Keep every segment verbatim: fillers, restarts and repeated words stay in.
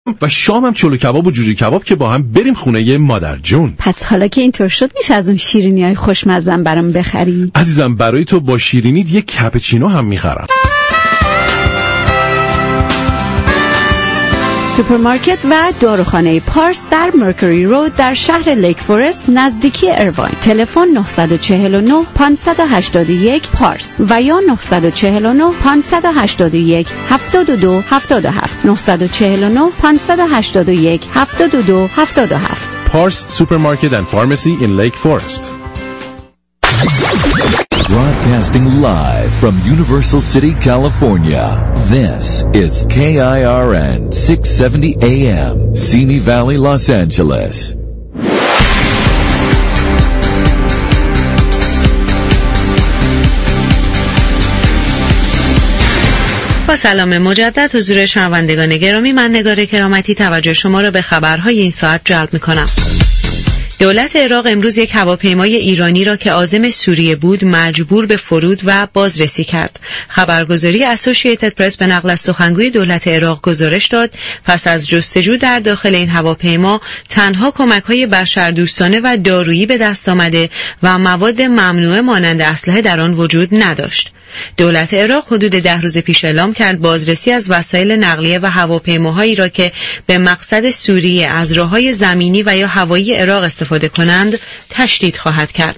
و شامم چلو کباب و جوجه کباب که با هم بریم خونه مادر جون. پس حالا که اینطور شد میشه از اون شیرینیای خوشمزه برام بخری؟ عزیزم برای تو با شیرینی یک کپچینو هم میخرم. سوپرمارکت و داروخانه پارس در مرکوری رود در شهر لیک فورست نزدیکی ایرواین. تلفن نه چهار نه پنج هشت یک پارس و یا نه چهار نه پنج هشت یک هفت دو هفت هفت نه چهار نه پنج هشت یک هفت دو هفت هفت. Pars Supermarket and Pharmacy in Lake Forest. Broadcasting live from Universal City, California. This is K I R N six seventy A M, Simi Valley, Los Angeles. با سلام مجدد حضور شنوندگان گرامی، من نگار کرامتی توجه شما را به خبرهای این ساعت جلب می‌کنم. دولت عراق امروز یک هواپیمای ایرانی را که عازم سوریه بود مجبور به فرود و بازرسی کرد. خبرگزاری اسوسییتد پرس به نقل از سخنگوی دولت عراق گزارش داد پس از جستجو در داخل این هواپیما تنها کمک‌های بشردوستانه و دارویی به دست آمده و مواد ممنوعه مانند اسلحه در آن وجود نداشت. دولت عراق حدود ده روز پیش اعلام کرد بازرسی از وسایل نقلیه و هواپیماهایی را که به مقصد سوریه از راه‌های زمینی و یا هوایی عراق استفاده کنند تشدید خواهد کرد.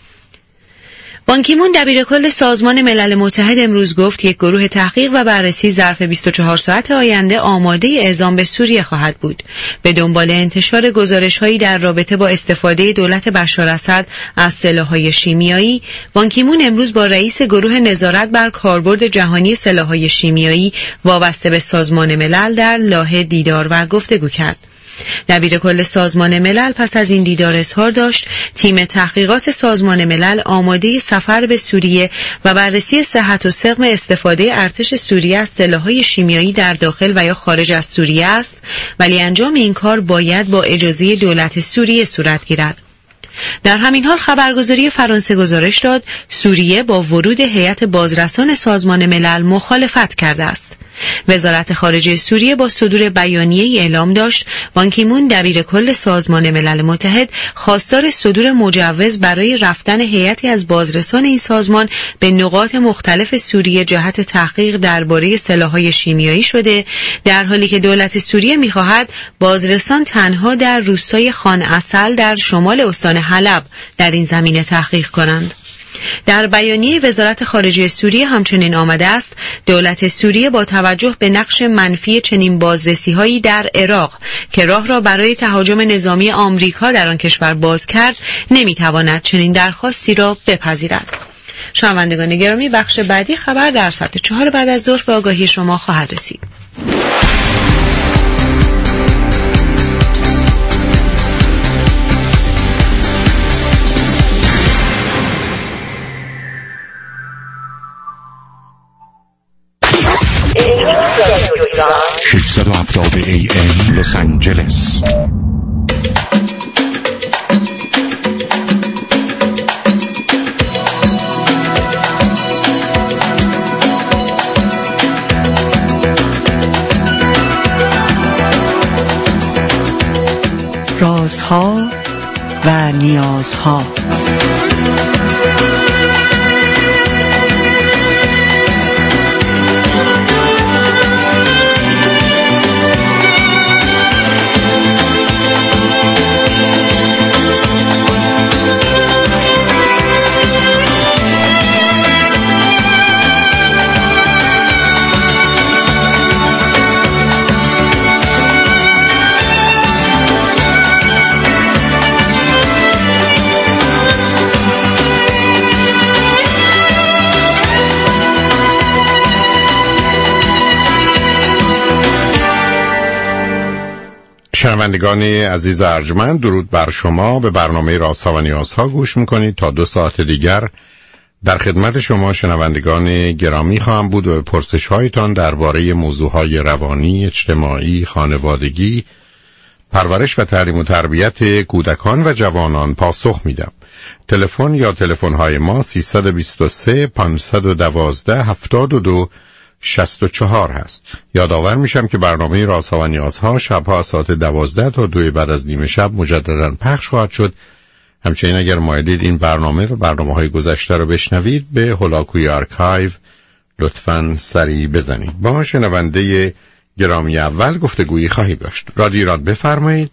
بان کی مون دبیرکل سازمان ملل متحد امروز گفت یک گروه تحقیق و بررسی ظرف بیست و چهار ساعت آینده آماده اعزام به سوریه خواهد بود. به دنبال انتشار گزارش‌هایی در رابطه با استفاده دولت بشار اسد از سلاح‌های شیمیایی، بان کی مون امروز با رئیس گروه نظارت بر کاربرد جهانی سلاح‌های شیمیایی وابسته به سازمان ملل در لاهه دیدار و گفتگو کرد. دبیر کل سازمان ملل پس از این دیدار اظهار داشت تیم تحقیقات سازمان ملل آماده سفر به سوریه و بررسی صحت و سقم استفاده ارتش سوریه از سلاح‌های شیمیایی در داخل و یا خارج از سوریه است، ولی انجام این کار باید با اجازه دولت سوریه صورت گیرد. در همین حال خبرگزاری فرانسه گزارش داد سوریه با ورود هیئت بازرسان سازمان ملل مخالفت کرده است. وزارت خارجه سوریه با صدور بیانیه‌ای اعلام داشت بان کی مون دبیر کل سازمان ملل متحد خواستار صدور مجوز برای رفتن هیئتی از بازرسان این سازمان به نقاط مختلف سوریه جهت تحقیق درباره سلاح‌های شیمیایی شده، در حالی که دولت سوریه می‌خواهد بازرسان تنها در روستای خان عسل در شمال استان حلب در این زمینه تحقیق کنند. در بیانیه وزارت خارجه سوریه همچنین آمده است دولت سوریه با توجه به نقش منفی چنین بازرسی‌هایی در عراق که راه را برای تهاجم نظامی آمریکا در آن کشور باز کرد نمی‌تواند چنین درخواستی را بپذیرد. شنوندگان گرامی، بخش بعدی خبر در ساعت چهار بعد از ظهر به آگاهی شما خواهد رسید. ششصد و هفتاد ای ام لس آنجلس. رازها و نیازها. شنوندگان عزیز ارجمند، درود بر شما. به برنامه رازها و نیازها گوش میکنید. تا دو ساعت دیگر در خدمت شما شنوندگان گرامی خواهم بود و به پرسش هایتان درباره موضوعهای روانی، اجتماعی، خانوادگی، پرورش و تعلیم و تربیت کودکان و جوانان پاسخ میدم. تلفن یا تلفن های ما سیصد و بیست و سه پانصد و دوازده هفتاد و دو شصت و چهار هست. یادآور میشم که برنامه رازها و نیازها شبها ساعت دوازده تا دو بعد از نیمه شب مجددا پخش خواهد شد. همچنین اگر مایلید این برنامه و برنامه‌های گذشته رو بشنوید به هولاکوی آرکایو لطفاً سری بزنید. با شنونده گرامی اول گفتگویی خواهی داشت. رادیو ایران بفرمایید.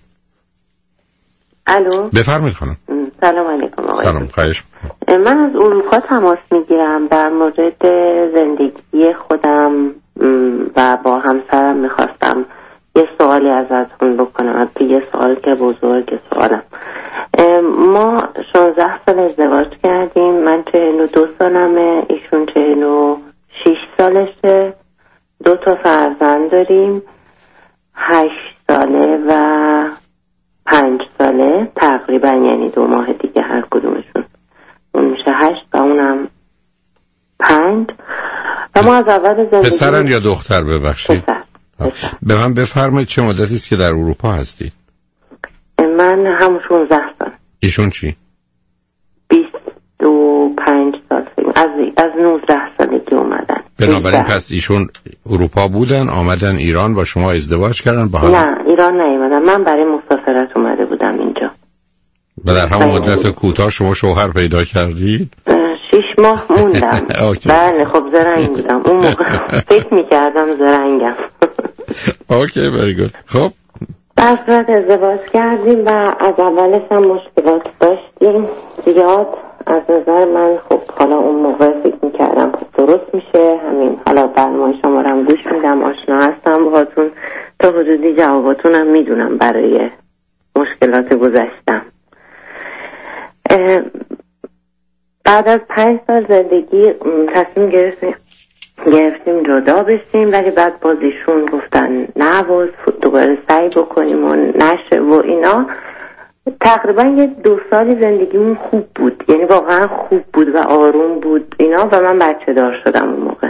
الو بفرمایید خانم. سلام علیکم آقای. سلام، خواهش. من از اروپا تماس میگیرم در مورد زندگی خودم و با همسرم میخواستم یه سوالی ازتون بکنم. یه سوال که بزرگ سوالم. ما شانزده سال ازدواج کردیم. من چهل و دو سالمه، ایشون چهل و شش سالشه. دو تا فرزند داریم، هشت ساله و پنج ساله تقریبا، یعنی دو ماه دیگه هر کدومشون، اون میشه هشت و اونم پنج. و ما از اول زندگی پسرن یا دختر؟ ببخشید پسر. پسر. به من بفرمایید چه مدتی است که در اروپا هستید؟ من هم شانزده سال. ایشون چی؟ بیست و پنج سال. از از نوزده سالگی اومدن. بنابراین پس ایشون اروپا بودن، آمدن ایران، با شما ازدواج کردن؟ با هم؟ نه، ایران نیومدن. من برای مسافرت اومده بودم اینجا. و در همون مدت کوتاه شما شوهر پیدا کردید؟ شش ماه موندم. بله، خب زرنگ بودم اون موقع. فکر میکردم زرنگم. اوکی، very good. خب در صورت ازدواج کردیم و از اولش هم مشکلات داشتیم زیاد. از نظر من خب حالا اون موقع فکر میکردم خب درست میشه همین. حالا برنامه شما رو هم گوش میدم، آشنا هستم باهاتون، تا حدودی جواباتون هم میدونم برای مشکلات گذشتم. بعد از پنج سال زندگی تصمیم گرفتیم گرفتیم جدا بشیم، ولی بعد بازیشون گفتن نه، باز دوباره سعی بکنیم و نشه و اینا. تقریبا یه دو سالی زندگیمون خوب بود، یعنی واقعا خوب بود و آروم بود اینا، و من بچه دار شدم اون موقع.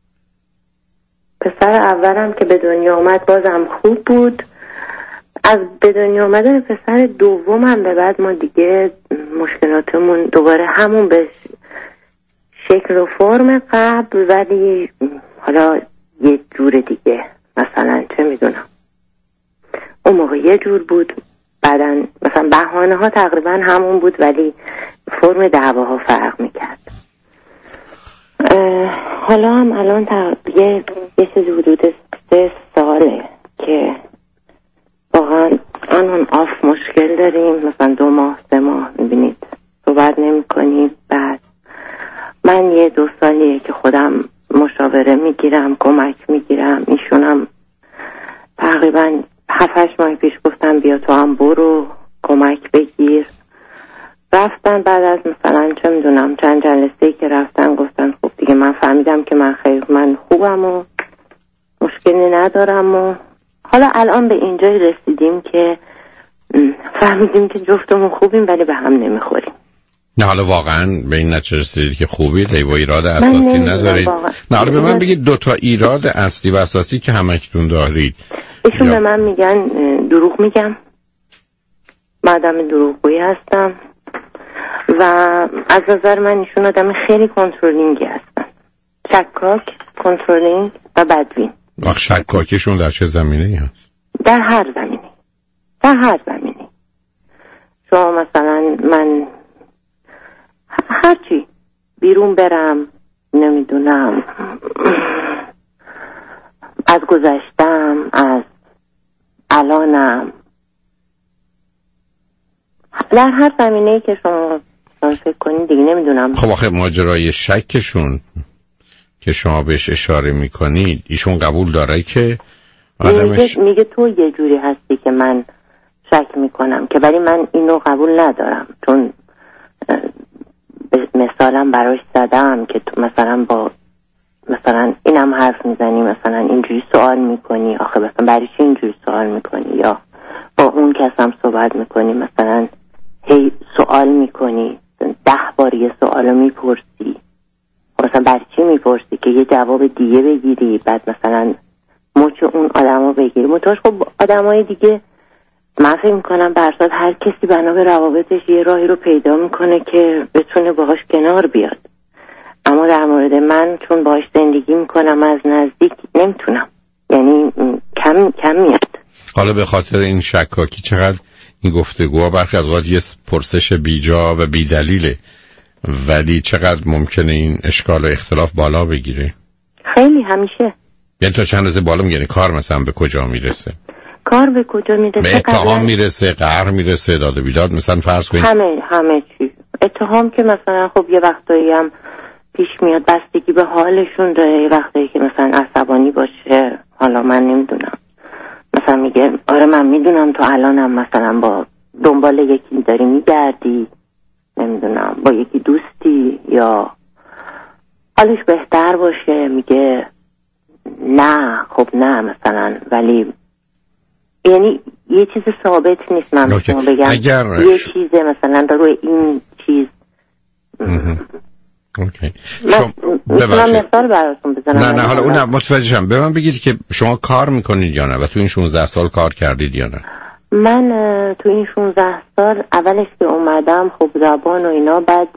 پسر اولم که به دنیا اومد بازم خوب بود. از به دنیا اومدن پسر دومم به بعد ما دیگه مشکلاتمون دوباره همون به شکل و فرم قبل، ولی حالا یه جور دیگه. مثلا چه میدونم، اون موقع یه جور بود، بعدن مثلا بهانه ها تقریبا همون بود، ولی فرم دعواها فرق میکرد. حالا هم الان یه یه چیزی حدود سه ساله که واقعا آن آف مشکل داریم. مثلا دو ماه سه ماه میبینید صحبت نمی کنیم. بعد من یه دو سالیه که خودم مشاوره میگیرم، کمک میگیرم. ایشونم تقریبا هفت ماه پیش گفتم بیا تو هم برو کمک بگیر. رفتن بعد از مثلا چه میدونم چند جلسه‌ای که رفتن گفتن خب دیگه من فهمیدم که من خیر من خوبم و مشکلی ندارم. و حالا الان به اینجای رسیدیم که فهمیدیم که جفتمون خوبیم ولی به هم نمیخوریم. نه حالا واقعا به این نتیجه رسیدید که خوبید، ای با ایراد اساسی ندارید؟ نه حالا به من بگید دو تا ایراد اصلی و اساسی که همکنون دارید. ایشون به من میگن دروغ میگم، مردم دروغگویی هستم و از نظر من ایشون آدم خیلی کنترلینگی هستن، شکاک، کنترلینگ و بدبین. وقت شکاکشون در چه زمینه‌ای هست؟ در هر زمینه، در هر زمینه. شما مثلا من هرچی بیرون برم نمیدونم از گذشتم از الانم، در هر زمینه‌ای که شما فکر کنید دیگه نمیدونم. خب آخه ماجرای شکشون که شما بهش اشاره میکنید ایشون قبول داره که آدمش میگه, میگه تو یه جوری هستی که من شک میکنم که، ولی من اینو قبول ندارم. چون مثالم براش زدم که تو مثلا با مثلا اینم حرف میزنی، مثلا اینجوری سوال میکنی، آخه مثلا برای چی اینجوری سوال میکنی، یا با اون کس هم صحبت میکنی مثلا هی سوال میکنی، ده بار یه سوالو میپرسی، مثلا برای چی میپرسی که یه جواب دیگه بگیری، بعد مثلا مچ اون آدمو بگیری. متوش خب آدمای دیگه من فکر میکنم برصد هر کسی بنا به روابطش یه راهی رو پیدا میکنه که بتونه باهاش کنار بیاد. اما در مورد من چون باهاش زندگی میکنم از نزدیک نمیتونم، یعنی کم کم میاد. حالا به خاطر این شکاکی چقدر این گفتگوها برخی از اوقات یه پرسش بیجا و بیدلیله، ولی چقدر ممکنه این اشکال و اختلاف بالا بگیره؟ خیلی همیشه. یعنی تا چند روز بالا میگه کار مثلا به کجا میرسه؟ کار به کجا میرسه؟ به اتهام میرسه، قهر میرسه، داد و بیداد مثلا فرض کنید. همه همه چی. اتهام که مثلا خب یه وقتایی هم پیش میاد، بستگی به حالشون داره. یه وقتایی که مثلا عصبانی باشه، حالا من نمیدونم، مثلا میگه آره من میدونم تو الانم مثلا با دنبال یکی داری میگردی، نمیدونم با یکی دوستی یا حالش بهتر باشه، میگه نه خب نه مثلا، ولی یعنی یه چیز ثابت نیست من به شما بگم اگر یه چیزه مثلا روی این چیز. اوکی. من میتونم مثال براتون بزنم؟ نه نه حالا اون متوجه شدم. به من بگید که شما کار میکنید یا نه و تو این شانزده سال کار کردید یا نه؟ من تو این شانزده سال اولش که اومدم خب زبان و اینا، بعد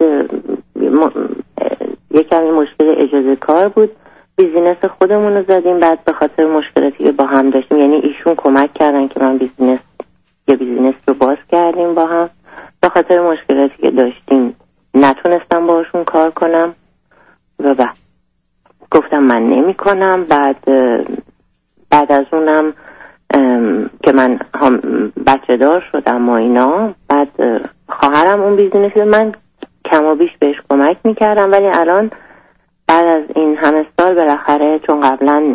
یه کمی مشکل اجازه کار بود، بیزینس خودمون رو زدیم، بعد به خاطر مشکلاتی که با هم داشتیم، یعنی ایشون کمک کردن که من بیزینس یه بیزینس رو باز کردیم با هم، به خاطر مشکلاتی که داشتیم نتونستم باشون کار کنم و بعد گفتم من نمی کنم. بعد بعد از اونم که من هم بچه دار شدم و اینا، بعد خواهرم اون بیزینس من کم و بیش بهش کمک میکردم، ولی الان بعد از این همه سال بالاخره چون قبلا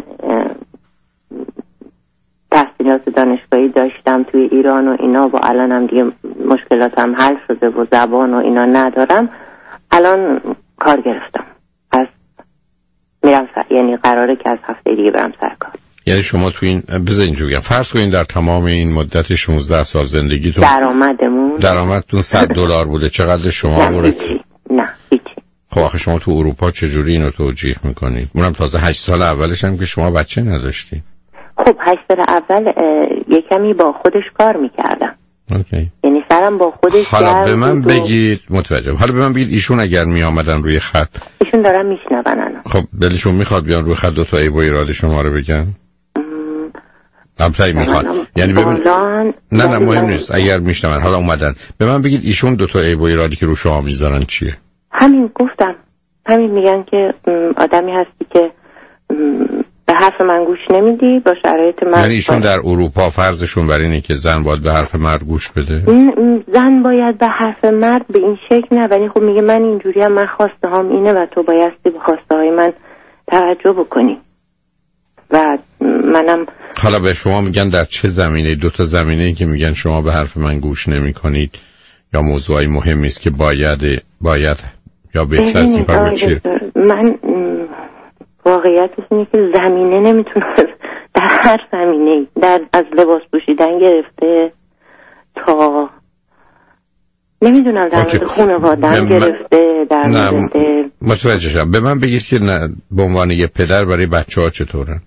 تحصیلات دانشگاهی داشتم توی ایران و اینا و الانم دیگه مشکلاتم حل شده و زبان و اینا ندارم، الان کار گرفتم. پس میرم سر... یعنی قراره که از هفته دیگه برم سر کار. یعنی شما تو این بذار اینجوری بگم، فرض کنین در تمام این مدت شانزده سال زندگیتون درآمدمون درآمدتون صد دلار بوده، چقدر شما نه هیچی. نه هیچی. خب آخه شما تو اروپا چجوری اینو توجیه میکنید؟ اونم تازه هشت سال اولش هم که شما بچه نداشتی. خب هشت سال اول یه کمی با خودش کار میکردم. اوکی. یعنی سرم با خودش. حالا به من بگید متوجه. حالا به من بگید ایشون اگر می آمدن روی خط. ایشون دارن میشنون الان. خب دلشون میخواد بیان روی خط دو تا عیب و ایراد شما رو بگن؟ همتایی میخواد. یعنی ببین نه نه مهم نیست اگر میشنون. حالا اومدن به من بگید ایشون دو تا عیب و ایرادی که رو شما میذارن چیه؟ همین گفتم. همین میگن که آدمی هستی که به حرف من گوش نمیدی، با شرایط من. یعنی ایشون در اروپا فرضشون بر اینه که زن باید به حرف مرد گوش بده؟ زن باید به حرف مرد به این شکل نه، ولی خب میگه من اینجوری هم، من خواسته هام اینه و تو بایستی به خواسته های من توجه بکنی و منم. حالا به شما میگن در چه زمینه؟ دو تا زمینه‌ای که میگن شما به حرف من گوش نمی کنید یا موضوعی مهمی است که باید باید یا بهتر از این کار چیه؟ من واقعیتش اینه که زمینه نمیتونم، در هر زمینه، در از لباس پوشیدن گرفته تا نمیدونم در مورد خانواده‌ام گرفته، در مورد متوجه شدم. به من بگید که نه به عنوان یه پدر برای بچه‌ها چطورن؟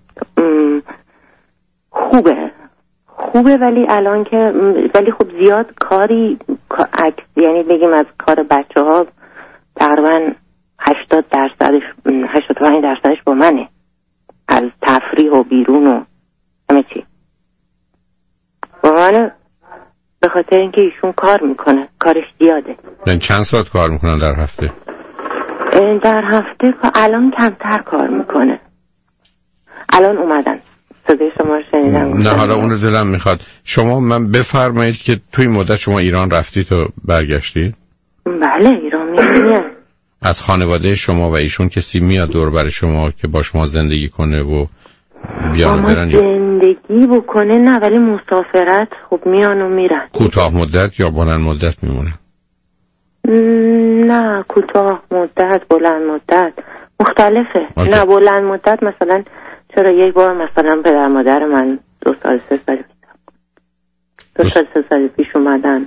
خوبه خوبه ولی الان که ولی خب زیاد کاری عکس، یعنی بگیم از کار بچه‌ها تقریبا هشتاد درصدش هشتاد و پنج درصدش با منه، از تفریح و بیرون و همه چی با منه، به خاطر اینکه ایشون کار میکنه، کارش زیاده. یعنی چند ساعت کار میکنن در هفته؟ در هفته الان کمتر کار میکنه. الان اومدن صدای شما رو شنیدم. نه حالا اونو دلم میخواد شما من بفرمایید که توی مدت شما ایران رفتید و برگشتید؟ بله ایران میاد. از خانواده شما و ایشون کسی میاد دور بر شما که با شما زندگی کنه و بیان برن؟ زندگی بکنه نه، ولی مسافرت خب میان و میرن. کوتاه مدت یا بلند مدت میمونه؟ نه کوتاه مدت، بلند مدت مختلفه. آکه. نه بلند مدت مثلا چرا یک بار مثلا پدر مادر من دو سال سه سال پیش دو سال سه سال پیش اومدن،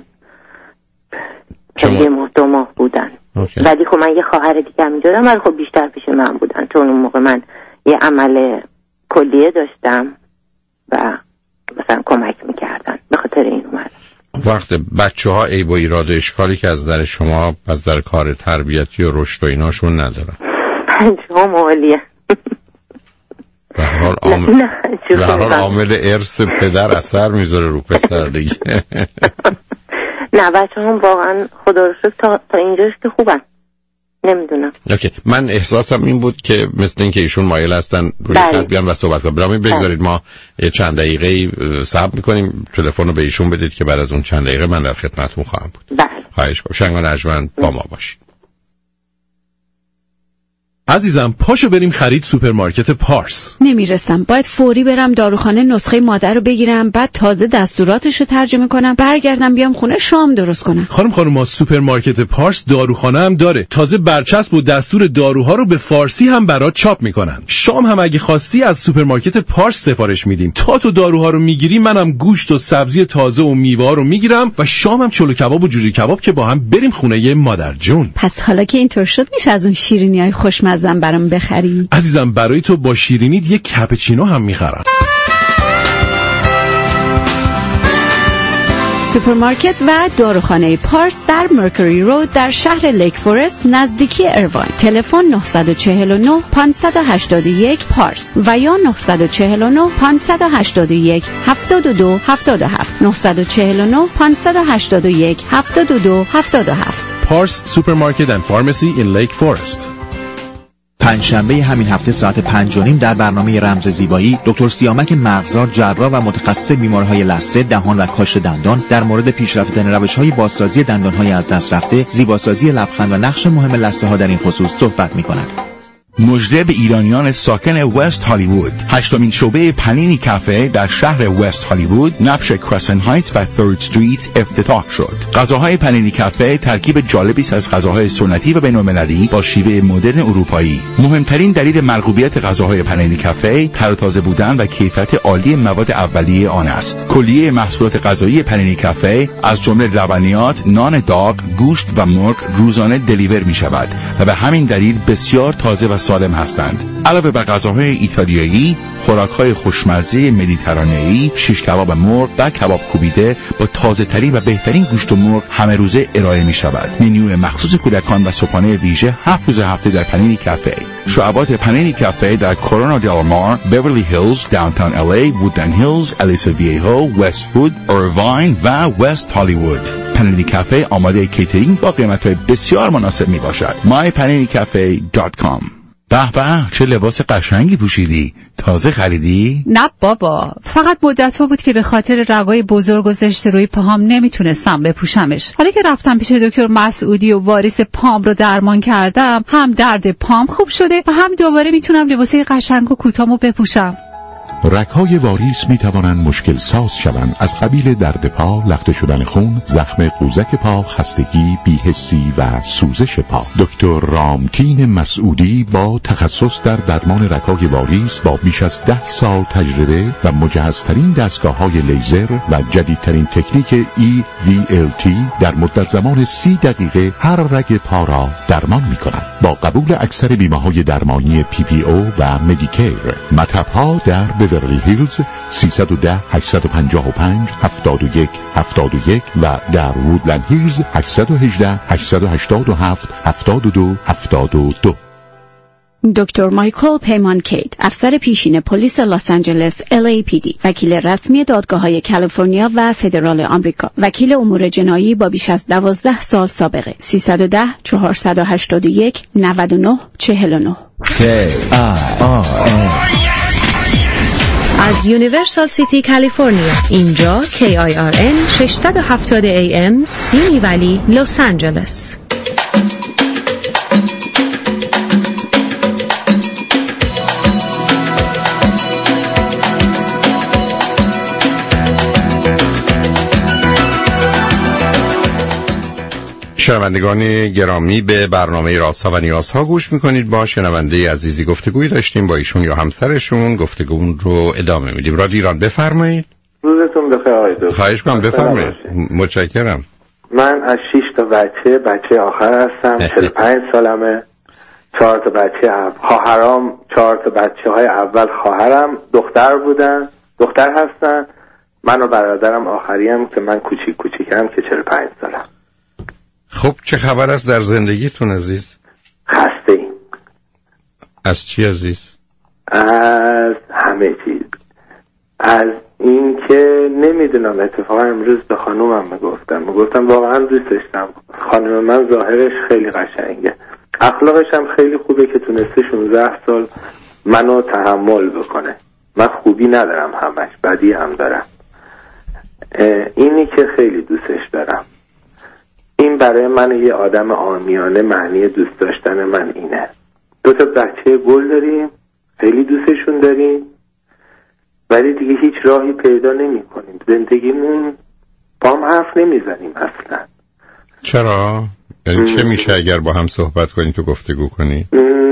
یه ماه دو ماه بودن. اوکی. ولی خب من یه خواهر دیگه هم دارم ولی خب بیشتر پیش من بودن، چون اون موقع من یه عمل کلیه داشتم و مثلا کمک میکردن، به خاطر این اومدن. وقت بچه ها عیب و ایراد و اشکالی که از نظر شما از نظر کار تربیتی و رشد و ایناشون ندارن؟ پنجم عالیه. به هر حال عامل به هر حال عامل ارث پدر اثر میذاره رو پسر دیگه. نه بچه هم واقعا خدا رو شکر تا, تا اینجاش که خوبن. نمیدونم. اوکی، من احساسم این بود که مثل این که ایشون مایل هستن روی خط بیان و صحبت کنن. برامون بگذارید ما چند دقیقه صبر میکنیم، تلفن رو به ایشون بدید که بعد از اون چند دقیقه من در خدمتتون خواهم بود. بله. خواهش می‌کنم. شنگان ارجمند با ما باشید. عزیزم پاشو بریم خرید سوپرمارکت پارس. نمیرسم، باید فوری برم داروخانه نسخه مادر رو بگیرم، بعد تازه دستوراتش رو ترجمه کنم، برگردم بیام خونه شام درست کنم. خانم خانوما سوپرمارکت پارس داروخانه هم داره، تازه برچسب و دستور داروها رو به فارسی هم برات چاپ میکنن. شام هم اگه خواستی از سوپرمارکت پارس سفارش میدیم. تا تو داروها رو میگیری منم گوشت و سبزی تازه و میوه رو میگیرم و شامم چلو کباب و جوجه کباب که با هم بریم خونه مادر جون. پس حالا که اینطور شد میشه از اون شیرینیای خوشمزه برام بخری؟ عزیزم برای تو با شیرینیت یک کپچینو هم میخرم. سوپرمارکت و داروخانه پارس در مرکوری رود در شهر لیک فورست نزدیکی ارواین. تلفن نه چهار نه پنج هشت یک پارس و یا نه چهار نه پنج هشت یک هفت دو هفت هفت نه چهار نه پنج هشت یک هفت دو هفت هفت. پارس سوپرمارکت اند فارمسی این لیک فورست. پنجشنبه همین هفته ساعت پنج و نیم در برنامه رمز زیبایی دکتر سیامک مرغزار جراح و متخصص بیماریهای لثه، دهان و کاشت دندان در مورد پیشرفتن روش‌های بازسازی دندان‌های از دست رفته، زیباسازی لبخند و نقش مهم لثه‌ها در این خصوص صحبت می‌کند. مژده به ایرانیان ساکن وست هالیوود. هشتمین شعبه پنینی کافه در شهر وست هالیوود نبش کرسن هایتس و ثرد استریت افتتاح شد. غذاهای پنینی کافه ترکیب جالبی است از غذاهای سنتی و بین‌المللی با شیوه مدرن اروپایی. مهمترین دلیل مرغوبیت غذاهای پنینی کافه تر و تازه بودن و کیفیت عالی مواد اولیه آن است. کلیه محصولات غذایی پنینی کافه از جمله لبنیات، نان داغ، گوشت و مرغ روزانه دلیور می شود و به همین دلیل بسیار تازه و سالم هستند. علاوه بر غذاهای ایتالیایی، خوراک‌های خوشمزه مدیترانه‌ای، شیش کباب مرغ و کباب کوبیده با تازه‌ترین و بهترین گوشت و مرغ همه روزه ارائه می‌شود. منیو مخصوص کودکان و صبحانه ویژه هفت روز هفته در پنینی کافه. شعبات پنینی کافه در کورونا دل مار، بیورلی هیلز، داونتاون ال ای، وودلند هیلز، الیسا ویهو، وست فود، ایرواین و وست هالیوود. پنینی کافه آماده کیترینگ با قیمت‌های بسیار مناسب میباشد. مای پنینی کافه دات کام. به به چه لباس قشنگی پوشیدی، تازه خریدی؟ نه بابا، فقط مدت‌ها بود که به خاطر رگای بزرگ و زشت روی پاهام نمیتونستم بپوشمش. حالا که رفتم پیش دکتر مسعودی و واریس پام رو درمان کردم، هم درد پام خوب شده و هم دوباره میتونم لباسای قشنگ و کوتاهمو بپوشم. رگ‌های واریس می توانند مشکل ساز شوند، از قبیل درد پا، لخته شدن خون، زخم قوزک پا، خستگی، بی‌حسی و سوزش پا. دکتر رامتین مسعودی با تخصص در درمان رگ‌های واریس با بیش از ده سال تجربه و مجهزترین دستگاه‌های لیزر و جدیدترین تکنیک ای وی ال تی در مدت زمان سی دقیقه هر رگ پا را درمان می‌کند. با قبول اکثر بیمه‌های درمانی پی پی او و مدیکیر. مطب‌ها در بیورلی هیلز سیصد و ده هشتصد و پنجاه و پنج هفتاد و یک هفتاد و یک و در وودلند هیلز هشتصد و هجده هشتصد و هشتاد و هفت هفتاد و دو هفتاد و دو. دکتر مایکل پیمان کیت، افسر پیشین پلیس لس آنجلس ال ای پی دی، وکیل رسمی دادگاه‌های کالیفرنیا و فدرال آمریکا، وکیل امور جنایی با بیش از دوازده سال سابقه. سیصد و ده چهارصد و هشتاد و یک نود و نه چهل و نه. از یونیورسال سیتی کالیفرنیا، اینجا کی آی آر ان ششصد و هفتاد ای ام سیمی ولی لس آنجلس. شنوندگان گرامی، به برنامه رازها و نیازها گوش میکنید. با شنونده عزیزی گفتگوی داشتیم، با ایشون یا همسرشون گفتگو رو ادامه میدیم. رادیو ایران، بفرمایید. روزتون بخیر آقای دکتر. خواهش کنم بفرمایید. متشکرم. من از شش تا بچه بچه آخر هستم. چهل و پنج سالمه. چهار تا بچه خواهرام، چهار تا بچه های اول خواهرم دختر بودن، دختر هستن. من و برادرم آخریم که من کوچیک کوچیکم که چهل و پنج سالم. خب چه خبر است در زندگیتون عزیز؟ خسته ایم. از چی عزیز؟ از همه چیز. از این که نمیدونم، اتفاقا امروز به خانومم میگفتم میگفتم واقعا دوستش دارم. خانوم من ظاهرش خیلی قشنگه، اخلاقش هم خیلی خوبه که تونسته شانزده سال منو تحمل بکنه. من خوبی ندارم همش، بدی هم دارم. اینی که خیلی دوستش دارم. این برای من یه آدم عامیانه معنی دوست داشتن من اینه. دو تا بچه گل داریم، خیلی دوستشون داریم، ولی دیگه هیچ راهی پیدا نمی کنیم. زندگیمون با هم حرف نمیزنیم اصلا. چرا؟ یعنی چه میشه اگر با هم صحبت کنیم تو گفتگو کنی؟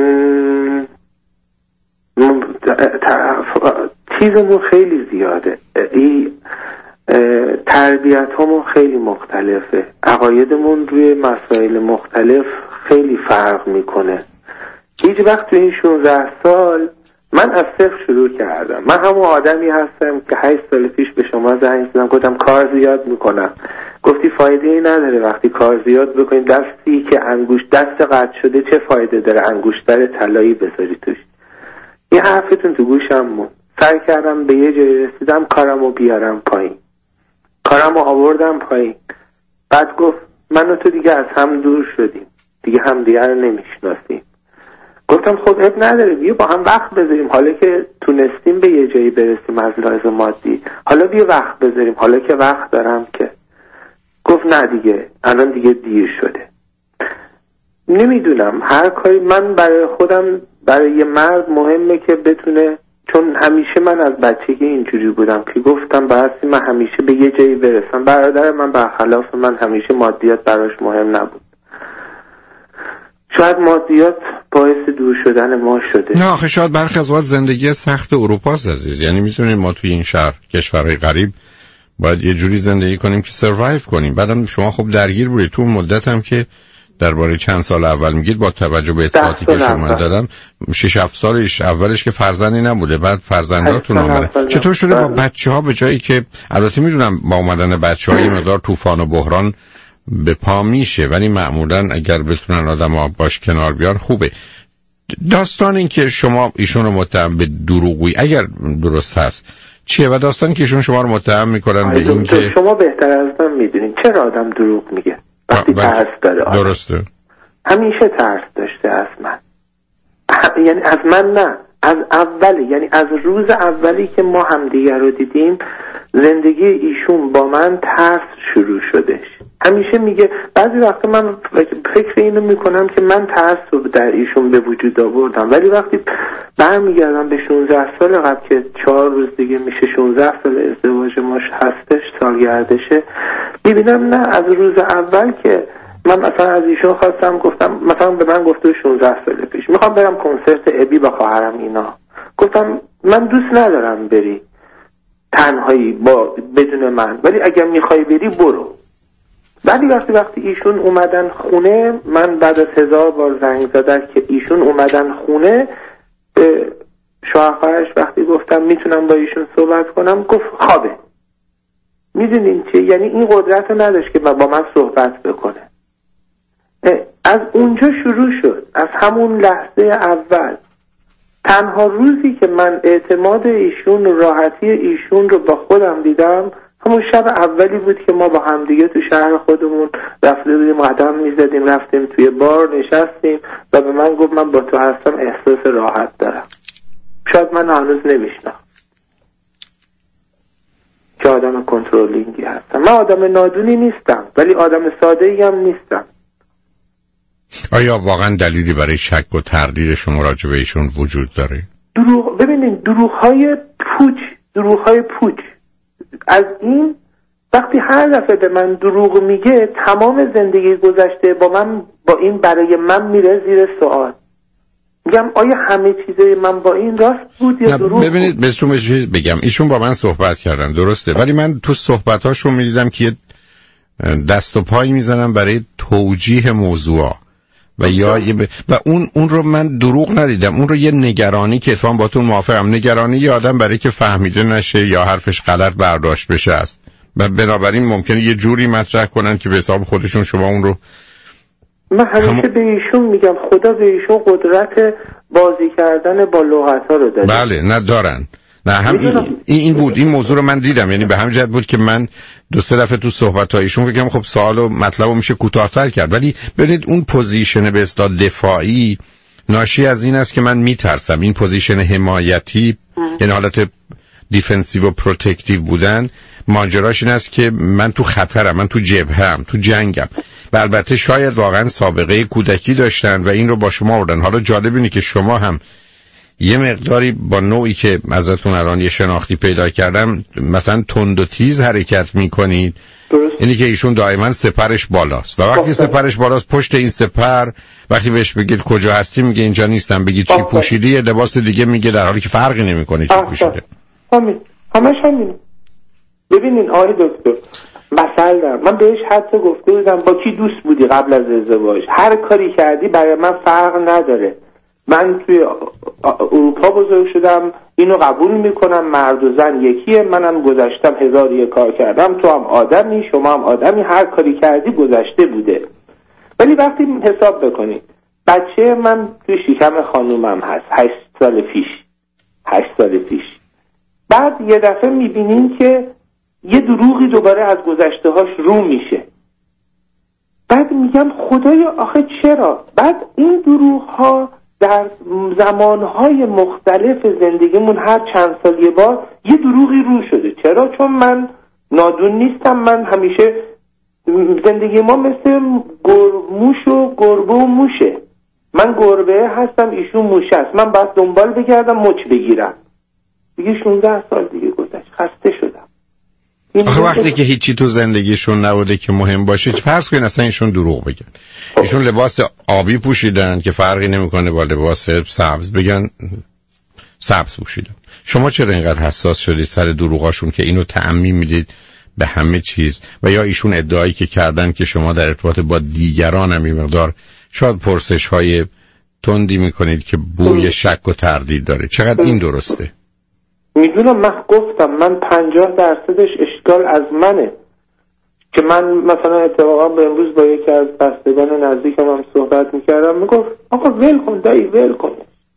چیزمون خیلی زیاده. این تربیت همون خیلی مختلفه. عقایدمون روی مسائل مختلف خیلی فرق میکنه. هیچ وقت تو این شانزده سال من از صفر شروع کردم. من همون آدمی هستم که هشت سال پیش به شما زنگ زدم گفتم کار زیاد میکنم. گفتی فایده ای نداره وقتی کار زیاد بکنی. دستی که انگوش دست قطع شده چه فایده داره انگشتر طلایی بذاری توش؟ یه حرفتون تو گوشم مون. سعی کردم به یه جای رسیدم کارمو بیارم پایین. کارمو آوردم پایین. بعد گفت من و تو دیگه از هم دور شدیم، دیگه هم دیگه رو نمیشناسیم. گفتم خب اب نداره، بیا با هم وقت بذاریم. حالا که تونستیم به یه جایی برسیم از لحاظ مادی، حالا بیا وقت بذاریم. حالا که وقت دارم که. گفت نه دیگه الان دیگه دیر شده. نمیدونم هر کاری من برای خودم، برای یه مرد مهمه که بتونه، چون همیشه من از بچگی اینجوری بودم که گفتم بایستی من همیشه به یه جایی برسم. برادر من برخلاف من همیشه مادیات براش مهم نبود. شاید مادیات باعث دور شدن ما شده. نه آخه شاید برخی از وقت زندگی سخت اروپاست عزیز. یعنی میتونیم ما توی این شهر کشورهای غریب باید یه جوری زندگی کنیم که سروایو کنیم. بعدم شما خب درگیر بودید تو مدت هم که درباره چند سال اول میگید، با توجه به اطلاعاتی که شما دادم شش هفت سالش اولش که فرزندی نبوده، بعد فرزنداتون آمده. چطور شده با بچه‌ها به جایی که البته میدونم با اومدن بچه‌ها یه مقدار طوفان و بحران به پا میشه، ولی معمولا اگر بتونن آدم‌ها باش کنار بیان خوبه. داستان این که شما ایشون رو متهم به دروغی اگر درست هست چیه و داستان که ایشون شما رو متهم میکنن به این که شما بهتر از من میدونین چرا آدم دروغ میگه وقتی ترس داره؟ آدم. درسته. همیشه ترس داشته از من. یعنی از من نه، از اولی، یعنی از روز اولی که ما همدیگر رو دیدیم زندگی ایشون با من ترس شروع شدش. همیشه میگه، بعضی وقتا من فکر اینو میکنم که من ترس رو در ایشون به وجود آوردم، ولی وقتی برمیگردم به شانزده سال قبل که چهار روز دیگه میشه شانزده سال ازدواج ما هستش، سالگردشه، میبینم نه، از روز اول که من مثلا از ایشون خواستم، گفتم مثلا به من گفته شانزده سال پیش میخوام برم کنسرت ابی با خواهرم اینا، گفتم من دوست ندارم بری تنهایی با بدون من، ولی اگر میخوای بری برو. ولی وقتی وقتی ایشون اومدن خونه، من بعد از هزار بار زنگ زدن که ایشون اومدن خونه، به شوهرش وقتی گفتم میتونم با ایشون صحبت کنم گفت خوابه. میدونین چه؟ یعنی این قدرت رو نداشت که با من صحبت بکنه. از اونجا شروع شد، از همون لحظه اول. تنها روزی که من اعتماد ایشون و راحتی ایشون رو با خودم دیدم همون شب اولی بود که ما با همدیگه تو شهر خودمون رفته بودیم، قدم میزدیم، رفتیم توی بار نشستیم و به من گفت من با تو هستم، احساس راحت دارم. شاید من هنوز نمیشنم که آدم کنترلینگی هستم. من آدم نادونی نیستم ولی آدم ساده‌ای هم نیستم. آیا واقعا دلیلی برای شک و تردید شما راجع به ایشون وجود داره؟ دروغ، ببینید دروغ‌های پوچ، دروغ‌های پوچ. از این وقتی هر دفعه به من دروغ میگه، تمام زندگی گذشته با من، با این برای من میره زیر سوال. میگم آیا همه چیزای من با این راست بود یا دروغ؟ ببینید بهتون چیز بگم، ایشون با من صحبت کردن درسته، ولی من تو صحبتاشون میدیدم که یه دست و پای میزنم برای توجیه موضوع و یا ب... و اون اون رو من دروغ ندیدم، اون رو یه نگرانی که اتفاقا باتون موافقم، نگرانی یه آدم برای که فهمیده نشه یا حرفش غلط برداشت بشه است و بنابراین ممکنه یه جوری مطرح کنن که به حساب خودشون شما اون رو. من همیشه هم... به ایشون میگم خدا به ایشون قدرت بازی کردن با لغت‌ها رو داریم. بله نه دارن. نه هم این, این بود این موضوع رو من دیدم، یعنی به همین جهت بود که من دو سه دفعه تو صحبت‌هایشون فکر کنم خب سوال و مطلب رو میشه کوتاه‌تر کرد، ولی ببینید اون پوزیشن به اصطلاح دفاعی ناشی از این است که من میترسم این پوزیشن حمایتی، یعنی حالت دیفنسیو و پروتکتیو بودن، ماجراش این است که من تو خطرم، من تو جبهه‌ام، تو جنگم. و البته شاید واقعا سابقه کودکی داشتن و این رو با شما آوردن. حالا جالب اینه که شما هم یه مقداری با نوعی که ازتون الان یه شناختی پیدا کردم مثلا تند و تیز حرکت میکنید. اینی که ایشون دائما سپرش بالاست و وقتی سپرش بالاست پشت این سپر وقتی بهش بگید کجا هستی میگه اینجا نیستم، بگید چی پوشیدی یه لباس دیگه میگه، در حالی که فرقی نمیکنه چی پوشیده. همین همش همین. ببینین آقای دکتر مثلا دارم. من بهش حتی گفته بودم با کی دوست بودی قبل از ازدواج، هر کاری کردی برای من فرق نداره، من توی اروپا بزرگ شدم، اینو قبول میکنم، مرد و زن یکیه، منم گذشتم هزار یک کار کردم، تو هم آدمی، شما هم آدمی، هر کاری کردی گذشته بوده. ولی وقتی حساب بکنید بچه من توی شکم خانومم هست هشت سال پیش هشت سال پیش بعد یه دفعه میبینیم که یه دروغی دوباره از گذشته هاش رو میشه. بعد میگم خدایا آخه چرا؟ بعد این دروغ ها در زمانهای مختلف زندگیمون هر چند سال یه بار یه دروغی رو شده. چرا؟ چون من نادون نیستم، من همیشه زندگی ما مثل موش و گربه و موشه، من گربه هستم ایشون موشه است، من باید دنبال بگردم مچ بگیرم. دیگه شانزده سال دیگه گذشت، خسته شدم. آخه وقتی که هیچی تو زندگیشون نبوده که مهم باشه، فرض کنین اصلا ایشون دروغ بگن، ایشون لباس آبی پوشیدن که فرقی نمیکنه با لباس سبز، بگن سبز پوشیدن. شما چرا اینقدر حساس شدید سر دروغاشون که اینو تعمیم میدید به همه چیز؟ و یا ایشون ادعایی که کردن که شما در ارتباط با دیگران هم این مقدار شاید پرسش های تندی میکنید که بوی شک و تردید داره. چقدر این درسته؟ میدونم، من گفتم من پنجاه درصدش اشکال از منه که من مثلا اتفاقا به امروز با یکی از بستگان نزدیکم هم صحبت میکردم، میگفت آقا ول کن دایی ول کن،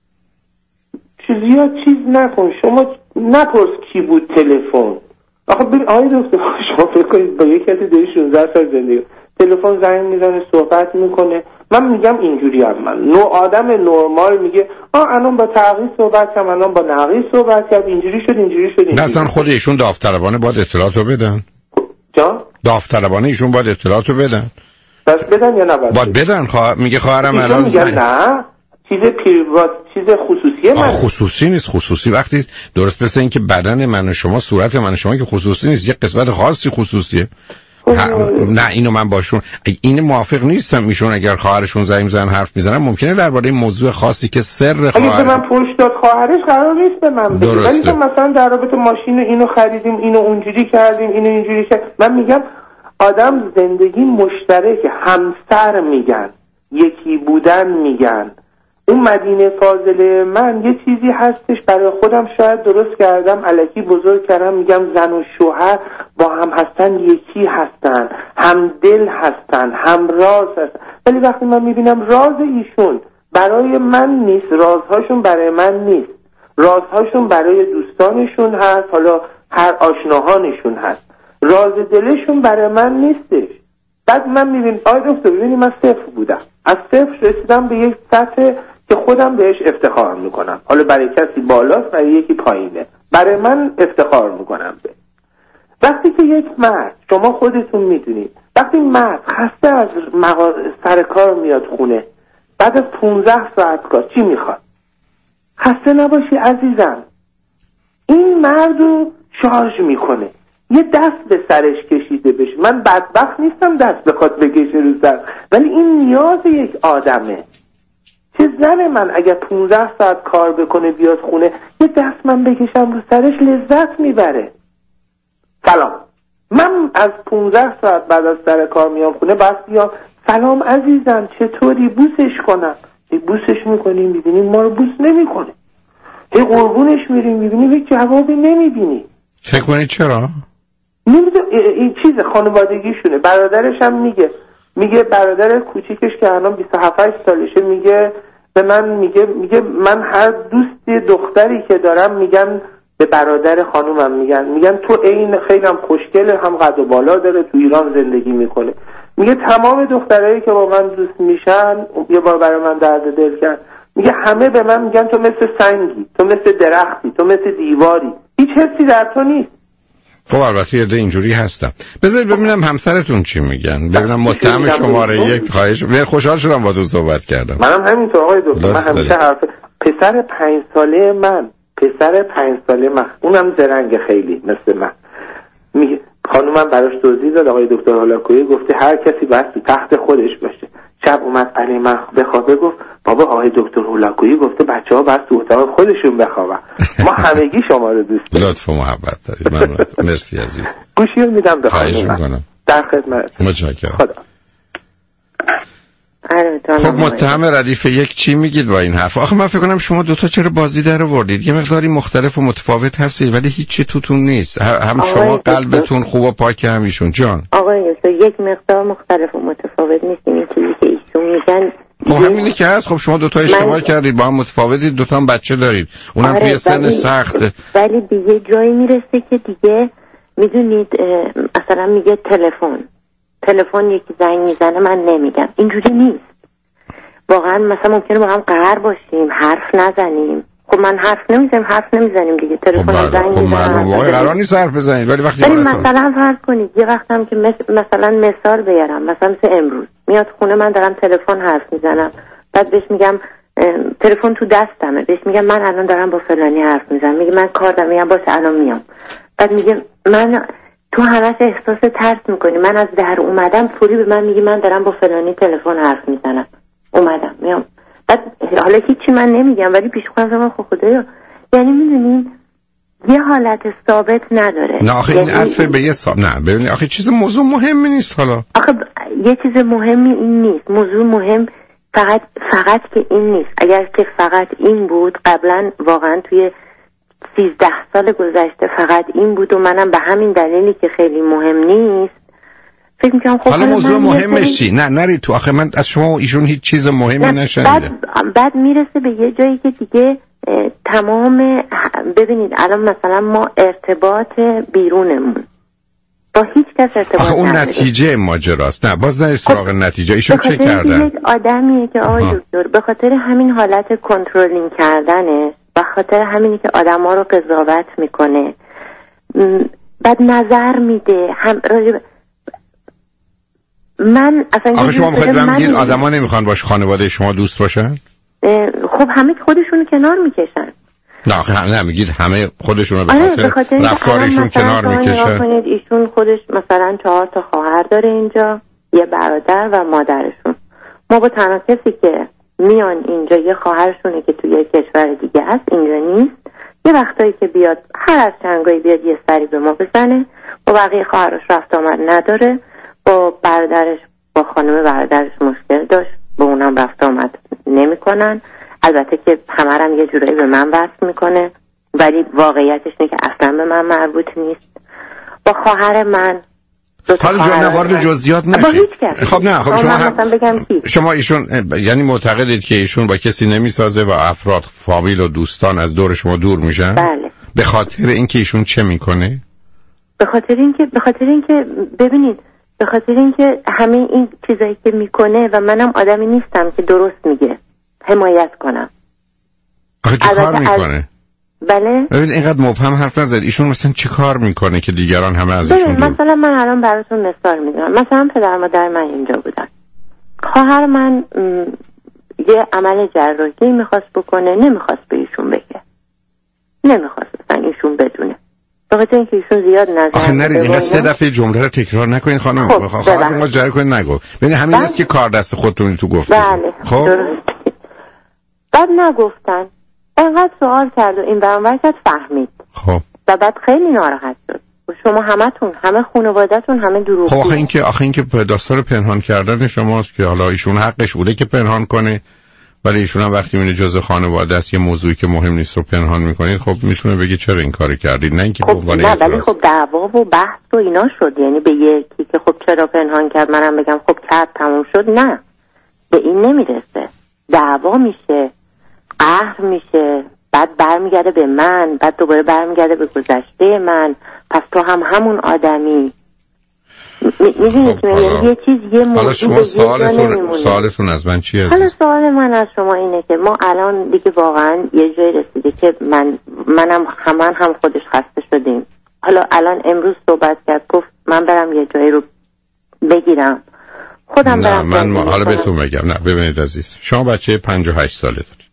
چیزی چیز نکن، شما نپرس کی بود تلفن. آقا ببین آقای دکتر شما فکر کنید با یکی از دیگه شانزده سال زندگی تلفن زنگ میزنه صحبت میکنه، من میگم اینجوری هم من نوع آدم نرمال میگه آ الان با تغییر صحبت کردم، الان با نقیض صحبت کردم، اینجوری شد اینجوری شد اینجوری. نه اصلا خود ایشون داوطلبانه باید اطلاعاتو بدن. جان داوطلبانه ایشون باید اطلاعاتو بدن. بس بدن یا نه باید, باید بدن؟ خواه... میگه خواهرم الان میگه نه چیز پریوات چیز خصوصیه من. خصوصی نیست، خصوصی وقتی است درست مثل این که بدن من و شما، صورت من و شما که خصوصی نیست، یه قسمت خاصی خصوصیه. نه اینو من باشون این موافق نیستم. ایشون اگر خواهرشون زنگ میزنن حرف میزنن ممکنه درباره موضوع خاصی که سر خواهر اگه من پشت داد خواهرش قرار نیست به من بگه، ولی تو مثلا در رابطه ماشین اینو خریدیم، اینو اونجوری کردیم، اینو اینجوری کردیم. من میگم آدم زندگی مشترک، همسر میگن، یکی بودن میگن. اون مدینه فاضله من یه چیزی هستش برای خودم شاید درست کردم، الکی بزرگ کردم، میگم زن و شوهر با هم هستن، یکی هستن، هم دل هستن، هم راز هستن. ولی وقتی من میبینم راز ایشون برای من نیست، رازهاشون برای من نیست، رازهاشون برای دوستانشون هست، حالا هر آشناهانشون هست، راز دلشون برای من نیستش. بعد من میبینم آی دکتر ببینید من صفر بودم، از صفر رسیدم به یک سطح که خودم بهش افتخار میکنم. حالا برای کسی بالاست، برای یکی پایینه، برای من افتخار میکنم به. وقتی که یک مرد، شما خودتون میدونید وقتی مرد خسته از مغا... سر کار میاد خونه بعد از پونزده ساعت کار چی میخواد؟ خسته نباشی عزیزم. این مرد رو شارژ میکنه، یه دست به سرش کشیده بشه. من بدبخت نیستم دست بخواد بکشه رو سر، ولی این نیاز یک آدمه. چه زن من اگر پونزده ساعت کار بکنه بیاد خونه یه دست من بکشم رو سرش لذت میبره. سلام، من از پونزده ساعت بعد از سر کار میام خونه بس بیام سلام عزیزم چطوری، بوسش کنم. هی بوسش میکنیم میبینیم ما رو بوس نمیکنه، هی قربونش میریم میبینیم هیچ جوابی نمیبینیم. فکر کنید چرا؟ نمیدونم، این چیز خانوادگیشونه. برادرش هم میگه میگه برادر کوچیکش که الان بیست و هفت سالشه میگه به من میگه میگه من هر دوستی دختری که دارم میگن به برادر خانومم میگن میگن تو این خیلی هم خوشگله، هم قد و بالا داره، تو ایران زندگی میکنه. میگه تمام دخترایی که با من دوست میشن، یه بار برای من درد دل کرد، میگه همه به من میگن تو مثل سنگی، تو مثل درختی، تو مثل دیواری، هیچ حسی در تو نیست. خب البته یه ده اینجوری هستم. بذارید ببینم همسرتون چی میگن، ببینم متهم شماره یک. خواهش من خوشحال شدم با تو صحبت کردم. منم همینطور آقای دکتر. من همیشه حرف پسر پنج ساله من پسر پنج ساله من اونم زرنگ خیلی مثل من میگه، خانومم براش توضیح داد آقای دکتر هولاکویی گفته هر کسی باید تو تخت خودش باشه. شب اومد علی من بخوابه گفت بابا آقای دکتر هولاکویی گفته بچه‌ها باید تو اتاق خودشون بخوابن. ما همگی شما رو دوست داریم. لطف و محبت دارید. ممنون. مرسی عزیز. گوشی رو میدم به خانم. در خدمت. متشکرم. خدا. خب متهم ردیف یک چی میگید با این حرف؟ آخه من فکر کنم شما دوتا چرا بازی در آوردید؟ یه مقداری مختلف و متفاوت هستید ولی هیچ توتون نیست. هم شما قلبتون خوب و پاک هم ایشون. جان آقای یوسف یک مقدار مختلف و متفاوت نیست. این چیزی که ایشون میگن خب همینه که هست. خب شما دوتا اشتباه من... کردید، با هم متفاوتید، دوتا هم بچه دارید، اونم آره توی سن ولی... سخته. ولی به یه جایی میرسه که دیگه میدونید مثلا میگه تلفن تلفن یکی زنگ میزنه من نمیگم. اینجوری نیست. واقعا مثلا ممکنه با هم قهر باشیم، حرف نزنیم. خب من حرف نمیزنم، حرف نمیزنیم دیگه. تلفن زنگ میزنه. خب معلومه واقعا قرار نیست حرف بزنید ولی وقتی ولی مثلا فرض کنید یه وقتم که مثلا مثال بیارم، مثلا مثل امروز میاد خونه من دارم تلفن حرف میزنم، بعد بهش میگم تلفن تو دستمه، بهش میگم من الان دارم با فلانی حرف میزنم، میگه من کار دارم، میگم باشه الان میام. بعد میگه من تو همش احساس ترس میکنی، من از در اومدم فوری به من میگه من دارم با فلانی تلفن حرف میزنم، اومدم میام. بعد حالا هیچی من نمیگم ولی پیش خودم خب خدایا، یعنی میدونین یه حالت ثابت نداره. نه آخه یعنی این عطفه به یه ثابت نه ببینید آخه چیز موضوع مهمی نیست. حالا آخه ب... یه چیز مهمی این نیست. موضوع مهم فقط فقط که این نیست. اگر که فقط این بود قبلا واقعا توی سیزده سال گذشته فقط این بود و منم به همین دلیلی که خیلی مهم نیست فکر میکنم خب حالا موضوع مهمش چی؟ نه نرید تو. آخه من از شما و ایشون هیچ چیز مهمی نشنیدم. بعد بعد میرسه به یه جایی که دیگه تمام ببینید الان مثلا ما ارتباط بیرونمون با هیچ کس ارتباط آخه اون نتیجه ماجراست. نه باز نرید سراغ خب نتیجه. ایشون چه کردن؟ یک آدمیه که آقای دکتر به خاطر همین حالت کنترلینگ کردنه، به خاطر همینی که آدما رو قضاوت میکنه، بعد نظر میده هم راجب من اصلا آخه شما میخواید من بگید آدما نمیخوان باش خانواده شما دوست باشن؟ خب همه خودشون کنار میکشن. نه آخه نه میگید همه خودشون رو به خاطر رفتارشون کنار میکشن. کنید ایشون خودش مثلا چهار تا خواهر داره اینجا، یه برادر و مادرشون. ما با تنها کسی که میان اینجا یه خواهرشونه که توی یه کشور دیگه هست، اینجا نیست. یه وقتایی که بیاد هر از چنگایی بیاد یه سری به ما بزنه. با بقیه خواهرش رفت آمد نداره. با برادرش با خانم برادرش مشکل داشت، با اونم رفت آمد نمی کنن. البته که همه هم یه جورایی به من وصل میکنه ولی واقعیتش اینه که اصلا به من مربوط نیست. با خواهر من حالا جا نوارد جزئیات نشید. خب نه خب شما هم بگم شما ایشون یعنی معتقدید که ایشون با کسی نمیسازه و افراد فامیل و دوستان از دور شما دور میشن؟ بله. به خاطر اینکه ایشون چه میکنه؟ به خاطر اینکه به خاطر اینکه ببینید به خاطر اینکه همه این چیزایی که میکنه و منم آدمی نیستم که درست میگه حمایت کنم. آخه چه کار میکنه؟ از... بله ببین اینقدر مبهم حرف نزد. ایشون مثلا چه کار میکنه که دیگران همه از ایشون دور؟ مثلا من الان براتون مثال میزنم. مثلا پدر مادر من اینجا بودن، خواهر من م... یه عمل جراحی میخواست بکنه، نمیخواست به ایشون بگه، نمیخواست مثلا ایشون بدونه، بخاطر اینکه ایشون زیاد نظر آخه نرید اینقدر سه دفعه جمله رو تکرار نکنین خانم. خب خواهر ما جاری کنین نگو. ببین همین است که کار دست خودتون تو گفتید. بله خب بعد نگفتن، انقدر سوال کرد و این برام کرد فهمید. خب و بعد خیلی ناراحت شد. شما همتون همه خانواده‌تون همه دروغ. خب آخه اینکه آخه اینکه داستان پنهان کردن شماست که حالا ایشون حقش بوده که پنهان کنه ولی ایشون هم وقتی میونه جزء خانواده است یه موضوعی که مهم نیست رو پنهان میکنید خب میتونه بگه چرا این کارو کردید، نه اینکه خب نه ولی خب دعوا و بحث و اینا شد. یعنی به یکی که خب چرا پنهان کرد منم بگم خب کرد تموم شد، نه به این نمیرسه. دعوا میشه، قهر میشه، بعد برمیگرده به من، بعد دوباره برمیگرده به گذشته من. پس تو هم همون آدمی. میدونی که یه چیز یه موضوع. حالا شما سوالتون سوالتون از من چیه؟ حالا سوال من از شما اینه که ما الان دیگه واقعا یه جایی رسیده که من منم همان هم خودش خسته شدیم. حالا الان امروز صحبت کرد، گفت من برم یه جایی رو بگیرم، خودم نه برم. من ما حالا بهتون بگم. نه ببینید عزیز، شما بچه پنجاه و هشت ساله دارید.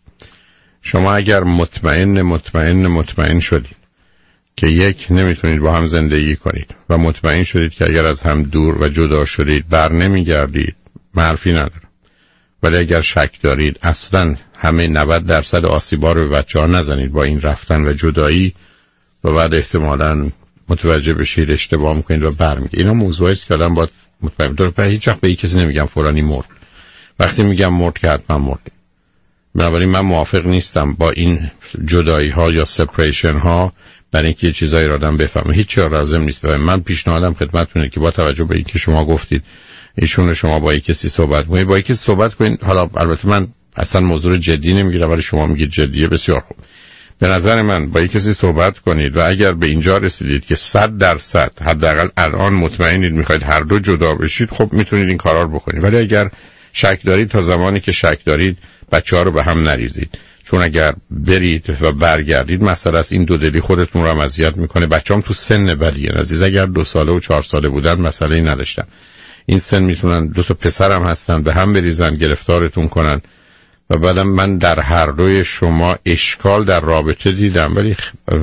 شما اگر مطمئن مطمئن مطمئن شدید که یک نمیتونید با هم زندگی کنید و مطمئن شدید که اگر از هم دور و جدا شدید بر نمیگردید، حرفی ندارم. ولی اگر شک دارید اصلا همه نود درصد آسیبا رو به بچه‌ها نزنید با این رفتن و جدایی و بعد احتمالاً متوجه بشید اشتباه میکنید و برمیگردید. اینا موضوعی است که آدم باید مطمئن باشه. به هیچ وقت به کسی نمیگم فلانی مرد. وقتی میگم مرد که حتما مرد. بنابراین من موافق نیستم با این جدایی ها یا سپریشن ها برای اینکه یه چیزایی رو آدم بفهمه. هیچ چیز لازم نیست بفهمه. من پیشنهادم خدمتتونه که با توجه به اینکه شما گفتید ایشون شما با یک کسی صحبت کنید، با یک کسی صحبت کنید. حالا البته من اصلا موضوع جدی نمیگیرم ولی شما میگید جدیه، بسیار خوب. به نظر من با یک کسی صحبت کنید و اگر به اینجا رسیدید که صد درصد حداقل الان مطمئنید میخواید هر دو جدا بشید، خب میتونید این کارا رو بکنید. ولی اگر شک دارید، تا زمانی که شک دارید بچه‌ها رو به هم نریزید، چون اگر برید و برگردید مسئله است این دو دلی خودتون رو هم اذیت میکنه. بچه‌ام تو سن بدیه عزیز، اگر دو ساله و چهار ساله بودن مسئله ای نداشتن. این سن میتونن دو تا پسرم هستن به هم بریزن، گرفتارتون کنن. و بعدم من در هر دوی شما اشکال در رابطه دیدم، ولی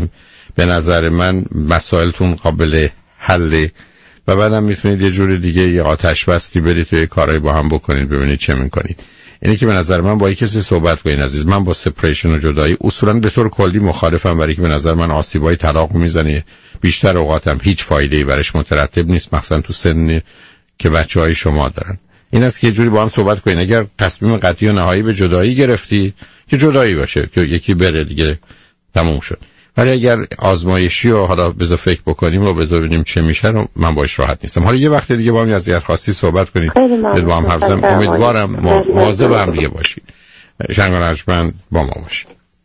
به نظر من مسائلتون قابل حله و بعدم میتونید یه جور دیگه یه آتش بستی برید و یه کارایی با هم بکنید، ببینید چه میکنید. اینه که به نظر من با یک کسی صحبت کنین عزیز. من با سپریشن و جدایی اصولا به طور کلی مخالفم، برای که به نظر من آسیبای طلاق میزنه. بیشتر اوقاتم هیچ فایده‌ای برش مترتب نیست، مخصوصا تو سن که بچه‌های شما دارن. این است که یه جوری با هم صحبت کنین. اگر تصمیم قطعی و نهایی به جدایی گرفتی که جدایی باشه، که یکی بره دیگه تموم شد. ولی اگر آزمایشی و حالا بذار فکر بکنیم و بذار ببینیم چه میشه، رو من باش راحت نیستم. حالا یه وقت دیگه با هم از خاصی صحبت کنید، با هم حرف بزنیم. امیدوارم مواظب هم دیگه باشید. شنگان ارجمند با ما باشید.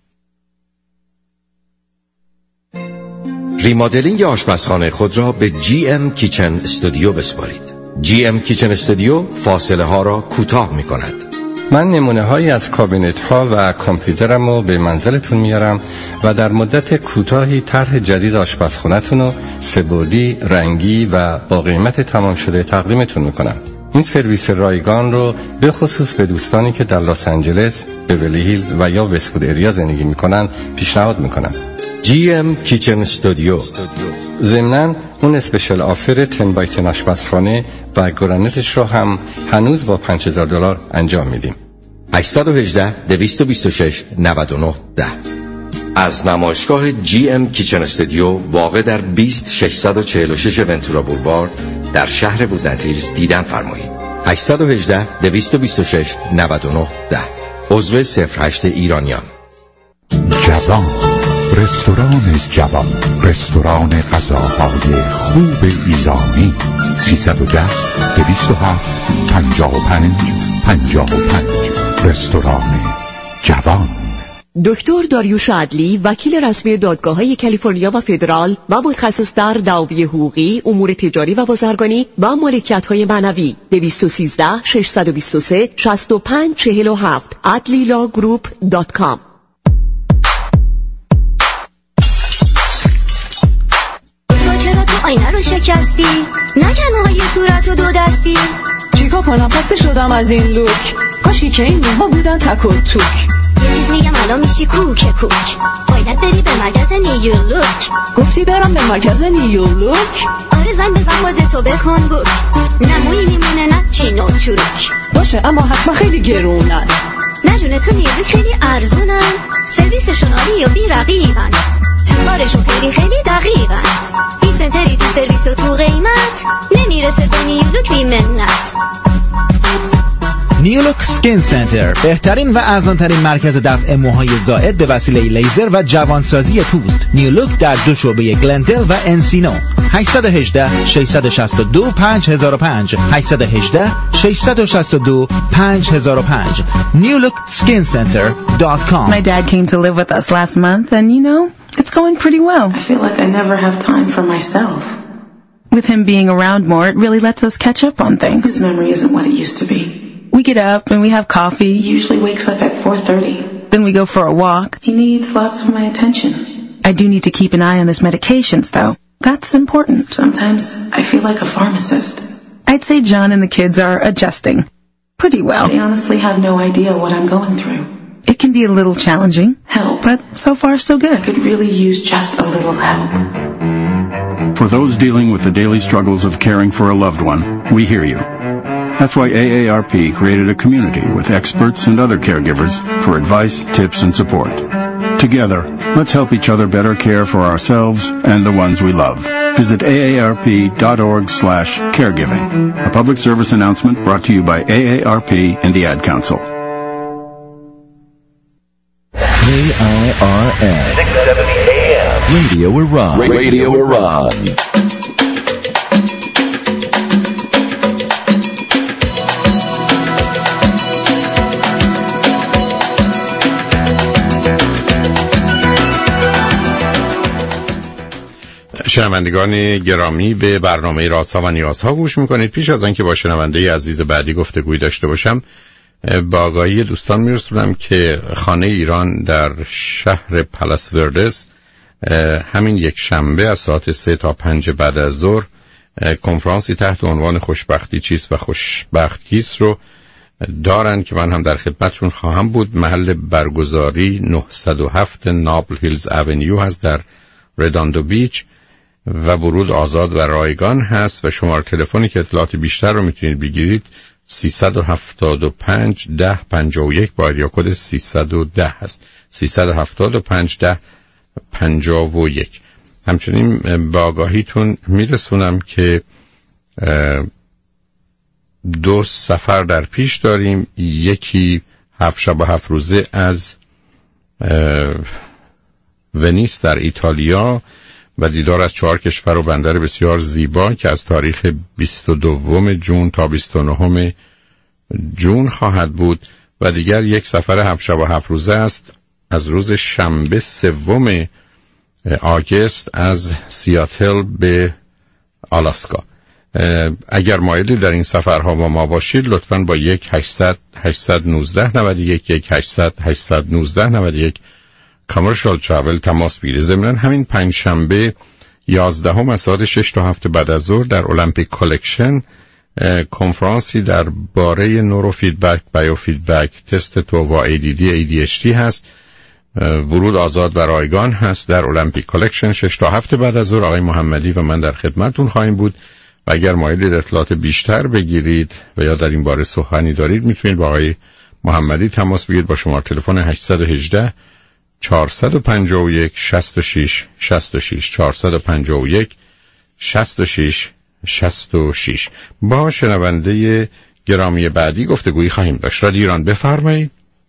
ریمادلینگ آشپزخانه خود را به جی ام کیچن استودیو بسپارید. جی ام کیچن استودیو فاصله ها را کوتاه می کند. من نمونه هایی از کابینت ها و کامپیوترم رو به منزلتون میارم و در مدت کوتاهی طرح جدید آشپزخونه‌تون رو سه‌بعدی، رنگی و با قیمت تمام شده تقدیمتون میکنم. این سرویس رایگان رو به خصوص به دوستانی که در لس آنجلس، بیولی هیلز و یا وست‌وود اریا زندگی میکنن پیشنهاد میکنم. جی ام کیچن استودیو. ضمناً اون اسپشیال آفر تن بای تن آشپزخانه و گرانتش رو هم هنوز با پنج هزار دلار انجام میدیم. هشت یک هشت دویست و بیست و شش نود و نه ده. از نمایشگاه جی ام کیچن استودیو واقع در بیست ششصد و چهل و شش ونتورا بولوارد در شهر بودنزیرز دیدن فرمایید. هشت یک هشت دویست و بیست و شش نود و نه ده. عضو صفر هشت ایرانیان. جوان، رستوران جوان، رستوران غذاهای خوب ایرانی. سیصد و ده دویست و هفت پنجاه و پنج پنجاه و پنج. رستوران جوان. دکتر داریوش عدلی، وکیل رسمی دادگاه‌های کالیفرنیا و فدرال و متخصص در دعاوی حقوقی، امور تجاری و بازرگانی و مالکیت‌های معنوی. دویست و سیزده ششصد و بیست و سه شصت و پنج چهل و هفت عدلی لا گروپ دات کام. آینه رو شکستی؟ نکن موهای صورت رو دو دستی؟ چیکار کنم؟ خسته شدم از این لوک. کاشکی که این موها بودن تک و توک. یه چیز میگم الان میشی کوک کوک. باید بری به مرکز نیولوک. گفتی برم به مرکز نیولوک؟ آره زن بزن خودتو بکن گوک. نمویی میمونه نه چین و چروک. باشه اما حتما خیلی گرونن. نه جونه تو نیولوک خیلی ارزونن. سرویسشون عالی و بی رقیبن. کارشون خیلی خیلی دقیقن. بی سنتری تو سرویس و تو قیمت. نمیرسه به نیولوک بی منت. نیولوک سکین سنتر، بهترین و ارزانترین مرکز دفع موهای زائد به وسیله لیزر و جوانسازی پوست. نیولوک در دو شعبه گلندل و انسینو. هشت یک هشت شش شش دو پنج صفر صفر پنج هشت یک هشت شش شش دو پنج صفر صفر پنج new look skin center dot com. My dad came to live with us last month and you know, it's going pretty well. I feel like I never have time for myself. With him being around more, it really lets us catch up on things. His memory isn't what it used to be. We get up and we have coffee. He usually wakes up at four thirty. Then we go for a walk. He needs lots of my attention. I do need to keep an eye on his medications, though. That's important. Sometimes I feel like a pharmacist. I'd say John and the kids are adjusting pretty well. They honestly have no idea what I'm going through. It can be a little challenging, help, but so far so good. I could really use just a little help. For those dealing with the daily struggles of caring for a loved one, we hear you. That's why A A R P created a community with experts and other caregivers for advice, tips, and support. Together, let's help each other better care for ourselves and the ones we love. Visit A A R P dot org slash caregiving. A public service announcement brought to you by A A R P and the Ad Council. K I R N six seventy A M Radio Iran. Radio Iran. شنوندگان گرامی، به برنامه رازها و نیازها گوش میکنید. پیش از آنکه با شنونده عزیز بعدی گفتگوی داشته باشم، با آگاهی دوستان میرسونم که خانه ایران در شهر پالاس وردس همین یک شنبه از ساعت سه تا پنج بعد از ظهر کنفرانسی تحت عنوان خوشبختی چیست و خوشبخت کیست رو دارن که من هم در خدمتشون خواهم بود. محل برگزاری نهصد و هفت نابل هیلز اونیو هست در رداندو بیچ و ورود آزاد و رایگان هست و شماره تلفنی که اطلاعات بیشتر رو میتونید بگیرید سیصد و هفتاد و پنج ده پنجاه و یک با آریا کد سیصد و ده هست. سیصد و هفتاد و پنج ده پنجاه و یک. همچنین به آگاهیتون میرسونم که دو سفر در پیش داریم. یکی هفت شب و هفت روزه از ونیس در ایتالیا و دیدار از چهار کشور و بندر بسیار زیبا که از تاریخ بیست و دو جون تا بیست و نه جون خواهد بود. و دیگر یک سفر هفت شب و هفت روزه است از روز شنبه سوم آگوست از سیاتل به آلاسکا. اگر مایلی در این سفرها با ما باشید لطفاً با یک هشتصد هشتصد و نوزده نود و یک یک هشتصد هشتصد و نوزده نود و یک کامرشال ترافل تماس بگیرید. ضمناً همین پنج شنبه یازدهم از ساعت شش تا هفت بعد از ظهر در المپیک کالکشن کنفرانسی در باره نورو فیدبک، بایو فیدبک، تست تووا، ای دی دی، ای دی اچ دی هست. ورود آزاد و رایگان هست در المپیک کالکشن شش تا هفت بعد از ظهر. آقای محمدی و من در خدمتتون خواهیم بود و اگر مایل اطلاعات بیشتر بگیرید و یا در این باره سخنی دارید میتونید با آقای محمدی تماس بگیرید با شماره تلفن هشت یک هشت چهارصد و پنجاه و یک شصت و شش شصت و شش چهارصد و پنجاه و یک شصت و شش شصت و شش. با شنونده گرامی بعدی گفتگویی خواهیم داشت. رادیو ایران بفرمایید.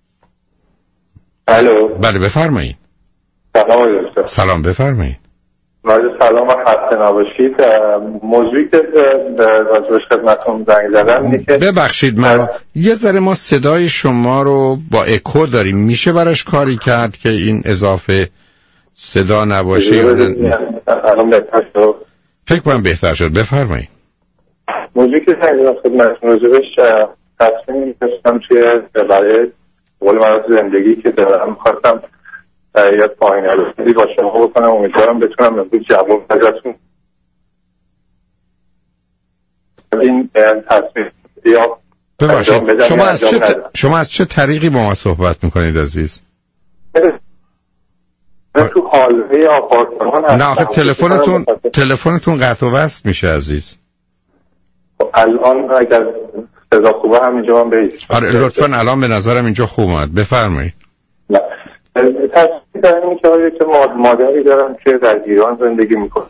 الو. بله بفرمایید. سلام دکتر. سلام بفرمایید. ماجد سلام و خسته نباشید. موضوعی که راجبش خدمتتون زنگ زدم اینه که ببخشید من یه ذره ما صدای شما رو با اکو داریم، میشه براش کاری کرد که این اضافه صدا نباشه؟ الان بهتر شد. فکر کنم بهتر شد. بفرمایید. موضوعی که زنگ زدم خدمتتون راجبش تصمیم می‌گرفتم توی برای قول من زندگی که دارم می‌خواستم یه پایین الوزی با شما بکنم. امیدوارم بتونم امروز جواب ازتون این تصمیم یا ببخشید شما از چه ت... شما از چه طریقی با ما صحبت میکنید عزیز؟ من تو حالوی آپارتمان نه آخه تلفنتون تلفنتون قطع و وصل میشه عزیز. الان اگر صدا خوبه همینجا من برید. آره لطفاً الان به نظرم اینجا خوب اومد. بفرمایید. نه تصمیم دارم که آیا که مادری دارم که در ایران زندگی میکنه.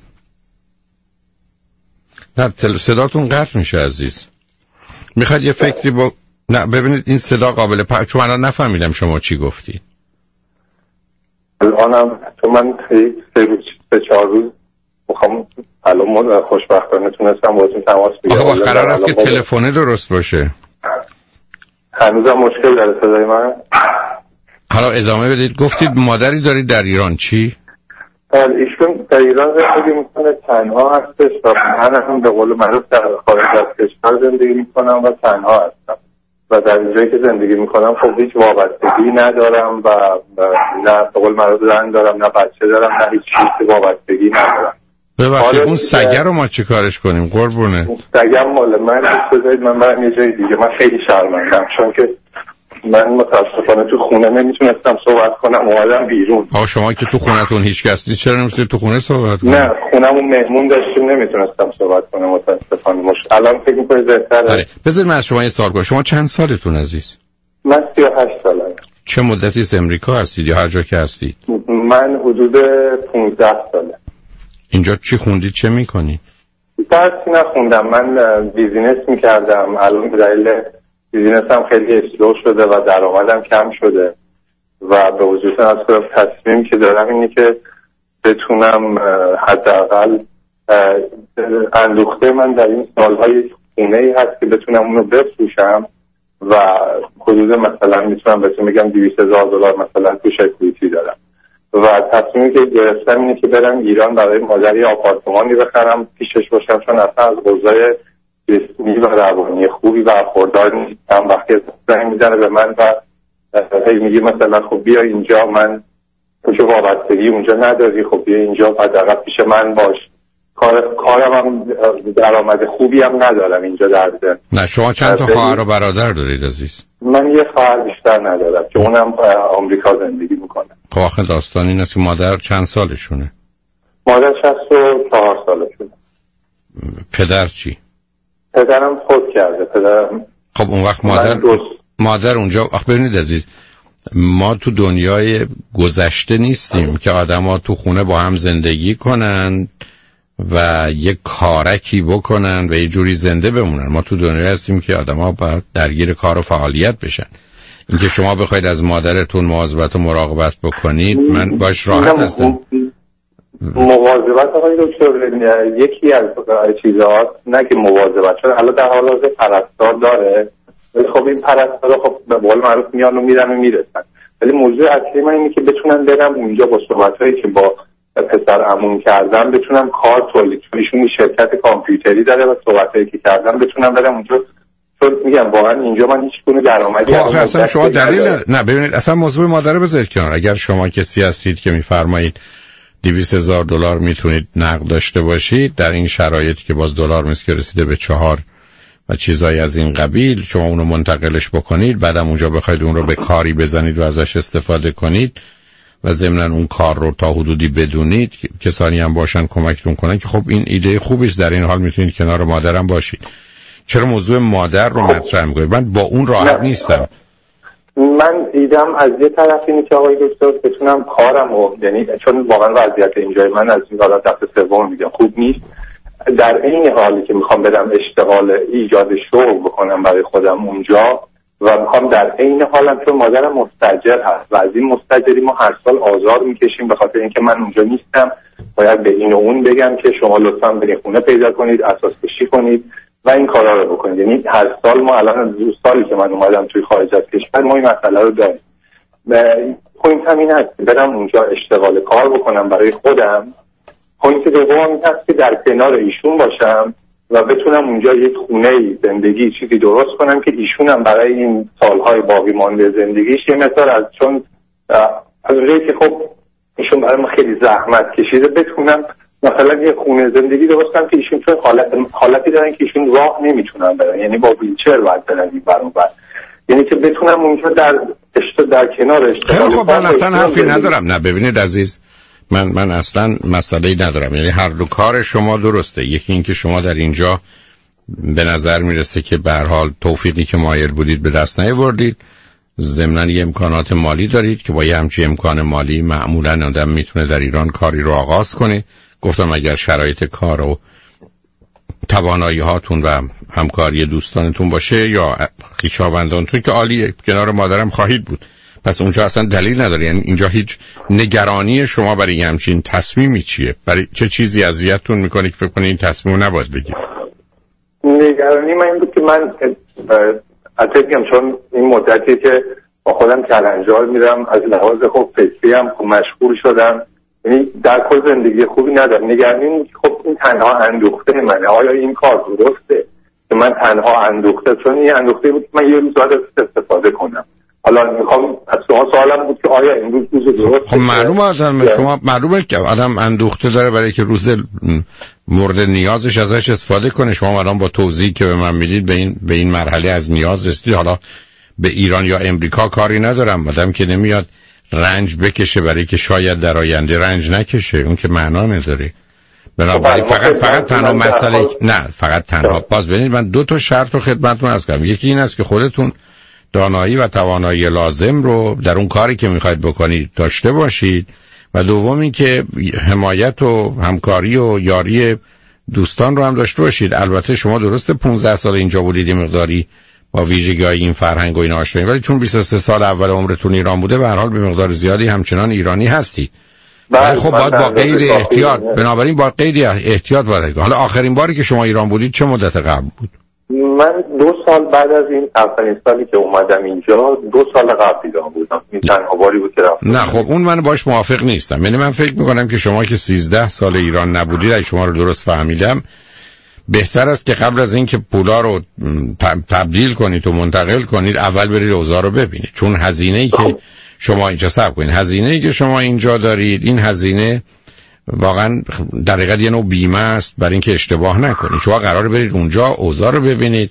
نه تل... صداتون قطع میشه عزیز. میخواد یه فکری با نه ببینید این صدا قابل پ... چون الان نفهمیدم شما چی گفتی. الانم تو من سه روز سه چهار روز میخوام الان خوشبختانه تونستم باهاتون تماس بگیرم. آخه با قرار است که تلفن درست باشه. هنوزم مشکل داره صدای من. حالا ادامه بدید. گفتید مادری دارید در ایران، چی؟ ایشون در ایران زندگی میکنه، تنها هستش و من هم به قول معروف در خارج از کشور زندگی میکنم و تنها هستم و در اینجایی که زندگی میکنم خب هیچ وابستگی ندارم و نه به قول معروف زن دارم نه بچه دارم نه هیچ چیزی وابستگی ندارم. ببخشید اون سگه رو ما چه کارش کنیم قربونه؟ اون سگه مال من بذارید من برم یه جای دیگه. من خیلی شرمندم چون که من متاسفانه تو خونه نمیتونستم صحبت کنم، اومدم بیرون. آه شما که تو خونتون هیچ کس نیست چرا نمیتونید تو خونه صحبت کنید؟ نه خونمون مهمون داشتیم نمیتونستم صحبت کنم متاسفانه. مش الان فکر می‌کنید بهتره؟ آره بذارید من از شما یه سوال کنم. شما چند سالتون عزیز؟ من سی و هشت سالم. چه مدتی از امریکا هستید یا هر جا که هستید؟ من حدود پانزده ساله. اینجا چی خوندید چه میکنید؟ درسی نخوندم. من بیزینس میکردم. الان به دلیل بیزینسم خیلی اسلو شده و درآمدم کم شده و به وجود از تصمیم که دارم اینه که بتونم حداقل اندوخته من در این سالهای خونه‌ای هست که بتونم اونو بفروشم و حدود مثلا میتونم بهتون بگم دویست هزار دلار مثلا توش اکویتی دارم و تصمیمی که گرفتم اینه که برم ایران برای مادری آپارتمانی بخرم پیشش باشم چون اصلا از اوضاع جسمی و روانی خوبی برخوردار نیستم. وقتی زنگ میزنه به من و هی میگه مثلا خب بیا اینجا، من تو که وابستگی اونجا نداری خب بیا اینجا حداقل پیش من باش. کار کارم هم درآمد خوبی هم ندارم اینجا در ضمن. نه شما چند تا خواهر و برادر دارید عزیز؟ من یه خواهر بیشتر ندارم که اونم آمریکا زندگی میکنه. خب آخه داستان این است که مادر چند سالشونه؟ مادر شصت و چهار سالشونه. پدر چی؟ پدرم خود کرده. پدرم خب اون وقت مادر مادر اونجا. آخه ببینید عزیز ما تو دنیای گذشته نیستیم که آدما تو خونه با هم زندگی کنن و یک کارکی بکنن و یه جوری زنده بمونن. ما تو دنیای هستیم که آدما باید درگیر کار و فعالیت بشن. اینکه شما بخواید از مادرتون مواظبت و مراقبت بکنید من باش راحت هستم. مواظبت آقای دکتر یکی از چیزها نه که مواظبت چون الان در حال حاضر پرستار داره. خب این پرستارا خب به قول معروف میان و میرن و میرسن ولی موضوع اصلی من اینه که بتونن برم اونجا با صحبتایی که با پسر عموم کردم بتونم کار تولید ایشون شرکت کامپیوتری داره و صحبتایی که کردم بتونم برم اونجا چون میگم واقعا اینجا من هیچ گونه درآمدی ندارم. اصلا شما دلیل نه ببینید اصلا موضوع مادر بذارید کنار. اگر شما کسی هستید که میفرمایید دویست هزار دلار میتونید نقد داشته باشید در این شرایطی که باز دلار مثل که رسیده به چهار و چیزایی از این قبیل شما اونو منتقلش بکنید بعدم اونجا بخواید اون رو به کاری بزنید و ازش استفاده کنید و ضمناً اون کار رو تا حدودی بدونید کسانی هم باشن کمکتون کنن که خب این ایده خوبیست. در این حال میتونید کنار مادرم باشید. چرا موضوع مادر رو مطرح میکنید؟ من با اون راحت نیستم. من دیدم از یه طرف اینه که آقای دکتر بتونم کارم رو یعنی چون واقعا وضعیت اینجای من از این حالت دفعه سوم میگم خوب نیست. در این حالی که میخوام بدم اشتغال ایجاد شغل بکنم برای خودم اونجا و میخوام در این حالم چون مادرم مستاجر هست و از این مستاجری ما هر سال آزار میکشیم به خاطر اینکه من اونجا نیستم باید به این و اون بگم که شما لطفاً برید خونه پیدا کنید اساس کشی کنید و این کارا رو بکنید. یعنی هر سال ما الان دو سالی که من اومدم توی خارج از کشور ما این مسئله رو داریم. پوینت همین هست برم اونجا اشتغال کار بکنم برای خودم. پوینت دوم این هست که در کنار ایشون باشم و بتونم اونجا یک خونه زندگی چیزی درست کنم که ایشون هم برای این سالهای باقی مانده زندگیش یه مثال از چون از اونجایی که خب ایشون برای ما خیلی زحمت کشیده بتونم مثلا یه خونه زندگی درست کنم که ایشون چون حالت حالتی دارن که ایشون راه نمیتونن برن یعنی با ویلچر باید برن این بر اون بر یعنی که بتونم اونجا در اشت در کنار اشتغال خب من اصلا حرفی ندارم. نه ببینید عزیز من من اصلا مسئله‌ای ندارم. یعنی هر دو کار شما درسته. یکی این که شما در اینجا به نظر میرسه که به هر حال توفیقی که مایل بودید به دست نیاوردید. ضمناً یه امکانات مالی دارید که با یه همچین امکان مالی معمولاً آدم میتونه در ایران کاری رو آغاز کنه. گفتم اگر شرایط کار و توانایی هاتون و همکاری دوستانتون باشه یا خویشاوندانتون که عالیه کنار مادرم خواهید بود. پس اونجا اصلا دلیل نداره. یعنی اینجا هیچ نگرانی شما برای همچین تصمیمی چیه؟ برای چه چیزی اذیتتون میکنه که فکر کنید این تصمیم نباید بگیرید؟ نگرانی من این بود که من حتی بگم چون این مدتی که با خودم کلنجار میرم از لحاظ خب فکری هم مشغول شدم، یعنی در کل زندگی خوبی ندارم. نگرانی این که خب این تنها اندوخته منه. آیا این کار درسته که من تنها اندوخته؟ چون این اندوخته بود من یه روز باید استفاده کنم. حالا میخوام از شما سوالم بود که آیا این روز روز درسته؟ خب معلومه آدم شما معلومه که آدم اندوخته داره برای که روز مورد نیازش ازش استفاده کنه. شما الان با توضیحی که به من میدید به این به این مرحله از نیاز رسیدید. حالا به ایران یا امریکا کاری ندارم، آدم که نمیاد رنج بکشه برای که شاید در آینده رنج نکشه، اون که معنا نداره. بنابراین فقط فقط تنها مسئله نه فقط تنها باز ببینید من دو تا شرط رو خدمتتون عرض کنم. یکی این است که خودتون دانایی و توانایی لازم رو در اون کاری که میخواید بکنید داشته باشید و دوم این که حمایت و همکاری و یاری دوستان رو هم داشته باشید. البته شما درسته پانزده سال اینجا بودید مقداری با ویژگی‌های این فرهنگ و این آشنایی، ولی چون بیست و سه سال اول عمرتون ایران بوده به هر حال به مقدار زیادی همچنان ایرانی هستید. ولی خب باید با قید احتیاط، بنابراین با قید احتیاط باید. حالا آخرین باری که شما ایران بودید چه مدت قبل بود؟ من دو سال بعد از این اولین سالی که اومدم اینجا دو سال قبل ایران بودم. این تنها باری بود که رفتم. نه خب اون من باش موافق نیستم. یعنی من فکر میکنم که شما که سیزده سال ایران نبودید، اگه شما رو درست فهمیدم، بهتر است که قبل از این که پولا رو تبدیل کنید و منتقل کنید اول برید اوضاع رو ببینید. چون هزینه‌ای که شما اینجا صرف کنید، هزینه‌ای که شما اینجا دارید، این هزینه واقعا در حقیقت یه نوع بیمه است برای اینکه اشتباه نکنید. شما قراره برید اونجا اوضاع رو ببینید،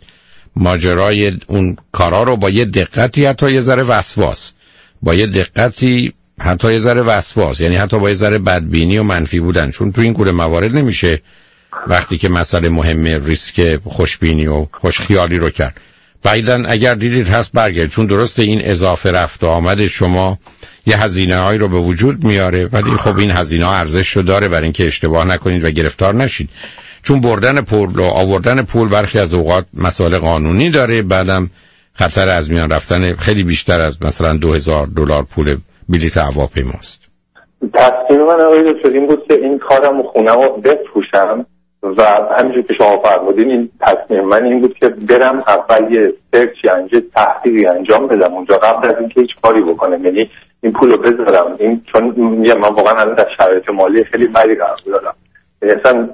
ماجرای اون کارا رو با یه دقتی، حتی یه ذره وسواس، با یه دقتی حتی یه ذره وسواس، یعنی حتی با یه ذره بدبینی و منفی بودن. چون تو این گونه موارد نمیشه وقتی که مسئله مهمه ریسک خوشبینی و خوشخیالی رو کرد. بعدن اگر دیدید هست برگرد، چون درسته این اضافه رفت و آمد شما یه هزینه هایی رو به وجود میاره، ولی خب این هزینه ها ارزش رو داره برای اینکه اشتباه نکنید و گرفتار نشید. چون بردن پول و آوردن پول برخی از اوقات مسائل قانونی داره، بعدم خطر از میان رفتن خیلی بیشتر از مثلا دو هزار دلار پول بلیط هواپیماست. تصمیم من آقای دکتر این بود که این کارم و خونم رو بفروشم و همینجور که شما فرمودین این تصمیم من این بود که برم اول یه سرچی انجام تحقیقی انجام بدم اونجا قبل از اینکه هیچ کاری بکنم. یعنی این پولو بذارم این چون من واقعا الان در شرایط مالی خیلی بدی قرار دارم، یعنی اصلا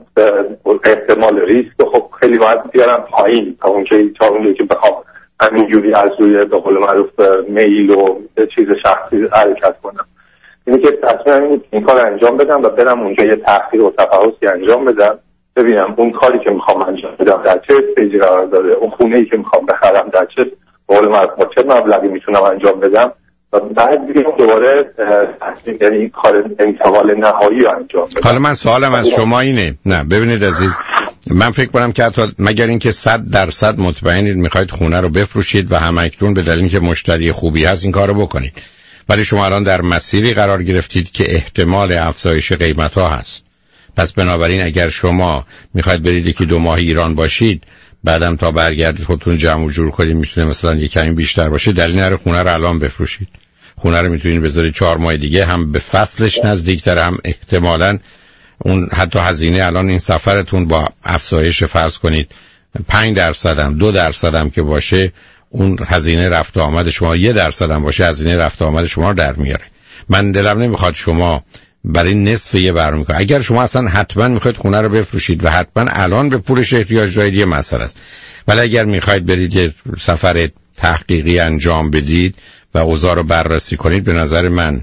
احتمال ریسک خب خیلی باید بیارم پایین تا اونجایی تا اونجایی که بخوام همینجوری از روی به قول معروف میل و چیز شخصی حرکت کنم. اینه که تصمیم این این کار انجام بدم و برم اونجا یه تحقیق و تفحصی انجام بدم، ببینم اون کاری که میخوام انجام بدم در چه استیجی قرار داره، اون خونه‌ای که میخوام بخرم در چه به قول معروف چه مبلغی میتونم انجام بدم و بعد دیگه دوباره تصمیم یعنی کار انتقال نهایی رو انجام بدم. حالا من سوالم از شما اینه، نه ببینید عزیز، من فکر کنم که حتی مگر اینکه صد درصد مطمئنید میخواید خونه رو بفروشید و همکنون به دلیل اینکه مشتری خوبی هست این کارو بکنید، ولی شما الان در مسیری قرار گرفتید که احتمال افزایش قیمت ها هست. پس بنابراین اگر شما میخواید برید یکی دو ماه ایران باشید بعدم تا برگردید خودتون جمع و جور کنید میتونه مثلا یک کمی بیشتر باشه، دلیل نره خونه رو الان بفروشید. خونه رو میتونید بذارید چهار ماه دیگه، هم به فصلش نزدیکتر، هم احتمالاً اون حتی هزینه الان این سفرتون با افزایش فرض کنید پنج درصد هم دو درصد هم که باشه اون هزینه رفت و آمد شما یه درصد هم باشه هزینه رفت و آمد شما رو در میاره. من دلم نمیخواد شما برای نصف یه برنامه کنید. اگر شما اصلا حتما میخواید خونه رو بفروشید و حتما الان به پولش احتیاج دارید یه مسئله است، ولی اگر میخواید برید یه سفر تحقیقی انجام بدید و اوضاع رو بررسی کنید، به نظر من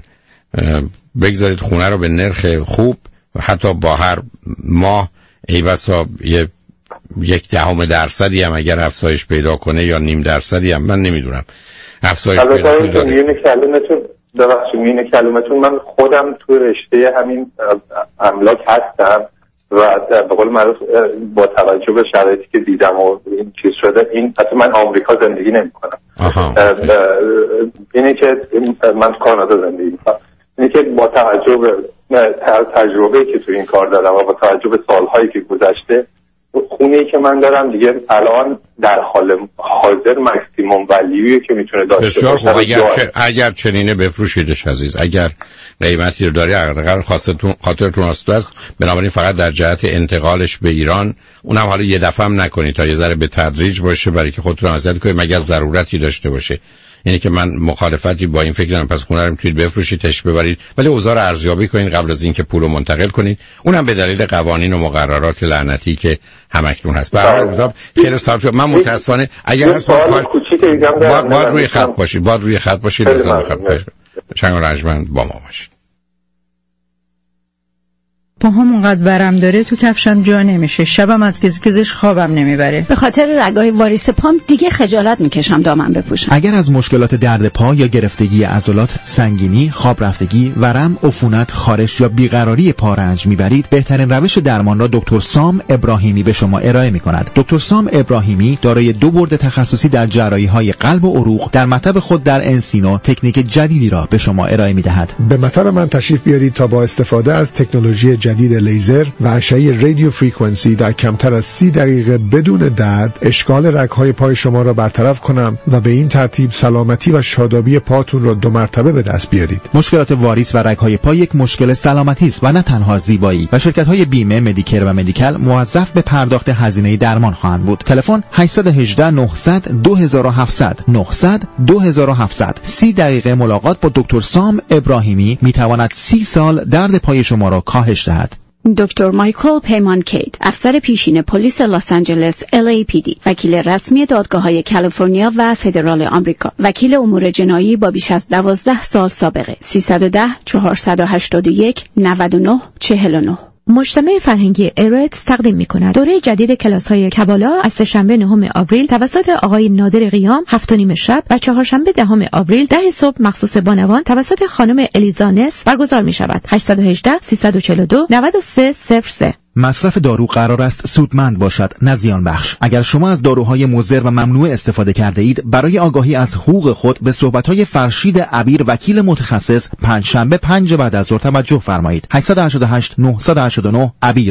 بگذارید خونه رو به نرخ خوب و حتی با هر ماه ای بسا یه یک دهم درصدی هم اگر افزایش پیدا کنه یا نیم درصدی هم من نمیدونم افزایش پیدا کنه. میونه کلمتون ببخشید میونه کلمتون من خودم توی رشته همین املاک هستم و به قول معروف با توجه به شرایطی که دیدم و این چیز شده این حتی من آمریکا زندگی نمی‌کنم. اینه که من کانادا زندگی می‌کنم. اینه که با توجه به تجربه‌ای که تو این کار دارم و با توجه به سال‌هایی که گذشته خونه‌ای که من دارم دیگه الان در حال حاضر مکسیموم ولیویه که میتونه داشته باشه. بسیار اگر, چه، اگر چنینه بفروشیدش عزیز. اگر قیمتی رو داری حداقل خاطرتون خاطرتون است است، بنابراین فقط در جهت انتقالش به ایران، اونم حالا یه دفعه هم نکنید، تا یه ذره به تدریج باشه برای که خودتون آزاد کنید مگر ضرورتی داشته باشه. یعنی که من مخالفتی با این فکر ندارم، پس خونه رو میتونید بفروشید تش ببرید، ولی اوضاع رو ارزیابی کنید قبل از اینکه پول رو منتقل کنید، اونم به دلیل قوانین و مقررات لعنتی که همکنون هست. به هر حال خیلی صاحب من متاسفانه اگر هست باید باید روی خط باشید، باید روی خط باشید لازم خط باشید. چنگ و رنجمند با ما باشید. پاهام اونقدر ورم داره تو کفشم جا نمیشه، شبم از گزگزش خوابم نمیبره. به خاطر رگای واریس پام دیگه خجالت میکشم دامن بپوشم. اگر از مشکلات درد پا یا گرفتگی عضلات، سنگینی، خواب رفتگی، ورم، عفونت، خارش یا بیقراری پا رنج میبرید، بهترین روش درمان را دکتر سام ابراهیمی به شما ارائه میکند. دکتر سام ابراهیمی دارای دو برد تخصصی در جراحی‌های قلب و عروق در مطب خود در انسینو تکنیک جدیدی را به شما ارائه میدهد. به مطب من تشریف بیارید تا با استفاده از تکنولوژی جدید لیزر و اشعه رادیو فرکانسی در کمتر از سی دقیقه بدون درد اشکال رگ‌های پای شما را برطرف کنم و به این ترتیب سلامتی و شادابی پاتون را دو مرتبه به دست بیارید. مشکلات واریس و رگ‌های پا یک مشکل سلامتی است و نه تنها زیبایی و شرکت‌های بیمه، مدیکر و مدیکال موظف به پرداخت هزینه درمان خواهند بود. تلفن هشت یک هشت نه صفر صفر دو هفت صفر صفر نه صفر دو هفت صفر صفر. سی دقیقه ملاقات با دکتر سام ابراهیمی میتواند سی سال درد پای شما را کاهش دهد. دکتر مایکل پیمان کید، افسر پیشین پلیس لس آنجلس ال ای پی دی، وکیل رسمی دادگاه‌های کالیفرنیا و فدرال آمریکا، وکیل امور جنایی با بیش از دوازده سال سابقه. سیصد و ده چهارصد و هشتاد و یک نود و نه چهل و نه. مجتمع فرهنگی ایرتس تقدیم می‌کند دوره جدید کلاس‌های کبالا از سه‌شنبه نهم آوریل توسط آقای نادر قیام هفت و نیم شب و چهارشنبه دهم آوریل ده صبح مخصوص بانوان توسط خانم الیزانس برگزار می‌شود. هشت یک هشت سه چهار دو نه سه صفر سه. مصرف دارو قرار است سودمند باشد، نه زیان بخش. اگر شما از داروهای مضر و ممنوع استفاده کرده اید، برای آگاهی از حقوق خود به صحبت‌های فرشید عبیر وکیل متخصص پنجشنبه پنج بعد از ظهر توجه فرمایید. هشت هشت هشت نه هشت نه عبیر.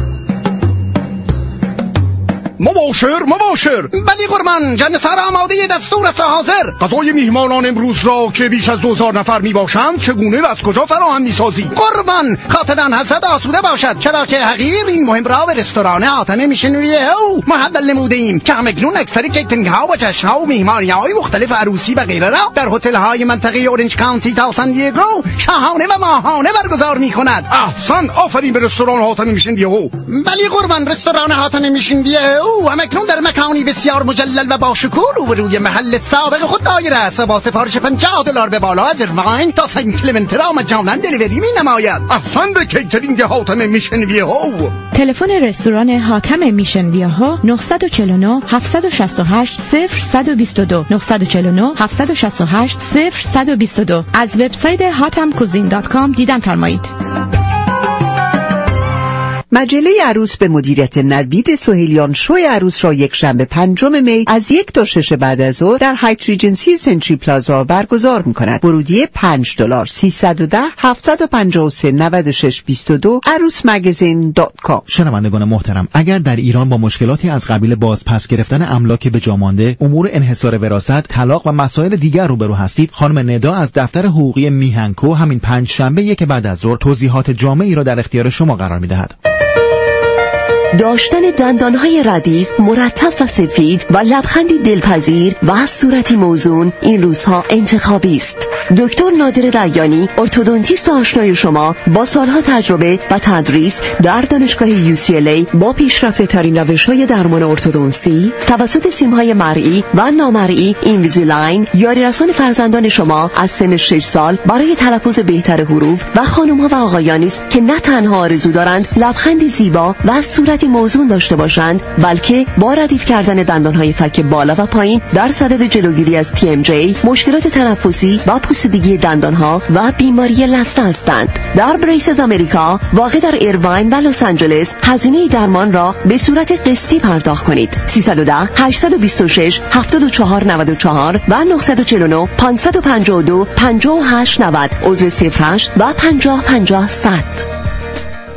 مباشر مباشر. بلی قربان، جن سر آماده دستور است حاضر. غذای میهمانان امروز را که بیش از دوزار نفر می باشند چگونه و از کجا فراهم می سازی؟ قربان، خاطران حضرت آسوده باشد، چرا که حقیر این مهم را به رستوران حاتم میشنویه او محول نموده ایم که همکنون اکثر کیترینگ ها و جشن ها و مهمانی های مختلف عروسی و غیره را در هتل های منطقه اورنج کانتی تا سان دیگو شاهانه و ماهانه برگزار می کند. احسن، آفرین به رستوران حاتم میشنویه او. بلی قربان، رستوران حاتم میشنویه او همکنون در مکانی بسیار مجلل و با شکوه روبروی محل سابق خود دایر است و با سفارش پنجاه دلار به بالا از ارواین تا سن کلمنت را مجانا دلیوری می نماید. احسن به کیترینگ حاتم میشنویه او. تلفن رستوران حاتم میشنویه ها نه چهار نه هفت شش هشت صفر یک دو دو نه چهار نه هفت شش هشت صفر یک دو دو. از وبسایت هاتم کوزین دات کام دیدن فرمایید. مجله عروس به مدیریت نوید سهیلیان شوی عروس را یک شنبه پنجم می از یک تا شش بعد از ظهر در هایت ریجنسی سنتری پلازا برگزار می‌کند. ورودی پنج دلار. سیصد و ده هفتصد و پنجاه و سه نود و شش بیست و دو عروس مگزین دات کام. شنوندگان محترم، اگر در ایران با مشکلاتی از قبیل بازپس گرفتن املاک به جا مانده، امور انحصار وراثت، طلاق و مسائل دیگر روبرو هستید، خانم ندا از دفتر حقوقی میهنکو همین پنج شنبه یک بعد از ظهر توضیحات جامعی را در اختیار شما قرار می‌دهد. داشتن دندانهای ردیف، مرتب و سفید و لبخندی دلپذیر و صورتی موزون این روزها انتخابی است. دکتر نادر ریانی، ارتودونتیست آشنای شما با سالها تجربه و تدریس در دانشگاه یو سی ال ای با پیشرفته ترین روش‌های درمان ارتودونسی توسط سیم‌های مرئی و نامرئی اینویزیلاین یاری رسان فرزندان شما از سن شش سال برای تلفظ بهتر حروف و خانم‌ها و آقایانی است که نه تنها آرزو دارند لبخندی زیبا و صورتی موزون داشته باشند، بلکه با ردیف کردن دندانهای فک بالا و پایین در صدد جلوگیری از تی ام جی، مشکلات تنفسی و پوسیدگی دندانها و بیماری لثه هستند. در بریسز امریکا واقع در ایرواین و لس آنجلس هزینه درمان را به صورت قسطی پرداخت کنید. سیصد و ده هشتصد و بیست و شش هفتاد و چهار نود و چهار و نه چهار نه پانصد و پنجاه و دو پنجاه و هشت نود عضو صفر هشت و پنجاه پنجاه صد.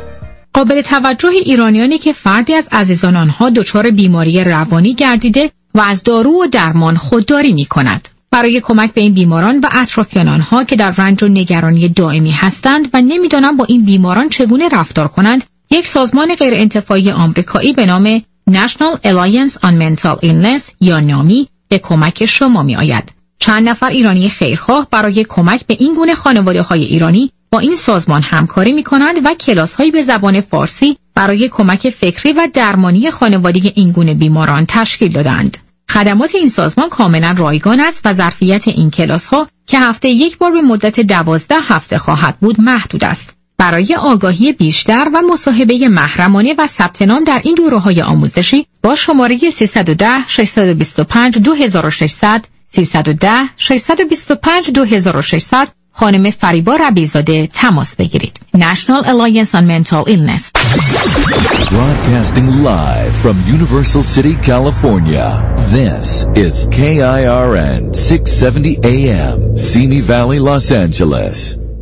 قابل توجه ایرانیانی که فردی از عزیزان آنها دچار بیماری روانی گردیده و از دارو و درمان خودداری می‌کند. برای کمک به این بیماران و اطرافیان آنها که در رنج و نگرانی دائمی هستند و نمی‌دانند با این بیماران چگونه رفتار کنند، یک سازمان غیرانتفاعی آمریکایی به نام National Alliance on Mental Illness یا نامی به کمک شما می‌آید. چند نفر ایرانی خیرخواه برای کمک به این گونه خانواده‌های ایرانی با این سازمان همکاری می‌کنند و کلاس‌هایی به زبان فارسی برای کمک فکری و درمانی خانواده این گونه بیماران تشکیل دادند. خدمات این سازمان کاملا رایگان است و ظرفیت این کلاس‌ها که هفته یک بار به مدت دوازده هفته خواهد بود محدود است. برای آگاهی بیشتر و مصاحبه محرمانه و ثبت نام در این دوره‌های آموزشی با شماره سیصد و ده ششصد و بیست و پنج دو هزار و ششصد سیصد و ده ششصد و بیست و پنج دو هزار و ششصد خانم فریبا ربیع‌زاده تماس بگیرید. National Alliance on Mental Illness. Broadcasting live from Universal City, California. This is K I R N six seventy A M, Simi Valley, Los Angeles.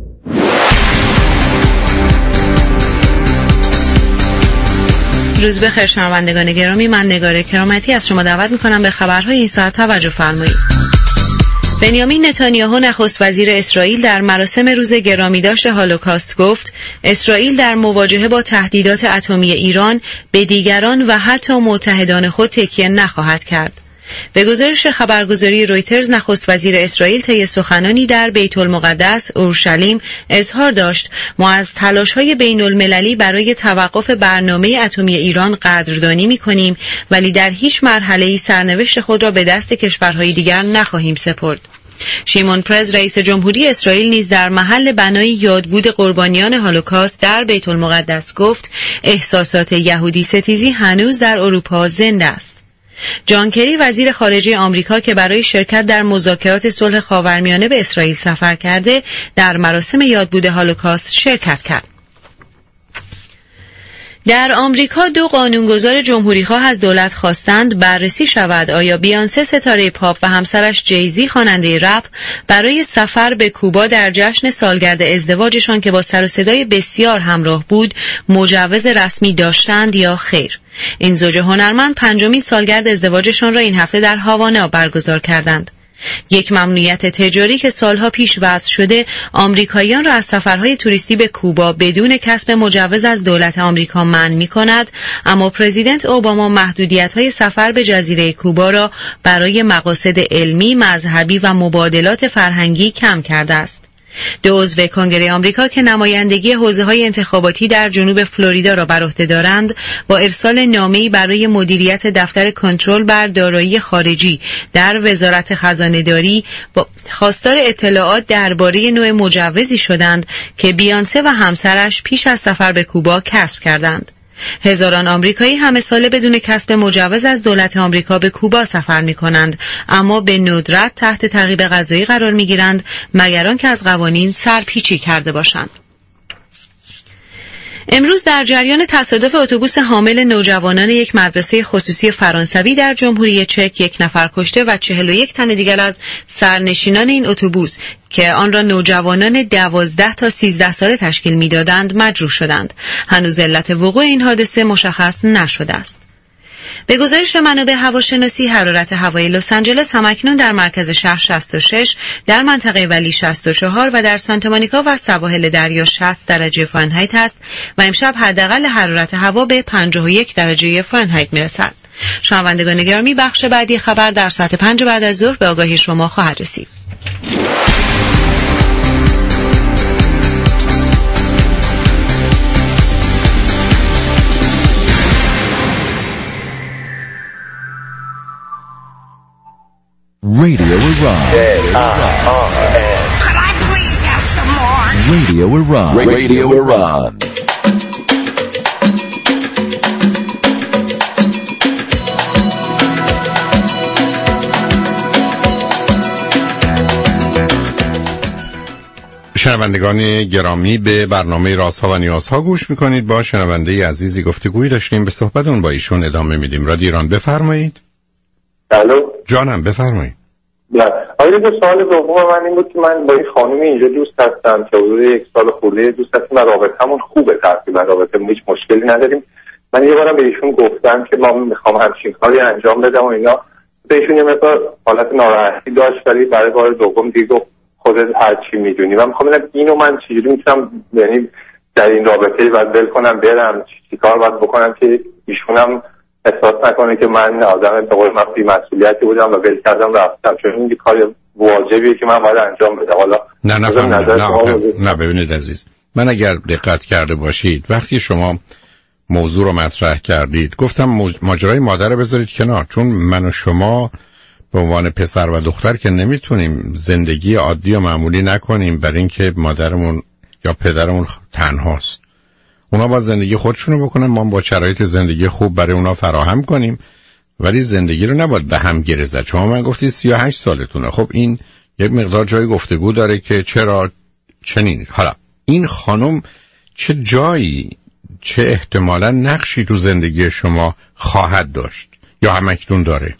روز بخیر شنوندگان گرامی، من نگار کرامتی از شما دعوت می‌کنم به خبرهای این ساعت توجه فرمایید. بنیامین نتانیاهو نخست وزیر اسرائیل در مراسم روز گرامیداشت هولوکاست گفت اسرائیل در مواجهه با تهدیدات اتمی ایران به دیگران و حتی متحدان خود تکیه نخواهد کرد. به گزارش خبرگزاری رویترز نخست وزیر اسرائیل طی سخنانی در بیت المقدس اورشلیم اظهار داشت ما از تلاش‌های بین‌المللی برای توقف برنامه اتمی ایران قدردانی می‌کنیم ولی در هیچ مرحله‌ای سرنوشت خود را به دست کشورهای دیگر نخواهیم سپرد. شیمون پرز رئیس جمهوری اسرائیل نیز در محل بنای یادبود قربانیان هولوکاست در بیت المقدس گفت احساسات یهودی ستیزی هنوز در اروپا زنده است. جان کری وزیر خارجه آمریکا که برای شرکت در مذاکرات صلح خاورمیانه به اسرائیل سفر کرده در مراسم یادبود هولوکاست شرکت کرد. در آمریکا دو قانونگذار جمهوری‌خواه از دولت خواستند بررسی شود آیا بیانسه ستاره پاپ و همسرش جیزی خواننده رپ برای سفر به کوبا در جشن سالگرد ازدواجشان که با سر و صدای بسیار همراه بود مجوز رسمی داشتند یا خیر. این زوج هنرمند پنجمین سالگرد ازدواجشان را این هفته در هاوانا برگزار کردند. یک ممنوعیت تجاری که سالها پیش وضع شده آمریکاییان را از سفرهای توریستی به کوبا بدون کسب مجوز از دولت آمریکا منع می‌کند، اما پرزیدنت اوباما محدودیت‌های سفر به جزیره کوبا را برای مقاصد علمی، مذهبی و مبادلات فرهنگی کم کرده است. دو عضو کنگره آمریکا که نمایندگی حوزه‌های انتخاباتی در جنوب فلوریدا را بر عهده دارند با ارسال نامه‌ای برای مدیریت دفتر کنترل بر دارایی خارجی در وزارت خزانه‌داری با خواستار اطلاعات درباره نوع مجوزی شدند که بیانسه و همسرش پیش از سفر به کوبا کسب کردند. هزاران آمریکایی همه ساله بدون کسب مجوز از دولت آمریکا به کوبا سفر می‌کنند، اما به ندرت تحت تعقیب قضایی قرار می‌گیرند مگر آنکه از قوانین سرپیچی کرده باشند. امروز در جریان تصادف اتوبوس حامل نوجوانان یک مدرسه خصوصی فرانسوی در جمهوری چک یک نفر کشته و چهل و یک تن دیگر از سرنشینان این اتوبوس که آن را نوجوانان دوازده تا سیزده ساله تشکیل می‌دادند مجروح شدند. هنوز علت وقوع این حادثه مشخص نشده است. به گزارش منابع هواشناسی حرارت هوای لس آنجلس همکنون در مرکز شهر شصت و شش، در منطقه ولی شصت و چهار و در سانتا مونیکا و سواحل دریا شصت درجه فارنهایت است و امشب حداقل حرارت هوا به پنجاه و یک درجه فارنهایت میرسد. شنوندگان گرامی، بخش بعدی خبر در ساعت پنج بعد از ظهر به آگاهی شما خواهد رسید. Radio Iran. Could I please have some more? Radio Iran. Radio Iran. شنوندگان گرامی، به برنامه رازها و نیازها گوش میکنید. با شنونده عزیزی گفتگویی داشتیم، به صحبت اون با ایشون ادامه میدیم. رادیو ایران، بفرمایید. الو. جانم، بفرمایید. بله. آیا دو سوال دوم من این بود که من با این خانمی اینجا دوست هستم که حدود یک سال خورده دوست هستیم و رابطمون خوبه، تقریبا رابطمون هیچ مشکلی نداریم. من یه بارم به ایشون گفتم که ما میخوام همچین کاری انجام بدم و اینا، به ایشون یه مقدار حالت ناراحتی داشت، ولی برای بار دوم دیگه خودت هر چی میدونی. من میخوام ببینم اینو من چجوری میتونم یعنی در این رابطه باید ول کنم برم، چیکار باید بکنم که ایشونم احساس نکنه که من آدم به قول من بی‌مسئولیتی بودم و ول کردم رفتم، چون این کار واجبیه که من باید انجام بدم. حالا نه نه نه نه, نه ببینید عزیز، من اگر دقت کرده باشید وقتی شما موضوع رو مطرح کردید گفتم ماجرای مادر رو بذارید کنار، چون من و شما به عنوان پسر و دختر که نمیتونیم زندگی عادی و معمولی نکنیم برای اینکه مادرمون یا پدرمون تنهاست. اونا با زندگی خودشونو بکنن، ما با شرایط زندگی خوب برای اونا فراهم کنیم، ولی زندگی رو نباید به هم گره زد. شما من گفتید سی و هشت سالتونه، خب این یک مقدار جای گفتگو داره که چرا چنین. حالا این خانم چه جایی، چه احتمالا نقشی تو زندگی شما خواهد داشت یا همکنون داره؟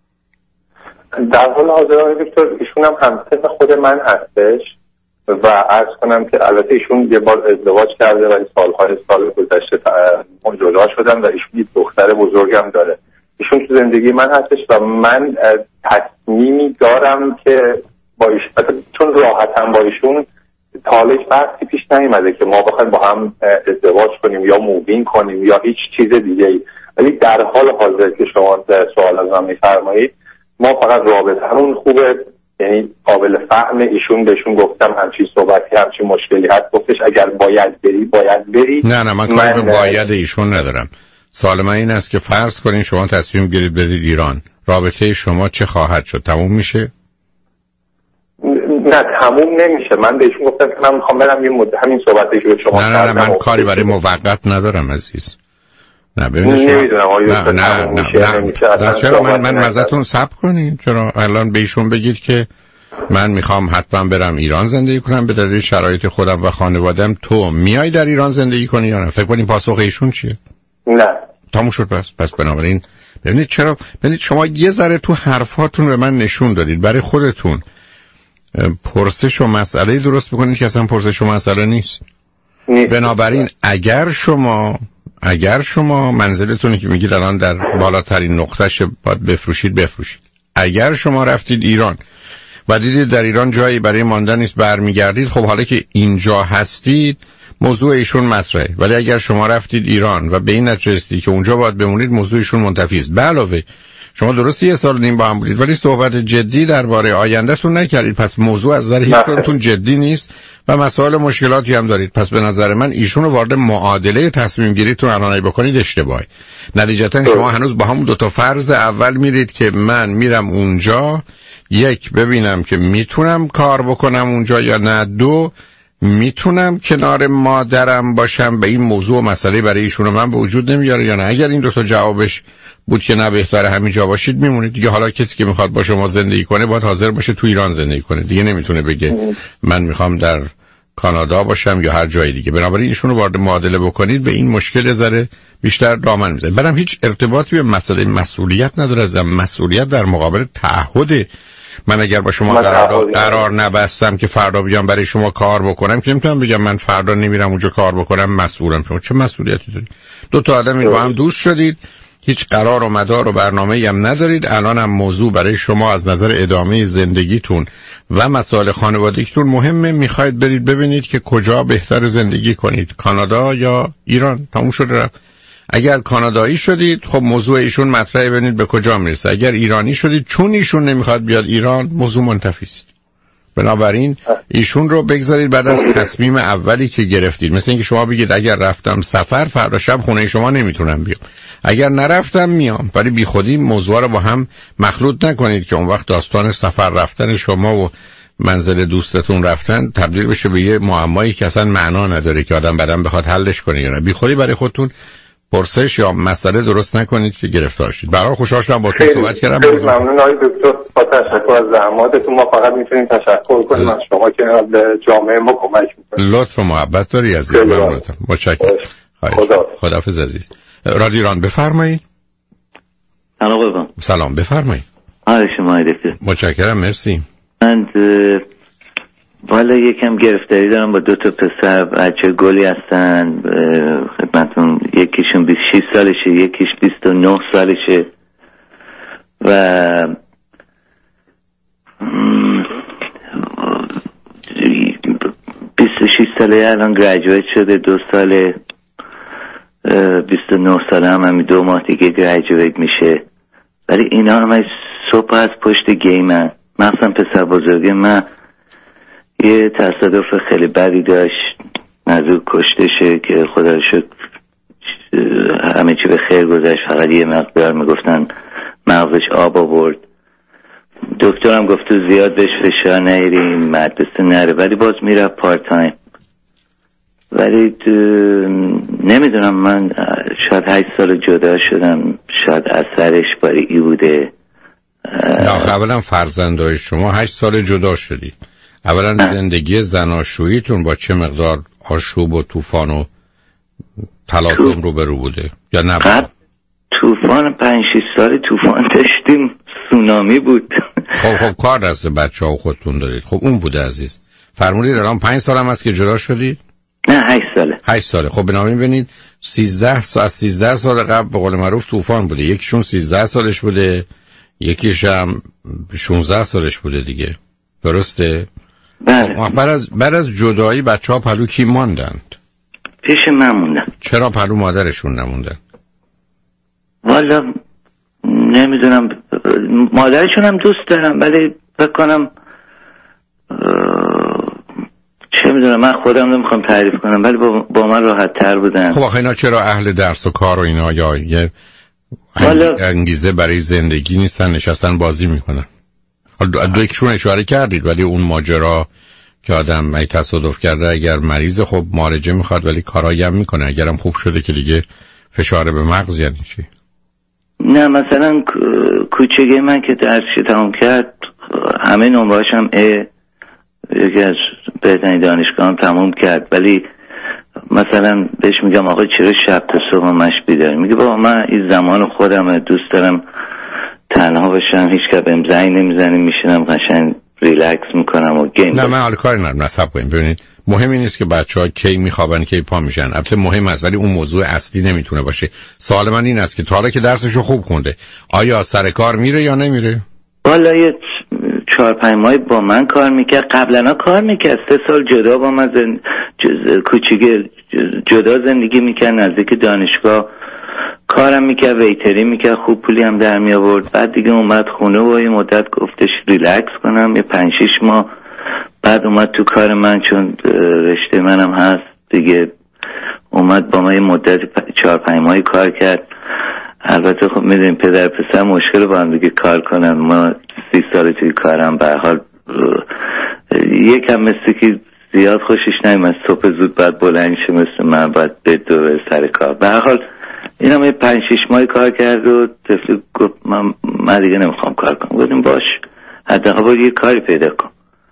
در حال حاضر آقای دکتر ایشون هم همسن خود من هستش و عرض کنم که البته ایشون یه بار ازدواج کرده ولی سالهای سال گذشته جدا شدن و ایشون یه دختر بزرگم داره. ایشون تو زندگی من هستش و من تصمیمی دارم که با ایشون، چون راحتم با ایشون تا حالا هیچ بحثی پیش نیومده که ما بخوایم با هم ازدواج کنیم یا مووین کنیم یا هیچ چیز دیگه ای، ولی در حال حاضر که شما سوال از من میفرمایید ما فقط رابطمون خوبه، یعنی قابل فهم. ایشون بهشون گفتم همچین صحبتی همچین مشکلی هست، گفتش اگر باید بری باید بری. نه نه من کاری به باید ایشون ندارم. سوال من این است که فرض کنین شما تصمیم گیرید برید ایران، رابطه شما چه خواهد شد؟ تموم میشه؟ نه تموم نمیشه. من بهشون گفتم که من میخوام برم یه مدت همین صحبتی که به شما نه نه نه من کاری برای موقت ندارم عزیز. نه ببینید نمیدونم آیا نه نه نه, نه. نه. چرا من من مزتون صبر کنین؟ چرا الان به ایشون بگید که من میخوام حتما برم ایران زندگی کنم به دلیل شرایط خودم و خانوادم، تو میای در ایران زندگی کنی یا نه؟ فکر کنین پاسخ ایشون چیه؟ نه تموم شد. پس پس بنابراین ببینید چرا ببینید شما یه ذره تو حرفاتون به من نشون دادید برای خودتون پرسش و مسئله درست بکنید که اصلا پرسش و مسئله نیست. نیست. بنابراین اگر شما اگر شما منزلتونی که میگید الان در بالاترین نقطهش باید بفروشید بفروشید، اگر شما رفتید ایران و دیدید در ایران جایی برای ماندن نیست برمیگردید، خب حالا که اینجا هستید موضوع ایشون مطرحه. ولی اگر شما رفتید ایران و به این نتیجه رسیدید که اونجا باید بمونید موضوع ایشون منتفی است. به علاوه شما درست یه سال نیم با هم بودید ولی صحبت جدی درباره آیندهتون نکردید، پس موضوع از نظر هیچکدومتون جدی نیست و مسائل مشکلاتی هم دارید. پس به نظر من ایشون رو وارد معادله تصمیم گیریتون الان بکنید اشتباهه. نتیجتا شما هنوز با هم دو تا فرض اول میرید که من میرم اونجا، یک ببینم که میتونم کار بکنم اونجا یا نه، دو میتونم کنار مادرم باشم. به این موضوع و مسئله برای ایشون من به وجود نمیاره یا نه؟ اگر این دو تا جوابش بود که نه بهتره همینجا باشید میمونید دیگه. حالا کسی که میخواد با شما زندگی کنه باید حاضر باشه تو ایران زندگی کنه دیگه، نمیتونه بگه من میخوام در کانادا باشم یا هر جای دیگه. بنابراین ایشونو وارد معادله بکنید، به این مشکل ذره بیشتر دامن میزنید. برام هیچ ارتباطی به مسئله مسئولیت نداره، از مسئولیت در مقابل تعهد. من اگر با شما قرار, قرار نبستم که فردا بیام برای شما کار بکنم که نمیتونم بگم من فردا نمیرم اونجا کار بکنم مسئولم. شما چه مسئولیتی دارید؟ دو تا آدمی با هم دوست شدید، هیچ قرار و مدار و برنامه‌ای هم ندارید، الان هم موضوع برای شما از نظر ادامه زندگیتون و مسائل خانوادگیتون مهمه، میخواید برید ببینید که کجا بهتر زندگی کنید، کانادا یا ایران. تموم شده رفت. اگر کانادایی شدید خب موضوع ایشون مطرحه، ببینید به کجا میرسه. اگر ایرانی شدید چون ایشون نمیخواد بیاد ایران موضوع منتفی است. بنابراین ایشون رو بگذارید بعد از تصمیم اولی که گرفتید، مثل اینکه شما بگید اگر رفتم سفر فردا شب خونه شما نمیتونم بیام، اگر نرفتم میام. ولی بی خودی موضوع رو با هم مخلوط نکنید که اون وقت داستان سفر رفتن شما و منزل دوستتون رفتن تبدیل بشه به یه معمایی که اصلا معنا نداره که آدم بعداً بخواد حلش کنه یا نه. بی خودی برای خودتون پرسش یا مسئله درست نکنید که گرفتار شید. برای خوشحال شدم با تو صحبت کردم. خیلی ممنون آقای دکتر، با تشکر از زحماتتون. ما فقط میتونیم تشکر کنیم از شما که به جامعه ما کمک میکنید. لطف و محبت داری عزیز. ممنونم. متشکرم. خدا خداحافظ عزیز. رادیو ایران بفرمایید. سلام. سلام بفرمایید. حال شما دکتر؟ متشکرم، مرسی. من والا یکم گرفتاری دارم با دو تا پسر، بچه گلی هستن خدمتون. یکیشون بیست و شش سالشه، یکیش بیست و نه سالشه و بیست و شش ساله الان گریجویت شده، دو ساله بیست و نه ساله هم همین دو ماه دیگه گریجویت میشه. ولی اینا هم صبح از پشت گیمن. مثلا پسر بزرگی من یه تصادف خیلی بدی داشت، نزدیک کشته شه که خدا رو شکر همه چی به خیر گذشت. فقط یه مقدار میگفتن مغزش آب آورد. دکترم گفت تو زیاد بهش فشار نیاریم، مدرسه نره، ولی باز میره پارت تایم. ولی نمیدونم، من شاید هشت سال جدا شدم، شاید اثرش برای ای بوده. نه اولا فرزندای شما هشت سال جدا شدید. اولا زندگی زناشوییتون با چه مقدار آشوب و طوفان و تلاطم رو برو بوده یا نه؟ طوفان پنج شش سال طوفان داشتیم، سونامی بود. خب خب کار دست بچه ها و خودتون دارید. خب اون بوده عزیز. فرمودید الان پنج سال هم هست که جدا شدید؟ نه هشت ساله. هشت ساله. خب بنابراین ببینید سیزده سال از سیزده سال قبل به قول معروف طوفان بوده. یکیشون سیزده سالش بوده، یکیش هم شانزده سالش بوده دیگه. درسته؟ بله. بعد از بعد از جدایی بچه‌ها پلو کی ماندند؟ پیش من موندن. چرا پلو مادرشون نموندن؟ والا نمیدونم، مادرشون هم دوست دارم ولی فکر کنم چه میدونم، من خودم نمیخوام تعریف کنم ولی با, با من راحت تر بودن. خب آخه اینا چرا اهل درس و کار و اینا یا یه انگیزه برای زندگی نیستن، نشستن بازی میکنن؟ دو یکشون اشاره کردید ولی اون ماجرا که آدم ای تصادف کرده اگر مریض خب معالجه میخواد ولی کارایی هم میکنه، اگرم خوب شده که دیگه فشار به مغز یعنی چی؟ نه مثلا کوچگی من که درسش تمام کرد همه نمره‌هاش هم ا یکی از بهترین دانشگاه هم تموم کرد، ولی مثلا بهش میگم آقا چرا شب تا صبح مش بیداری؟ میگه بابا من این زمان خودم دوست دارم تنها باشم، هیچ که بهم زنگ نمیزنه، میشینم قشنگ ریلکس میکنم و گیم. نه من حال کاری ندارم، نصب کنیم. ببینید مهم این نیست که بچه‌ها کی میخوابن کی پا میشن، البته مهم است ولی اون موضوع اصلی نمیتونه باشه. سوال من این است که تا حالا که درسشو خوب خونده آیا سر کار میره یا نمیره؟ والا یه چهار پنج ماه با من کار میکرد، قبلا کار میکرد، سه سال جدا با من زن... جز... کوچیک جدا زندگی میکرد، نزدیک دانشگاه کارم میکرد، ویتری میکرد، خوب پولی هم در می آورد. بعد دیگه اومد خونه و یه مدت گفتش ریلکس کنم، یه پنج شش ماه بعد اومد تو کار من، چون رشته منم هست دیگه، اومد با ما یه مدت چهار پنج ماهی کار کرد. البته خب میدونیم پدر پسر مشکل با هم دیگه کار کنن، ما سی سال توی کارم به هر حال یکم مثل که زیاد خوشش نمیاد صبح زود بعد بلند شه مثل من بعد به دو سر کار. به هر حال این هم یه پنج شش ماهی کار کرد و طفل گفت من, من دیگه نمیخوام کار کنم. گفتیم باش حداقل باید یه کاری پیدا کن.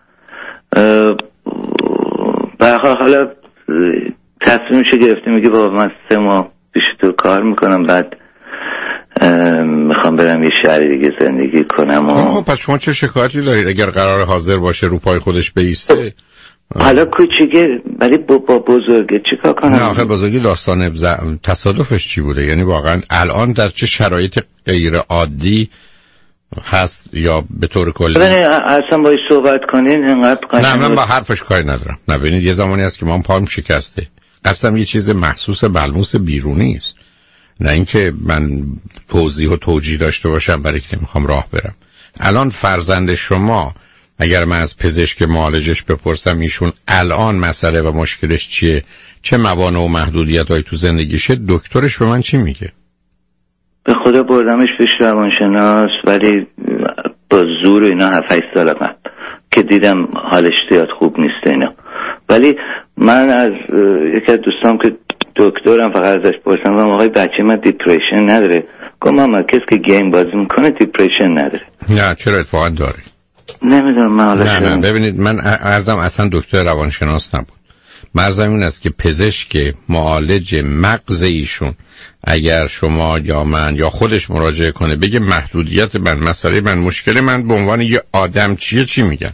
به هر حال حالا تصمیمشو گرفته، میگه بابا من سه ماه پیش تو کار میکنم بعد میخوام برم یه شهر دیگه زندگی کنم. و خب پس شما چه شکایتی دارید اگر قرار حاضر باشه رو پای خودش بیسته؟ حالا کوچیکه ولی با, با بزرگه چیکار کنم؟ نه آخه بزرگی داستان ز... تصادفش چی بوده؟ یعنی واقعا الان در چه شرایط غیر عادی هست یا به طور کلی؟ ببینید اصلا باید صحبت کنین اینقدر نه من با حرفش کاری ندارم. نه ببینید یه زمانی هست که من پام شکسته، قصدم یه چیز محسوس ملموس بیرونی است، نه اینکه من توضیح و توجیه داشته باشم برای که نمیخوام راه برم. الان فرزند شما اگر من از پزشک معالجش بپرسم ایشون الان مسئله و مشکلش چیه، چه موانع و محدودیت‌هایی تو زندگیشه، دکترش به من چی میگه؟ به خدا بردمش پیش روانشناس ولی با زور اینا هفت هشت سال قبل که دیدم حالش زیاد خوب نیست اینا. ولی من از یکی از دوستام که دکترم فقط ازش پرسیدم آقای بچه من دیپریشن نداره؟ گفت ماما کسی که گیم بازی میکنه دیپریشن نداره. نه چرا اتفاقا داره؟ نمیدونم من حالا نه نه ببینید من عرضم اصلا دکتر روانشناس نبود، مرزم این است که پزشک معالج مغز ایشون اگر شما یا من یا خودش مراجعه کنه بگه محدودیت من، مسئله من، مشکل من به عنوان یه آدم چیه، چی میگن؟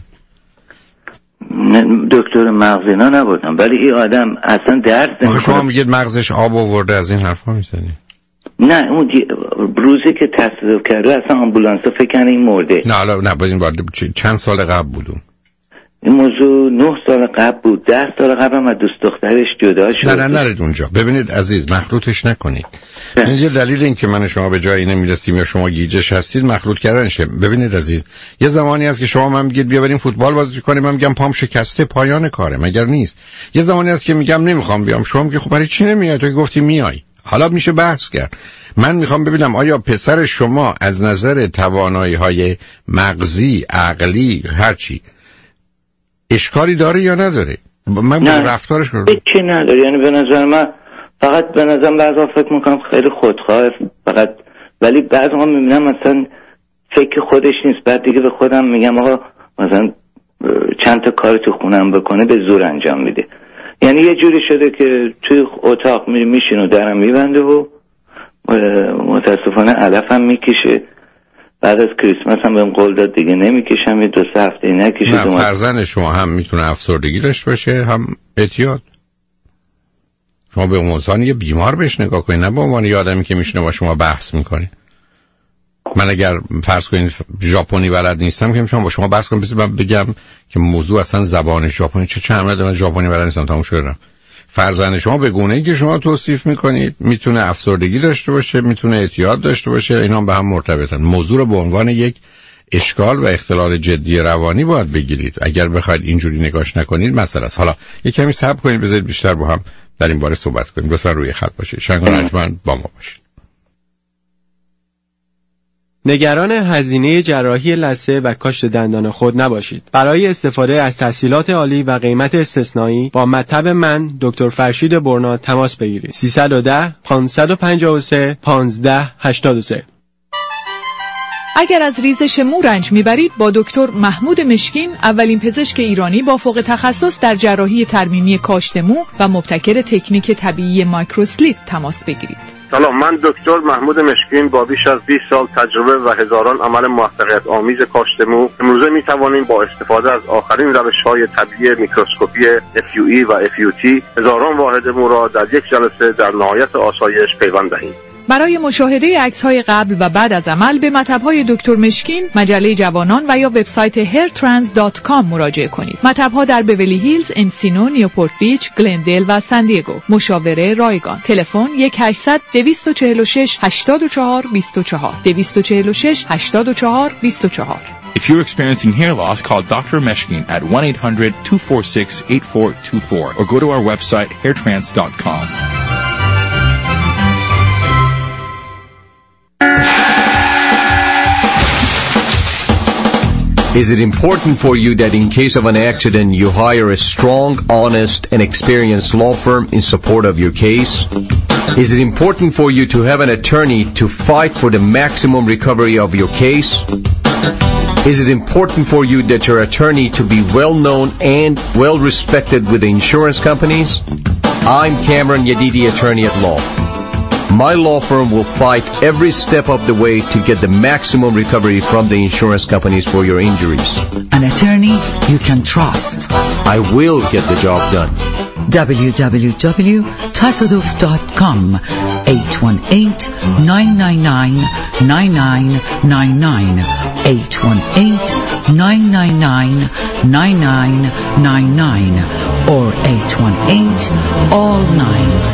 دکتر مغز اینا نبودم، ولی این آدم اصلا درس نمی‌کنه. شما میگید مغزش آب آورده، از این حرفا میزنی؟ نه اون روزی که تصادف کرده اصلا آمبولانسا فکر کنه این مرده. نه حالا نه باید این چند سال قبل بودون؟ این موضوع نه سال قبل بود. ده سال قبل هم از دوست دخترش جدا شد. نه نه نرید اونجا. ببینید عزیز، مخلوطش نکنید. این یه دلیل این که من شما به جایی نمیرسیم یا شما گیجش هستید مخلوط کردنشه. ببینید عزیز، یه زمانی هست که شما من میگید بیا بریم فوتبال بازی کنیم، من میگم پام شکسته، پایان کاره مگر نیست. یه زمانی هست که میگم نمیخوام بیام، شما میگی خب برای چی نمیای؟ تو گفتی میای. حالا میشه بحث کرد. من میخوام ببینم آیا پسر شما از نظر توانایی‌های مغزی، عقلی، هر چی اشکالی داره یا نداره؟ من نه رفتارش رو چی نداره. یعنی به نظر من فقط به نظرم بعضا فکر میکنم خیلی خودخواه فقط، ولی بعضا میبینم مثلا فکر خودش نیست. بعد دیگه به خودم میگم آقا مثلا چند تا کار تو خونم بکنه به زور انجام میده. یعنی یه جوری شده که توی اتاق میشین و درم میبنده و متاسفانه علفم میکشه. بعد از کریسمس هم بهم قول داد دیگه نمیکشم، یه دو سه هفته نکشه. نه فرزند شما هم میتونه افسردگی داشته باشه هم اعتیاد. شما به عنوان یه بیمار بهش نگاه کنید، نه به عنوان یه آدمی که میشینه با شما بحث میکنه. من اگر فرض کنید ژاپنی بلد نیستم که میشم با شما بحث کنم، بذار من بگم که موضوع اصلا زبان ژاپنی چه چه عمله من ژاپنی بلد نیستم تموم شدم. فرزند شما به گونه‌ای که شما توصیف میکنید میتونه افسردگی داشته باشه، میتونه اعتیاد داشته باشه، اینا هم به هم مرتبطن. موضوع رو به عنوان یک اشکال و اختلال جدی روانی باید بگیرید. اگر بخواید اینجوری نگاش نکنید مسئله است. حالا یک کمی صبر کنید، بذارید بیشتر با هم در این باره صحبت کنیم. لطفاً روی خط باشید. شنگ رجمن با ما باشید. نگران هزینه جراحی لثه و کاشت دندان خود نباشید. برای استفاده از تحصیلات عالی و قیمت استثنایی با مطب من دکتر فرشید برنا تماس بگیرید. سیصد و ده پانصد و پنجاه و سه پانزده هشتاد و سه. اگر از ریزش مو رنج میبرید با دکتر محمود مشکین، اولین پزشک ایرانی با فوق تخصص در جراحی ترمیمی کاشت مو و مبتکر تکنیک طبیعی مایکروسلیپ تماس بگیرید. سلام، من دکتر محمود مشکین با بیش از بیست سال تجربه و هزاران عمل موفقیت آمیز کاشت مو امروزه می توانیم با استفاده از آخرین روش‌های طبیعی میکروسکوپی اف یو ای و اف یو تی هزاران واحد مو را در یک جلسه در نهایت آسایش پیوند دهیم. برای مشاهده عکس‌های قبل و بعد از عمل به مطب‌های دکتر مشکین، مجله جوانان و یا وبسایت هیر ترانس دات کام مراجعه کنید. مطب‌ها در بیولی هیلز، انسینو، نیوپورت بیچ، گلندل و سان دیگو. مشاوره رایگان. تلفن یک هشتصد دویست و چهل و شش هشتاد و چهار بیست و چهار دویست و چهل و شش هشتاد و چهار بیست و چهار. If you're experiencing hair loss, call Doctor Meshkin at one eight hundred two four six eight four two four or go to our website hair trance dot com. Is it important for you that in case of an accident you hire a strong, honest, and experienced law firm in support of your case? Is it important for you to have an attorney to fight for the maximum recovery of your case? Is it important for you that your attorney to be well known and well respected with the insurance companies? I'm Cameron Yadidi, attorney at law. My law firm will fight every step of the way to get the maximum recovery from the insurance companies for your injuries. An attorney you can trust. I will get the job done. w w w dot tasaduf dot com eight one eight nine nine nine nine nine nine nine eight one eight nine nine nine nine nine nine nine or eight one eight all nines.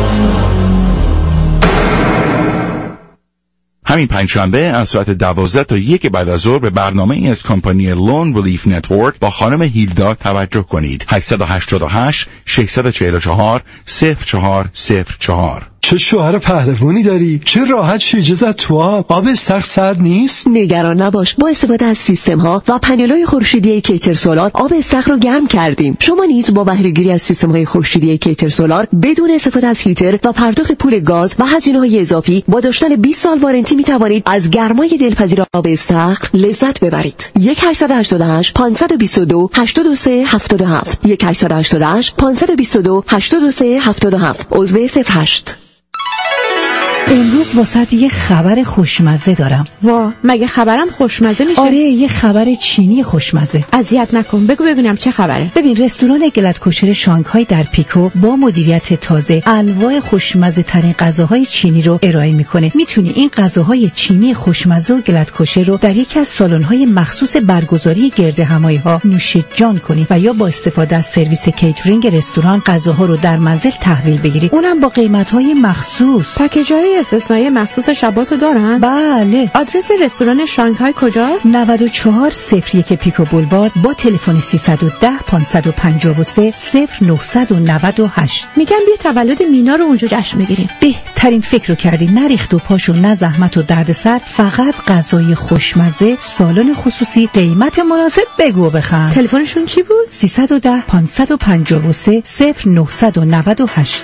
همین پنجشنبه از ساعت دوازده تا یک بعد از ظهر به برنامه ای از کمپانی لون ریلیف نتورک با خانم هیلدا توجه کنید. هشت هشت هشت شش چهار چهار صفر چهار صفر چهار چه شوهر پهلوانی داری؟ چه راحت شیرجه زد تو آب. آب استخر سرد نیست؟ نگران نباش، با استفاده از سیستم ها و پنل‌های خورشیدی کیتر سولار آب استخر رو گرم کردیم. شما نیز با بهره گیری از سیستم های خورشیدی کیتر سولار بدون استفاده از هیتر و پرداخت پول گاز و هزینه‌های اضافی با داشتن بیست سال وارنتی می توانید از گرمای دلپذیر آب استخر لذت ببرید. یک هشت هشت هشت پانصد و بیست و دو هشتاد و سه هفتاد و هفت یک هشت هشت هشت پانصد و بیست و دو هشتاد و سه هفتاد و هفت عضو صفر هشت. امروز واسه یه خبر خوشمزه دارم. وا، مگه خبرم خوشمزه میشه؟ آره، یه خبر چینی خوشمزه. اذیت نکن، بگو ببینم چه خبره. ببین، رستوران گلت کوچر شانگهای در پیکو با مدیریت تازه انواع خوشمزه ترین غذاهای چینی رو ارائه میکنه. میتونی این غذاهای چینی خوشمزه و گلت کوچر رو در یکی از سالن‌های مخصوص برگزاری گردهمایی‌ها نوش جان کنی و یا با استفاده از سرویس کیترینگ رستوران غذاها رو در منزل تحویل بگیری. اونم با قیمت‌های مخصوص. پکیج‌های استثنایی مخصوص شباتو دارن؟ بله. آدرس رستوران شانگهای کجاست؟ نود و چهار صفر یک پیکو بولوارد با تلفن سیصد و ده پانصد و پنجاه و سه صفر نهصد و نود و هشت. میگم بیا تولد مینا رو اونجا جشن بگیریم. بهترین فکر رو کردی. نه ریخت و پاش و نه زحمت و دردسر، فقط غذای خوشمزه، سالن خصوصی، قیمت مناسب. بگو بخند. تلفنشون چی بود؟ سیصد و ده پانصد و پنجاه و سه صفر نهصد و نود و هشت.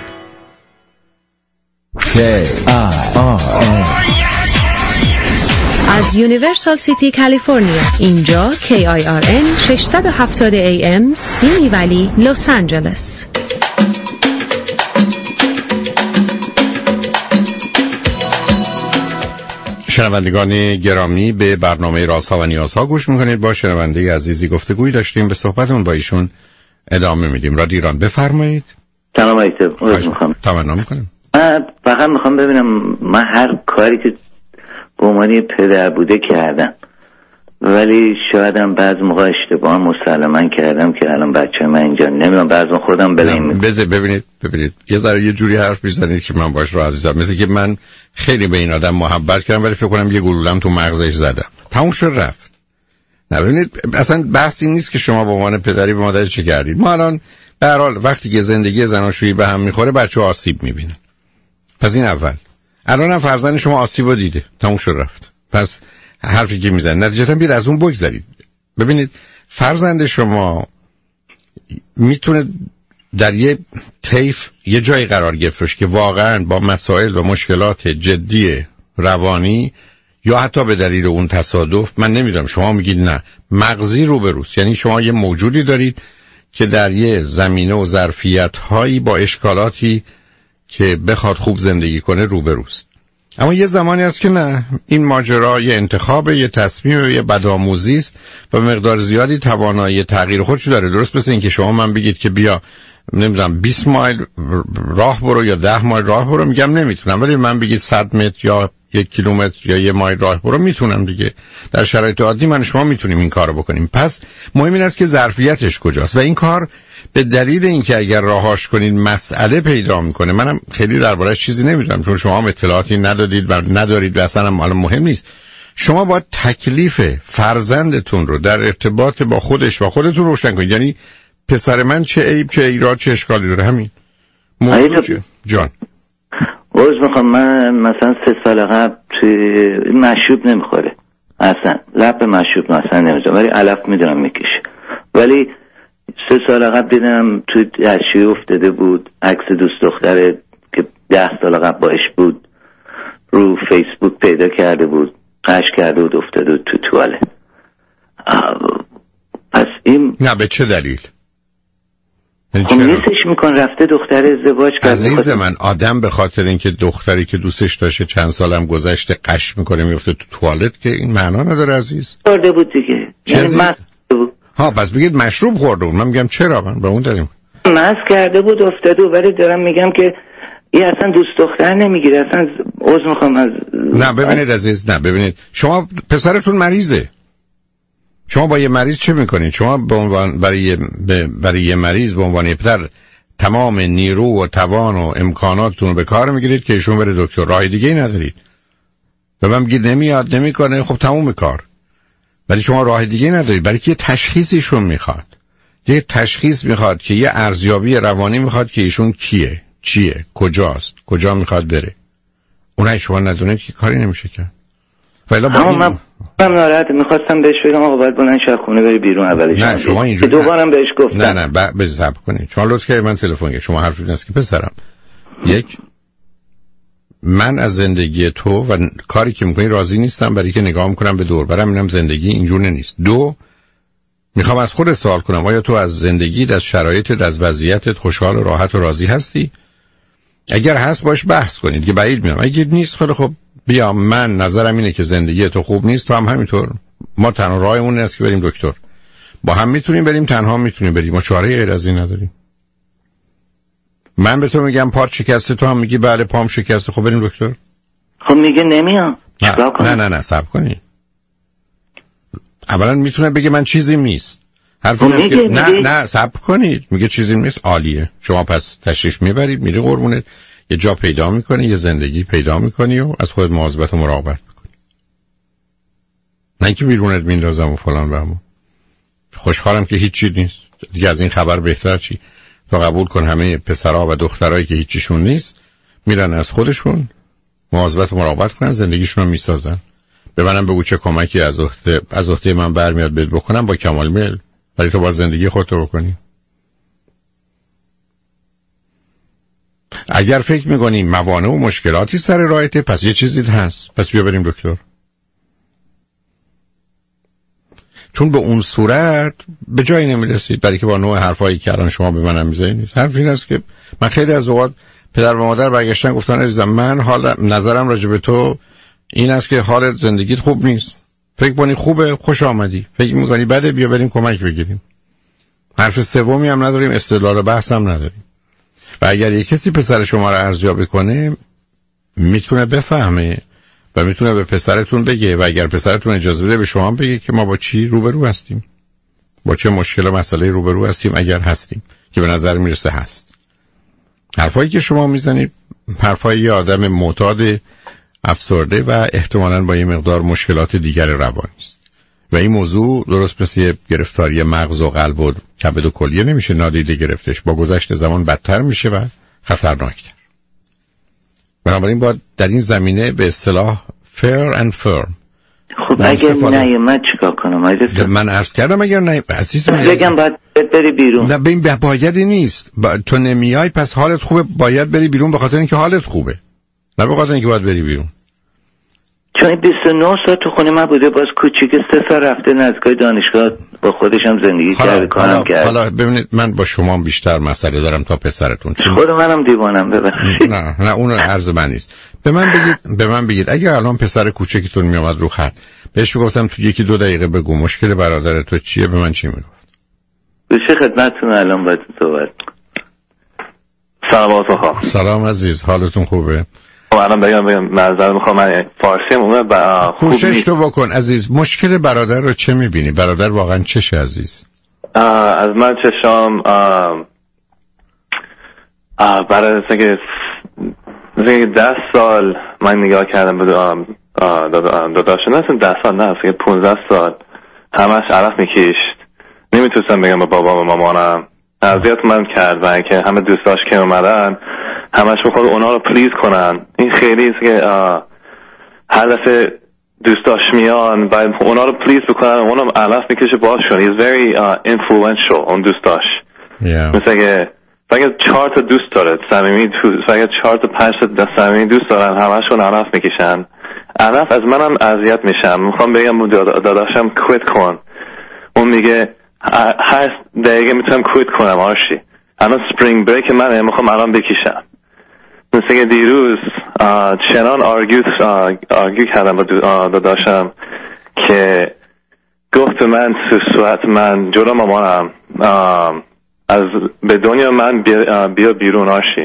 K I R N از یونیورسال سیتی کالیفرنیا. اینجا کی آی آر ان ششصد و هفتاد ای ام سیمی ولی لس آنجلس. شنوندگان گرامی، به برنامه رازها و نیازها گوش میکنید. با شنونده عزیزی گفتگویی داشتیم، به صحبتون با ایشون ادامه میدیم. رادیو ایران، بفرمایید. سلام علیکم. عرض میخوام. تمنا میکنم. من فقط میخوام ببینم، من هر کاری که به عنوان پدر بوده کردم، ولی شایدم بعض موقع اشتباه مسلما کردم که الان بچه من اینجا نمیدونم، بعضا خودم بلیم. بذار ببینید ببینید یه ذره یه جوری حرف میزنید که من باش راضی شدم. مثل که من خیلی به این آدم محبت کردم ولی فکر کنم یه گلولم تو مغزش زدم. تموم شد رفت. نه ببینید، اصلا بحثی نیست که شما به عنوان پدری به مادر چه کردید. ما الان به هر حال وقتی که زندگی زناشویی به هم میخوره بچه‌ها آسیب میبینن. پس این اول. الان هم فرزند شما آسیب رو دیده. تموم شد رفت. پس حرفی که میزنید نتیجتا بیاد از اون بگذرید. ببینید فرزند شما میتونه در یه طیف یه جایی قرار گرفتش که واقعا با مسائل و مشکلات جدی روانی یا حتی به دلیل اون تصادف، من نمیدونم، شما میگید نه، مغزی روبروست. یعنی شما یه موجودی دارید که در یه زمینه و ظرفیت هایی با اشکالاتی که بخواد خوب زندگی کنه روبروست. اما یه زمانی هست که نه، این ماجرا یه انتخاب، یه تصمیم، یه بدآموزی است و مقدار زیادی توانایی تغییر خودشو داره. درست مثل این که شما من بگید که بیا نمیدونم بیست مایل راه برو یا ده مایل راه برو، میگم نمیتونم، ولی من بگید صد متر یا یک کیلومتر یا یه مایل راه برو میتونم دیگه. در شرایط عادی من شما میتونیم این کارو بکنیم. پس مهم این است که ظرفیتش کجاست و این کار به دلیل اینکه اگر راهاش کنید مسئله پیدا میکنه. منم خیلی درباره‌اش چیزی نمیدونم چون شما هم اطلاعاتی ندادید و ندارید و اصلا هم مهم نیست. شما باید تکلیف فرزندتون رو در ارتباط با خودش و خودتون روشن کنید. یعنی پسر من چه عیب چه ایراد چه اشکالی داره، همین موضوع چه؟ جان عرض میخوام، من مثلا سه سال قبل مشروب نمیخوره اصلا، لب مشروب اصلا نمیزنم ولی علف میدونم میکشه، ولی سه سال قبل دیدم توی دستشویی افتاده بود، عکس دوست دختره که ده سال قبل باش بود رو فیسبوک پیدا کرده بود، قش کرده بود افتاده بود تو توالت. پس این نه به چه دلیل؟ خب نیستش میکن رفته دختر ازدواج کرده. عزیز من، آدم به خاطر اینکه دختری که دوستش داشته چند سالم گذشته قش میکنه میفته تو توالت که این معنا نداره عزیز. خورده بود دیگه، یعنی مست بود. ها پس بگید مشروب خورده بود. من میگم چرا، من به اون داریم مست کرده بود افتاده، ولی دارم میگم که این اصلا دوست دختر نمیگیره اصلا. عذر میخوام از نه ببینید عزیز، نه ببینید، شما پسرتون مریضه. شما با یه مریض چه میکنید؟ شما به عنوان برای برای یه مریض به عنوان پدر تمام نیرو و توان و امکاناتتون رو به کار میگیرید که ایشون بره دکتر. راه دیگه ای ندارید. و من میگید نمیاد نمیکنه، خب تموم کار. ولی شما راه دیگه ای ندارید، برای که یه تشخیصیشون میخواد. یه تشخیص میخواد که یه ارزیابی روانی میخواد که ایشون کیه. چیه، کجاست، کجا میخواد بره. اونایی شما ندونید که کاری نمیشه کرد. ولی با این... من من ناراحت میخواستم بهش بگم آقا باید بلند شه خونه بری بیرون اولش. نه شما اینجوری دوبارم بهش گفتم. نه نه ب... بذار صبر کنید. شما لطف کردید من تلفن کردم. شما حرف نیست که پسرم. یک، من از زندگی تو و کاری که میکنی راضی نیستم، برای که نگاه میکنم به دور برم اینم زندگی اینجوری نیست. دو، میخوام از خودت سوال کنم آیا تو از زندگیت، از شرایطت، از وضعیتت خوشحال و راحت و راضی هستی؟ اگر هست باش بحث کنید که بعید میام. اگه نیست خیلی خب بیا، من نظرم اینه که زندگی تو خوب نیست، تو هم همینطور. ما تنها راهمون اینه که بریم دکتر. با هم میتونیم بریم، تنها میتونیم بریم. ما چاره غیر از این نداریم. من به تو میگم پات شکسته، تو هم میگی بله پام شکسته، خب بریم دکتر. خب میگه نمیام. نه نه نه, نه صبر کنید. اولا میتونه بگه من چیزیم نیست. حرف اینه که نه نه صبر کنید. میگه چیزیم نیست، عالیه. شما پس تشریف میبرید، میری قربونت، یه جا پیدا میکنی، یه زندگی پیدا میکنی و از خودت مواظبت و مراقبت میکنی. نه اینکه بیرونت میندازم و فلان و همون. خوشحالم که هیچ چیز نیست. دیگه از این خبر بهتر چی؟ تو قبول کن همه پسرها و دخترایی که هیچیشون نیست میرن از خودشون مواظبت و مراقبت کنن، زندگیشون رو میسازن. به منم بگو چه کمکی از عهده از عهده من برمیاد بهت بکنم، با کمال میل. ولی تو با زندگی خودت رو بکنی. اگر فکر میکنی موانع و مشکلاتی سر راهته، پس یه چیزی هست، پس بیا بریم دکتر. چون به اون صورت به جایی نمیرسید، برای که با نوع حرفایی که الان شما به منم میزنید نیست. حرف این است که من خیلی از اوقات پدر و مادر برگشتن گفتن عزیزم من حال نظرم راجع به تو این است که حالت زندگیت خوب نیست. فکر کنی خوبه، خوش آمدی. فکر میکنی بده، بیا بریم کمک بگیریم. حرف سومی هم نداریم، استدلال و بحث هم نداریم. و اگر یک کسی پسر شما رو ارزیابی کنه میتونه بفهمه و میتونه به پسرتون بگه، و اگر پسرتون اجازه بده به شما بگه که ما با چی روبرو هستیم، با چه مشکل و مسئله روبرو هستیم، اگر هستیم، که به نظر میرسه هست. حرفایی که شما میزنید حرفای یه آدم معتاد افسرده و احتمالاً با یه مقدار مشکلات دیگر روانی است. و این موضوع درست مثل یه گرفتاری مغز و قلب و کبد و کلیه نمیشه نادیده گرفتش. با گذشت زمان بدتر میشه و خطرناکتر. بنابراین باید در این زمینه به اصطلاح fair and firm. خب اگر نیومد چیکار کنم؟ من عرض کردم اگر نه عزیز من بگم باید بری بیرون. نه ببین بایدی نیست. با... تو نمیای پس حالت خوبه، باید بری بیرون به خاطر اینکه حالت خوبه، نه به خاطر اینکه باید بری بیرون. چون بیست و نه ساعت تو خونه من بوده، باز کوچیک سه سال رفته نزدیکای دانشگاه، با خودش هم زندگی کرده، کارم کرد. حالا ببینید من با شما بیشتر مسئله دارم تا پسرتون. خود منم دیوانم ببخشید. نه نه اون عرض من نیست. به من بگید به من بگید اگه الان پسر کوچکتون میامد رو خط، بهش میگفتم تو یکی دو دقیقه بگو مشکل برادر تو چیه، به من چی میگفت؟ به چه خدمتتون الان باید صحبت. سلام آقا. سلام عزیز، حالتون خوبه؟ الان بگم بگم معذرت میخوام، من فارسی ام با خوب نیست. کوشش تو بکن عزیز. مشکل برادر رو چه میبینی؟ برادر واقعا چشه عزیز؟ از من چشام بعد از اینکه ده سال من نگاه کردم به داداشم، نه ده سال نه فکر پونزده سال همش عرق میکشت، نمیتونستم بگم به بابام و مامانم، اذیت من کرد و اینکه همه دوستاش که اومدن همش بخواد اونا رو پلیز کنن. این خیلی است که هر دفعه دوستاش میان باید اونا رو پلیز بکنن، اونم علف میکشه باشون. He's very uh, influential اون دوستاش. yeah. مثل که فقط چهار تا دوست داره صمیمی، فقط چهار تا پنج تا صمیمی دوست دارن، همشون علف میکشن. علف از منم اذیت میشم، میخوام بگم داداشم کویت کن، اون میگه هر دقیقه میتونم کویت کنم آرشی، الان سپرینگ بریک منه، میخوام الان بکشم. مثل که دیروز چنان آرگیو آرگیو کردم با داداشم که گفت به من تو صورت من جلو مامانم از به دنیا من بیا, بیا بیرون آرشی،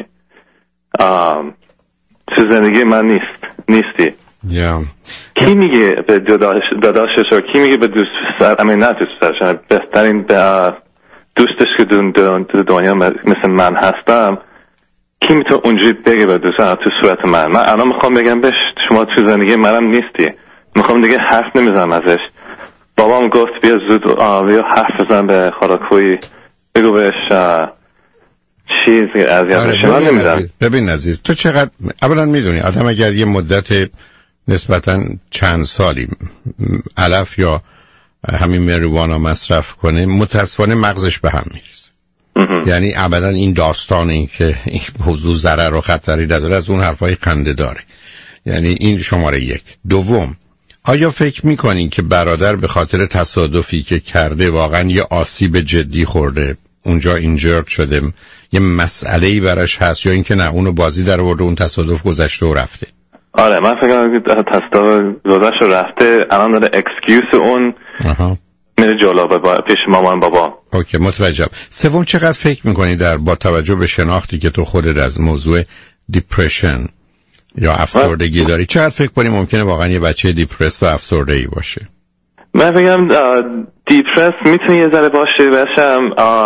تو زندگی من نیست نیستی. yeah. کی میگه به داداش داداشش و کی میگه به دوست پسر، امین نه دوست پسرش، بهترین دوستش که دون دون دنیا مثل من هستم، کی میتونه اونجوری بگه به دوستان تو صورت من؟ من الان میخوام بگم بهش شما تو زندگی منم نیستی، میخوام دیگه حرف نمیزنم ازش. بابام گفت بیا زود بیا حرف بزن به خالاکوی، بگو بهش چیزی اذیتش من نمیدم. ببین عزیز، تو چقدر اولا میدونی آدم اگر یه مدت نسبتا چند سالی علف یا همین مریوانا مصرف کنه متاسفانه مغزش به هم میریزه. یعنی ابدا این داستان این که این موضوع ضرر و خطری نداره از اون حرفای خنده داره. یعنی این شماره یک. دوم، آیا فکر میکنین که برادر به خاطر تصادفی که کرده واقعا یه آسیب جدی خورده، اونجا اینجرد شده، یه مسئله‌ای براش هست، یا اینکه نه اونو بازی در آورده اون تصادف گذشته و رفته؟ آره من فکر کنم که تصادف گذشته و رفته، الان داره اکسکیوز اون میره جلو با پیش مامان بابا. اوکی متوجهم. سوم، چقدر فکر میکنی در با توجه به شناختی که تو خودت از موضوع دیپرشن یا افسردگی داری، چقدر فکر کنی ممکنه واقعا یه بچه دیپرس و افسرده‌ای باشه؟ من بگم دیپرس میتونه یه ذره باشه، باشم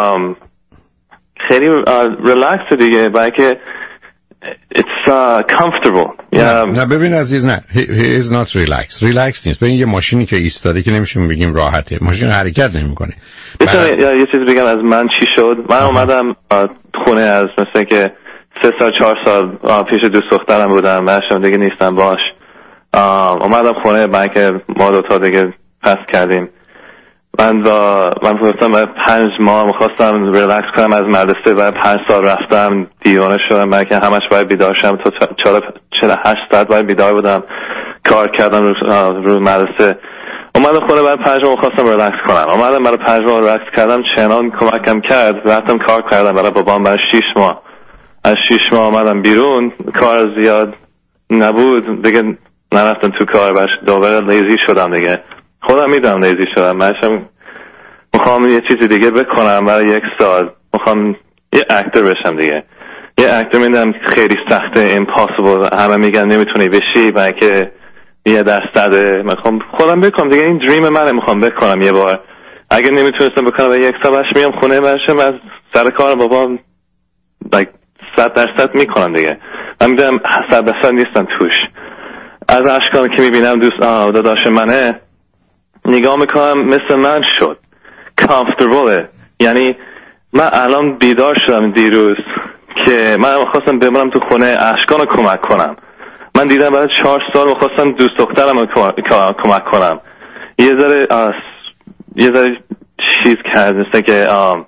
خیلی ریلکس دیگه، برای که it's uh, comfortable. نه, نه ببین عزیز، نه he, he is not relaxed. relaxed نیست. ببین یه ماشینی که ایستاده که نمیشه بگیم راحته، ماشین حرکت نمیکنه. میتونه یا یه چیز بگم از من چی شد؟ من آها. اومدم خونه از مثلا که سه سال چهار سال پیش دوست دخترم بودم، منشم دیگه نیستم باش. اومدم خونه من که ما دو تا دیگه پس کردیم. من با من گفتم بعد پنج ماه می‌خواستم ریلکس کنم از مدرسه، بعد پنج سال رفتم دیوانه شدم، من که همش باید بیدار شم، تا چهل و هشت ساعت باید بیدار بودم، کار کردم رو, رو مدرسه. اومدم خونه بعد پنج ماه می‌خواستم ریلکس کنم، اومدم برای پنج ماه ریلکس کردم، چنان کمکم کرد، رفتم کار کردم برای بابام برای شش ماه. از شش ماه اومدم بیرون، کار زیاد نبود دیگه، نرفتم تو کار، باش دوباره لیزی شدم دیگه. خودم میدونم لیزی شدم، منشم میخوام یه چیزی دیگه بکنم برای یک سال، میخوام یه اکتر بشم دیگه. یه اکتر میدونم خیلی سخته، impossible، همه میگن نمیتونی بشی، برای که یه درصده، میخوام خودم بکنم دیگه، این دریم منه، میخوام بکنم یه بار. اگه نمیتونستم بکنم برای یک سال، باش میام خونه، منشم از سر کار بابام like صد درصد میکنم دیگه. من میدونم صد درصد نیستم توش. از اشکالی که میبینم دوست داداش منه نگاه میکنم مثل من شد، کامفتربله. یعنی من الان بیدار شدم دیروز که من خواستم بمونم تو خونه اشکانو کمک کنم. من دیدم بعد چهار سال خواستم دوست دخترم کمک کنم، یه ذره یه ذره چیز کرد، مثل که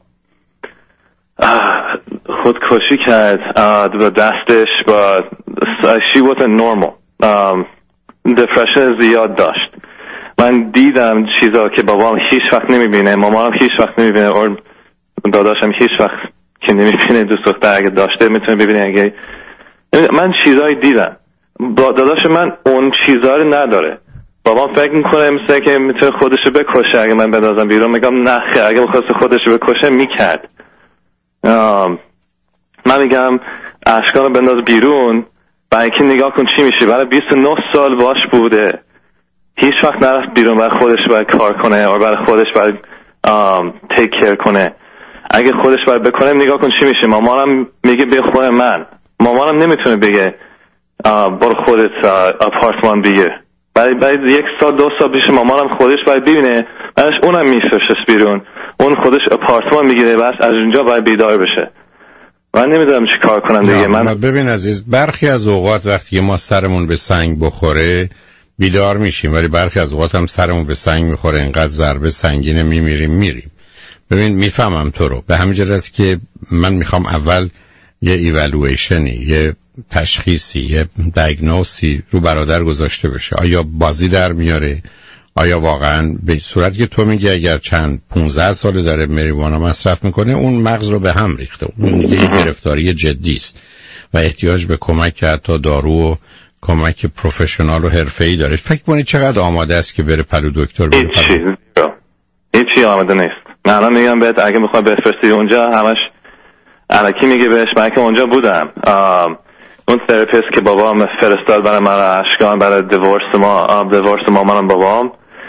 خودکشی کرد با دستش، با she wasn't normal، depression زیاد داشت. من دیدم چیزا که بابام هیچ وقت نمیبینه، مامانم هیچ وقت نمیبینه، اور داداشم هیچ وقت که نمیبینه. دوست دختر اگه داشته میتونه ببینه. اگه من چیزایی دیدم، با داداش من اون چیزا رو نداره. بابام فکر میکنه مثلا که میتونه خودشو بکشه اگه من بندازم بیرون. میگم نه خیر، اگه میخواست خودشو بکشه میکرد. من میگم اشکانو بنداز بیرون، برای که نگاه کن چی میشه. برای بیست و نه سال باش بوده، هیچ وقت نرفت بیرون برای خودش باید کار کنه یا برای خودش باید تیک کیر کنه. اگه خودش باید بکنه نگاه کن چی میشه. مامانم میگه بیا خونه من، مامانم نمیتونه بگه برو خودت آپارتمان بگیر. بعد بعد یک سال دو سال پیش مامانم خودش باید ببینه، بعدش اونم میفرستش بیرون، اون خودش آپارتمان میگیره، بس از اونجا باید بیدار بشه. من نمیدونم چی کار کنم دیگه. من ببین عزیز، برخی از اوقات وقتی ما سرمون به سنگ بخوره بیدار میشیم، ولی برخی از اوقات هم سرمون به سنگ میخوره، اینقدر ضربه سنگینه میمیریم میریم. ببین میفهمم تو رو، به همین جهت که من میخوام اول یه ایوالویشنی، یه تشخیصی، یه دیاگنوسی رو برادر گذاشته بشه. آیا بازی در میاره؟ آیا واقعا به صورتی که تو میگی اگر چند پونزده ساله داره مریوانا مصرف میکنه اون مغز رو به هم ریخته، اون یه گرفتاری جدی است و احتیاج به کمک حتی دارو و کمک پروفشنال و حرفه‌ای داره. فکر کنید چقدر آماده است که بره پلو دکتر بره پلو؟ هیچی آماده نیست. من الان میگم بهت اگه میخوای بفرستی اونجا، همش الکی میگه بهش. من که اونجا بودم، اون تراپیست که بابام فرستاد برای من اشکان برای دیورس ما دیورس مامانم بابام،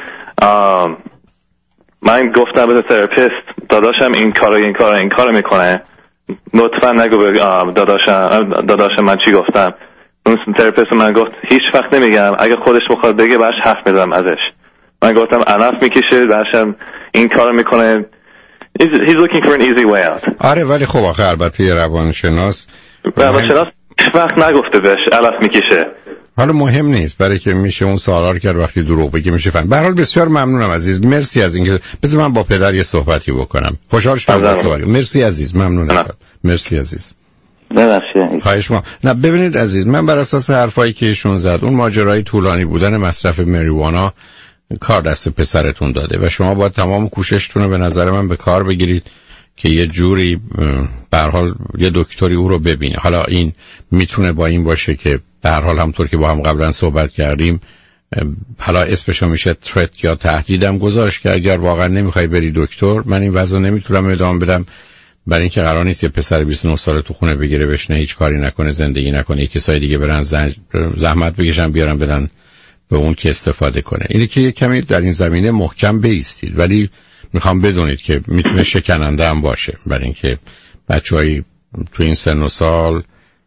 من گفتم به تراپیست داداشم این کارو این کارو این کارو میکنه، لطفا نگو به داداشم داداشم من چی گفتم. اون تراپیست من گفت هیچ وقت نمیگم، اگه خودش بخواد بگه باش حرف میزنم ازش. من گفتم علف میکشه، داشتم این کارو میکنه، he's, he's looking for an easy way out. آره ولی خب آخه البته یه روانشناس روانشناس وقت نگفته بهش علف میکشه. حالا مهم نیست، برای که میشه اون سوالا رو کرد وقتی دروغ بگی میشه فهم. به هر حال بسیار ممنونم عزیز، مرسی از اینکه بذار من با پدر یه صحبتی بکنم. خوشحال شدم. مرسی عزیز، ممنونم. مرسی عزیز. ببخشید. خواهش ما. نه ببینید عزیز، من بر اساس حرفایی که ایشون زد، اون ماجرای طولانی بودن مصرف مریجوانا کار دست پسرتون داده و شما باید تمام کوششتون رو به نظر من به کار بگیرید که یه جوری به هر حال یه دکتری او رو ببینه. حالا این میتونه با این باشه که به هر حال همونطور که با هم قبلا صحبت کردیم، حالا اسمشو میشه ترت یا تهدیدم گذاشت که اگر واقعا نمیخوای بری دکتر، من این وضع نمیتونم ادامه بدم، برای اینکه قرار نیست یه پسر بیست و نه ساله تو خونه بگیره بشنه، هیچ کاری نکنه، زندگی نکنه، کسای دیگه برن زحمت بکشن بیارن بدن به اون که استفاده کنه. اینه که یه کمی در این زمینه محکم بایستید، ولی میخوام بدونید که میتونه شکننده هم باشه، برای اینکه بچهای تو این سن و سال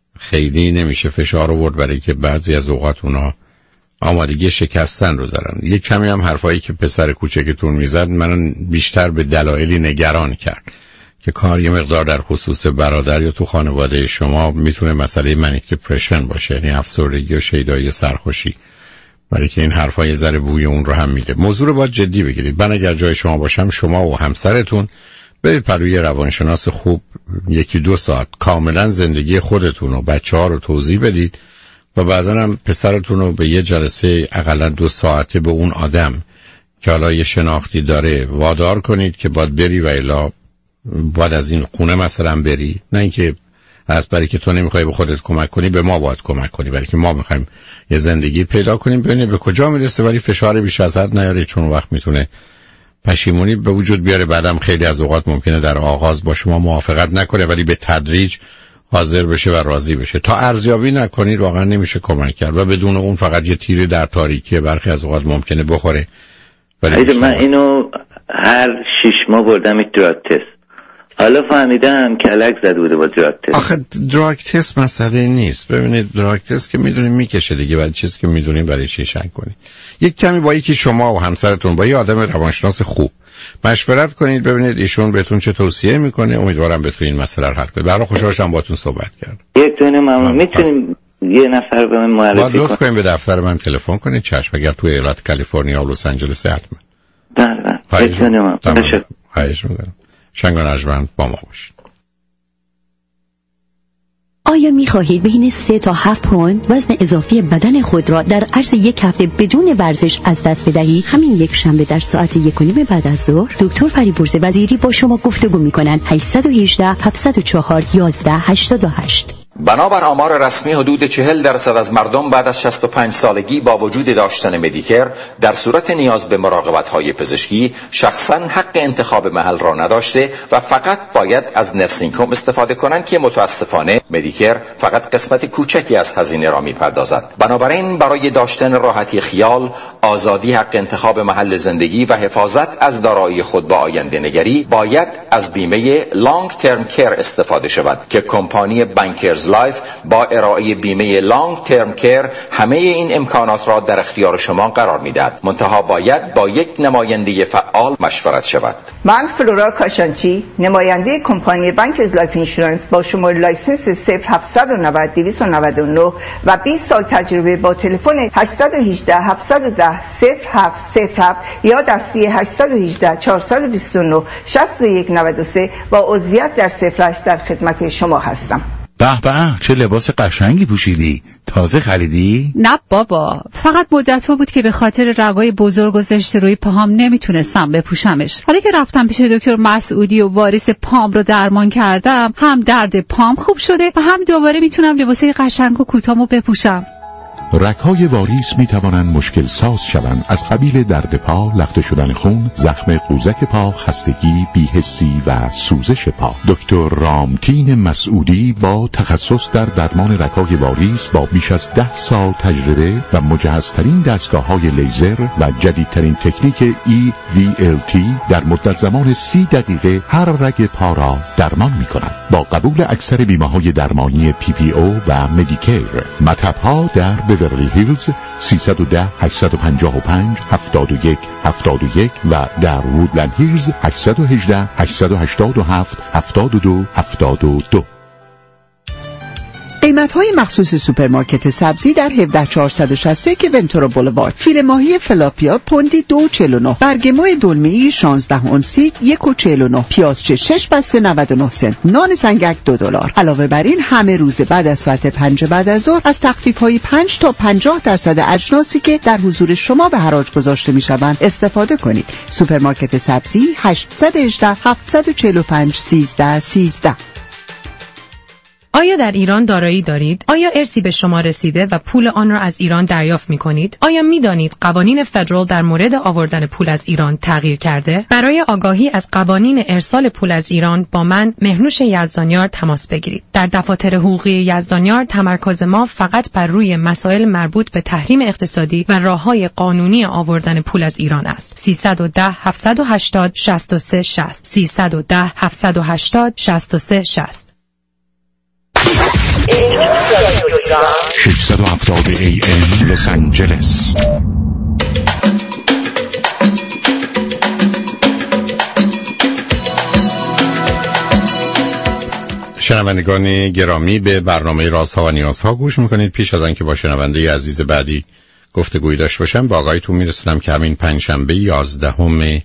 خیلی نمیشه فشار آورد، برای که بعضی از اوقات اونا آمادگی شکستن رو دارن. یه کمی هم حرفایی که پسر کوچکتون میزد منو بیشتر به دلایلی نگران کرد که کار یه مقدار در خصوص برادر یا تو خانواده شما میتونه مسئله منیک دپرشن باشه، یعنی افسردگی و شیدایی و سرخوشی، برای که این حرفای ذره بوی اون رو هم میده. موضوع رو باید جدی بگیرید. من اگر جای شما باشم، شما و همسرتون برید پروی روانشناس خوب یکی دو ساعت کاملا زندگی خودتون و بچه ها رو توضیح بدید و بعدا هم پسرتون رو به یه جلسه اقلا دو ساعته به اون آدم که حالا یه شناختی داره وادار کنید که باید بری و الا باید از این خونه مثلا بری. نه اینکه از برای که تو نمیخوای به خودت کمک کنی به ما باید کمک کنی، برای که ما میخوایم یه زندگی پیدا کنیم ببینیم به کجا میرسه، ولی فشار بیش از حد نیاره، چون وقت میتونه پشیمونی به وجود بیاره. بعدم خیلی از اوقات ممکنه در آغاز با شما موافقت نکنه، ولی به تدریج حاضر بشه و راضی بشه. تا ارزیابی نکنید واقعا نمیشه کمک کرد و بدون اون فقط یه تیری در تاریکی برخی از اوقات ممکنه بخوره. ولی من اینو هر شش ماه بردم این دراگ تست، حالا فهمیدم کلک زده بوده با دراگ تست. آخه دراگ تست مسئله نیست. ببینید دراگ تست که میدونیم میکشه دیگه، ولی چیزی که میدونیم برای چی شک کنید. یک کمی با یکی شما و همسرتون با یه آدم روانشناس خوب مشورت کنید، ببینید ایشون بهتون چه توصیه میکنه. امیدوارم بتونید این مسئله رو حل کنید. برای خوشحال شدم باهاتون صحبت کردم. یک دونه ممنون. میتونیم یه نفر به من معرفی لطف کنید به دفتر من تلفن کنید. چشم. اگر توی ایالت کالیفرنیا و لس آنجلس حتما. بله بله. خواهش می‌کنم. شنگ و نجمن با ما باشید. آیا می خواهید بین سه تا هفت پوند وزن اضافی بدن خود را در عرض یک هفته بدون ورزش از دست بدهید؟ همین یک شنبه در ساعت یک و نیم بعد از ظهر دکتر فریبرز وزیری با شما گفتگو می کنند. هشت یک هشت هفت صفر چهار یازده هشتاد و هشت. بنابر آمار رسمی حدود چهل درصد از مردم بعد از شصت و پنج سالگی با وجود داشتن مدیکر در صورت نیاز به مراقبت‌های پزشکی شخصاً حق انتخاب محل را نداشته و فقط باید از نرسینگ هوم استفاده کنند که متاسفانه مدیکر فقط قسمت کوچکی از هزینه را می‌پردازد. بنابراین برای داشتن راحتی خیال، آزادی حق انتخاب محل زندگی و حفاظت از دارایی خود با آینده نگری باید از بیمه لانگ ترم کیر استفاده شود که کمپانی بانکرز لایف با ارائه بیمه لانگ ترم کیر همه این امکانات را در اختیار شما قرار می‌دهد. منتها باید با یک نماینده فعال مشورت شود. من فلورا کاشانچی، نماینده کمپانی بانکرز لایف اینشورنس با شماره لایسنس صفر هفت نه صفر دویست و نود و نه و بیست سال تجربه با تلفن هشت یک هشت هفت یک صفر صفر هفت صفر هفت یا دستی هشت یک هشت چهار دو نه شصت و یک نود و سه با عضویت در صفر هشت در خدمت شما هستم. به به چه لباس قشنگی پوشیدی. تازه خریدی؟ نه بابا، فقط مدت‌ها بود که به خاطر رگای بزرگ گذاشته روی پاهام نمیتونستم بپوشمش. حالا که رفتم پیش دکتر مسعودی و واریس پام رو درمان کردم، هم درد پام خوب شده و هم دوباره میتونم لباسای قشنگ و کوتاه‌مو بپوشم. رگ‌های واریس می‌توانند مشکل ساز شوند، از قبیل درد پا، لخته شدن خون، زخم قوزک پا، خستگی، بی‌حسی و سوزش پا. دکتر رامتین مسعودی با تخصص در درمان رگ‌های واریس با بیش از ده سال تجربه و مجهزترین دستگاه‌های لیزر و جدیدترین تکنیک ای وی ال تی در مدت زمان سی دقیقه هر رگ پا را درمان می‌کند. با قبول اکثر بیمه‌های درمانی پی پی او و مدیکیر، مطب‌ها در بورلی هیلز سیصد و ده هشتصد و پنجاه و پنج هفتاد و یک هفتاد و یک و در وودلند هیلز هشتصد و هجده هشتصد و هشتاد و هفت هفتاد و دو هفتاد و دو. قیمت‌های مخصوص سوپرمارکت سبزی در هفده هزار و چهارصد و شصت و یک ونتورا بولوارد. فیله ماهی فلاپیا پوندی دو و چهل و نه، برگمای دلمه‌ای شانزده اونسی یک و چهل و نه، پیازچه شش بسته نود و نه سنت، نان سنگک دو دلار. علاوه بر این همه روز بعد از ساعت پنج بعد از ظهر از تخفیف‌های پنج تا پنجاه درصد اجناسی که در حضور شما به حراج گذاشته می‌شوند استفاده کنید. سوپرمارکت سبزی هشت یک هشت هفت چهار پنج سیزده سیزده. آیا در ایران دارایی دارید؟ آیا ارثی به شما رسیده و پول آن را از ایران دریافت می کنید؟ آیا می دانید قوانین فدرال در مورد آوردن پول از ایران تغییر کرده؟ برای آگاهی از قوانین ارسال پول از ایران با من مهنوش یزدانیار تماس بگیرید. در دفاتر حقوقی یزدانیار تمرکز ما فقط بر روی مسائل مربوط به تحریم اقتصادی و راه‌های قانونی آوردن پول از ایران است. سیصد و ده هفتصد و هشتاد شصت و سه شصت سیصد و ده هفتصد و هشتاد شصت و سه شصت. ششصد و هفتاد ای ام لس آنجلس. شنوندگان گرامی، به برنامه رازها و نیازها گوش میکنید. پیش از آنکه با شنونده عزیز بعدی گفتگویی داشته باشم، با آقایتون میرسونم که همین پنجشنبه یازدهم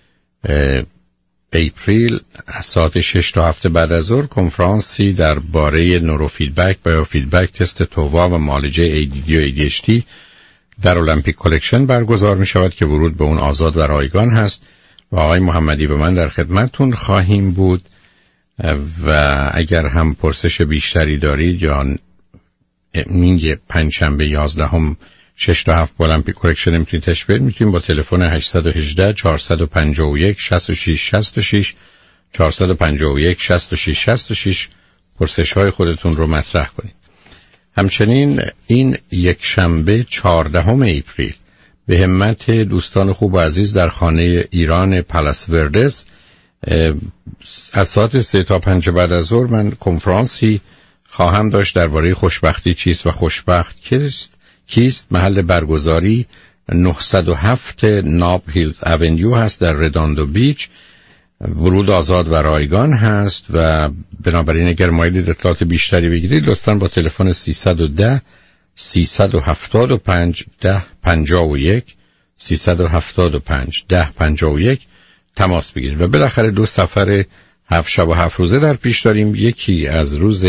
اپریل ساعت شش تا هفت بعد از ظهر کنفرانسی درباره نوروفیدبک، بایوفیدبک، تست تووا و معالجه ای دی دی و ای دی اچ دی در المپیک کلکشن برگزار می شود که ورود به اون آزاد و رایگان هست و آقای محمدی و من در خدمتتون خواهیم بود و اگر هم پرسش بیشتری دارید یا میگه پنجشنبه یازدهم شش تا هفت المپیک کلکشن میتونید تشبیه میتونید با تلفن هشت یک هشت چهارصد و پنجاه و یک شصت و شش شصت و شش چهارصد و پنجاه و یک شصت و شش شصت و شش پرسش های خودتون رو مطرح کنید. همچنین این یک شنبه چهاردهم اپریل به همت دوستان خوب و عزیز در خانه ایران پالاس وردس از ساعت سه تا پنج بعد از ظهر من کنفرانسی خواهم داشت درباره خوشبختی چیست و خوشبخت کیست. کیست محل برگزاری نهصد و هفت ناب هیلز اونیو هست در رداندو بیچ. ورود آزاد و رایگان هست و بنابراین اگر مایلید اطلاعات بیشتری بگیرید لطفاً با تلفن سیصد و ده سیصد و هفتاد و پنج ده پنجاه و یک سیصد و هفتاد و پنج ده پنجاه و یک تماس بگیرید. و بالاخره دو سفر هفت شب و هفت روزه در پیش داریم. یکی از روز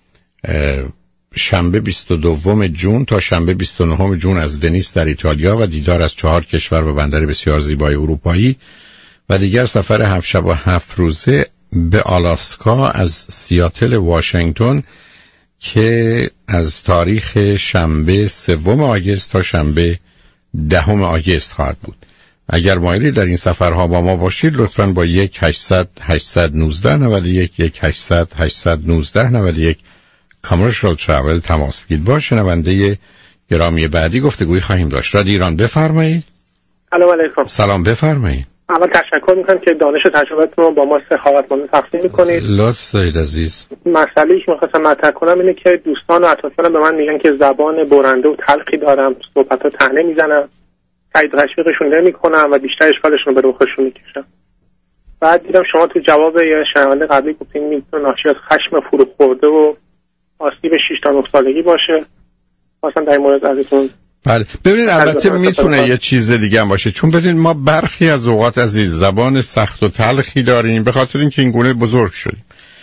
شنبه بیست و دو ژوئن تا شنبه بیست و نه ژوئن از ونیس در ایتالیا و دیدار از چهار کشور و بندر بسیار زیبای اروپایی و دیگر سفر هفت شب و هفت روزه به آلاسکا از سیاتل واشنگتن که از تاریخ شنبه سوم آگوست تا شنبه دهم آگوست خواهد بود. اگر مایلی در این سفرها با ما باشید لطفاً با یک هشتصد هشتصد و نوزده نود و یک یک هشتصد هشتصد و نوزده نود و یک کامرشال ترافل تماس بگیرید. با شنونده گرامی بعدی گفتگوی خواهیم داشت. رادیو ایران بفرمایید. سلام علیکم. سلام بفرمایید. اول تشکر میکنم که دانش و تجربتون رو با ما سخاوتمندانه تقسیم میکنید. لطف دارید عزیز. مسئله‌ای که میخواستم مطرح کنم اینه که دوستان و اطرافیانم به من میگن که زبان برنده و تلخی دارم، صحبت‌ها طعنه میزنم، تایید و تشویقشون نمیکنم و بیشتر اشکالشون رو به روحشون میکشم. بعد دیدم شما تو جواب یه شنونده قبلی گفتین میتونه ناشی از خشم فرو خورده و آسیب شش تا نه سالگی باشه. خواستم در این مورد ازتون. بله ببینید البته میتونه یه چیز دیگه هم باشه، چون ببینید ما برخی از اوقات عزیز زبان سخت و تلخی داریم به خاطر اینکه این گونه بزرگ شدیم.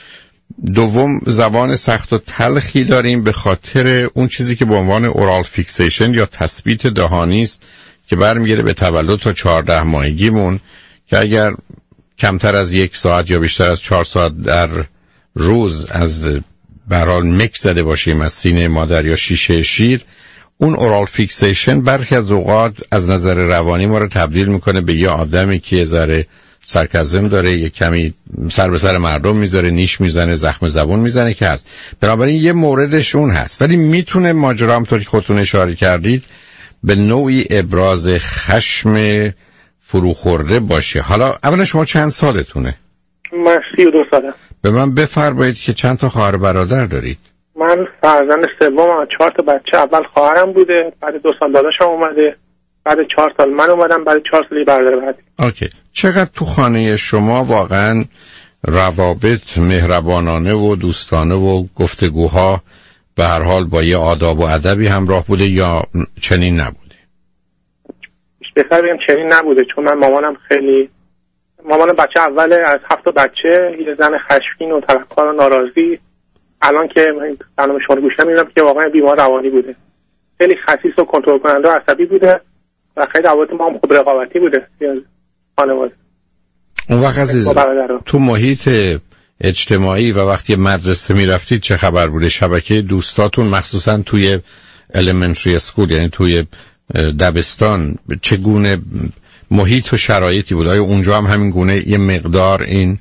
دوم زبان سخت و تلخی داریم به خاطر اون چیزی که به عنوان اورال فیکسیشن یا تثبیت دهانی است که برمیگره به تولد تا چهارده ماهگیمون که اگر کمتر از یک ساعت یا بیشتر از چهار ساعت در روز از برحال مکس زده باشیم از سینه مادر یا شیشه شیر، اون اورال فیکسیشن برخی از اوقات از نظر روانی ما رو تبدیل میکنه به یه آدمی که یه ذره سرکزم داره، یه کمی سر به سر مردم میذاره، نیش میزنه، زخم زبون میزنه که هست. بنابراین یه موردش اون هست، ولی میتونه ماجرا همونطور که خودتون اشاره کردید به نوعی ابراز خشم فروخورده باشه. حالا اولا شما چند سالتونه؟ من سی و دو سالم. به من بفرمایید که چند تا خواهر برادر دارید؟ من فرزند سومم از چهار تا بچه. اول خواهرم بوده، بعد دو سال داداشم اومده، بعد چهار سال من اومدم، بعد چهار سالی برادر بعدی. اوکی. چقدر تو خانه شما واقعا روابط مهربانانه و دوستانه و گفتگوها به هر حال با یه آداب و ادبی همراه بوده یا چنین نبوده؟ بهتر بگم چنین نبوده، چون من مامانم خیلی مامانم بچه اوله از هفت بچه، یه زن خشمگین و طلبکار و ناراضی. الان که برنامه شما رو گوش میدم که واقعا بیمار روانی بوده، خیلی خسیس و کنترل کننده و عصبی بوده و خیلی روابط ما هم خوب رقابتی بوده از خانواده. اون وقت عزیز تو محیط اجتماعی و وقتی مدرسه میرفتید چه خبر بوده؟ شبکه دوستاتون مخصوصا توی elementary اسکول، یعنی توی دبستان، چگونه محیط و شرایطی بود؟ آیا اونجا هم همین گونه یه مقدار این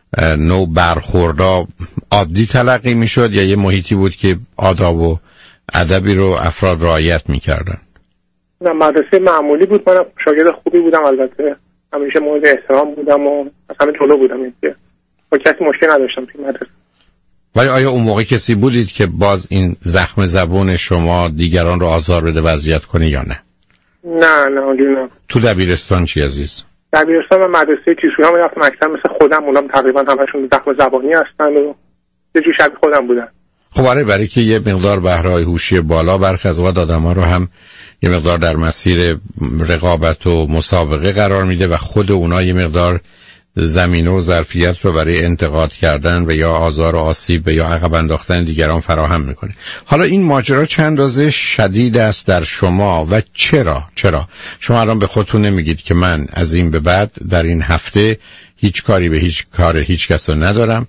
نوع برخوردا عادی تلقی میشد یا یه محیطی بود که آداب و ادبی رو افراد رعایت میکردن؟ نه، مدرسه معمولی بود. من شاگرد خوبی بودم، البته همیشه مورد احترام بودم و از همه جلو بودم، اینکه با کسی مشکل نداشتم توی مدرسه. ولی آیا اون موقع کسی بودید که باز این زخم زبون شما دیگران رو آزار بده و اذیت کنه یا نه؟ نه نه اونجوری نه. تو دبیرستان چی عزیز؟ دبیرستان من مدرسه تیسویا میرفتم، اکثر مثل خودم، اونم تقریبا همشون زخم زبانی هستن و یه جور شبیه خودم بودن. خب برای برای که یه مقدار بهره‌های هوشی بالا برخی از اوقات آدم‌ها رو هم یه مقدار در مسیر رقابت و مسابقه قرار میده و خود اونا یه مقدار زمینه و ظرفیت رو برای انتقاد کردن و یا آزار و آسیب و یا عقب انداختن دیگران فراهم میکنه. حالا این ماجرا چند اندازه شدید است در شما و چرا؟ چرا؟ شما الان به خودتون نمیگید که من از این به بعد در این هفته هیچ کاری به هیچ کار هیچ کس رو ندارم،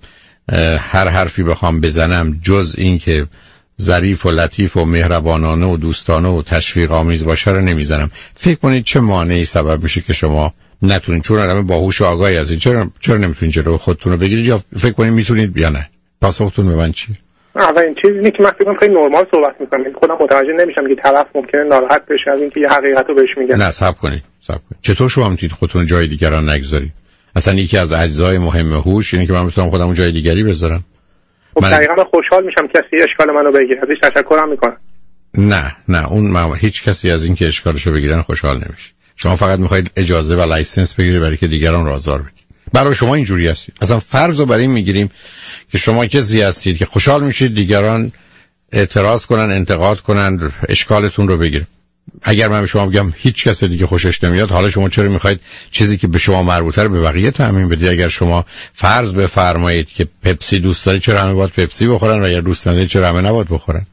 هر حرفی بخوام بزنم جز این که ظریف و لطیف و مهربانانه و دوستانه و تشویق آمیز باشه رو نمیزنم. فکر کنید چه مانعی سبب میشه که شما نتونید، چون آدم باهوش و آگاهی هستید، چرا چرا نمیتونید جلوی خودتون رو بگیرید یا فکر کنید میتونید یا نه؟ پاسختون به من چیه؟ اولین چیزی اینه که من فکر کنم خیلی نرمال صحبت میکنم، خودم متوجه نمیشم که طرف ممکنه ناراحت بشه از اینکه یه حقیقت رو بهش میگن. نه صبر کنید، صبر کنید. چطور شما میتونید خودتون جای دیگران نگذارید؟ اصلا یکی از اجزای مهم هوش اینه که من بتونم خودمو جای دیگری بذارم. خب دقیقاً من خوشحال میشم کسی اشکال منو بگیره، ازش تشکرم میکنم. نه نه اون ما هیچ کسی از این که اشکالشو بگیرن خوشحال نمیشه. شما فقط میخواید اجازه و لایسنس بگیرید برای که دیگران رو آزار بدید. برای شما اینجوری هستید. اصلا فرض رو برای این میگیریم که شما کسی هستید که خوشحال میشید دیگران اعتراض کنن، انتقاد کنن، اشکالتون رو بگیرن. اگر من به شما بگم هیچ کس دیگه خوشش نمیاد، حالا شما چرا میخواید چیزی که به شما مربوطه رو به بقیه تعمیم بدید؟ اگر شما فرض بفرمایید که پپسی دوست دارید، چرا همه باید پپسی بخورن و اگر دوست ندارید چرا همه نباید بخورن؟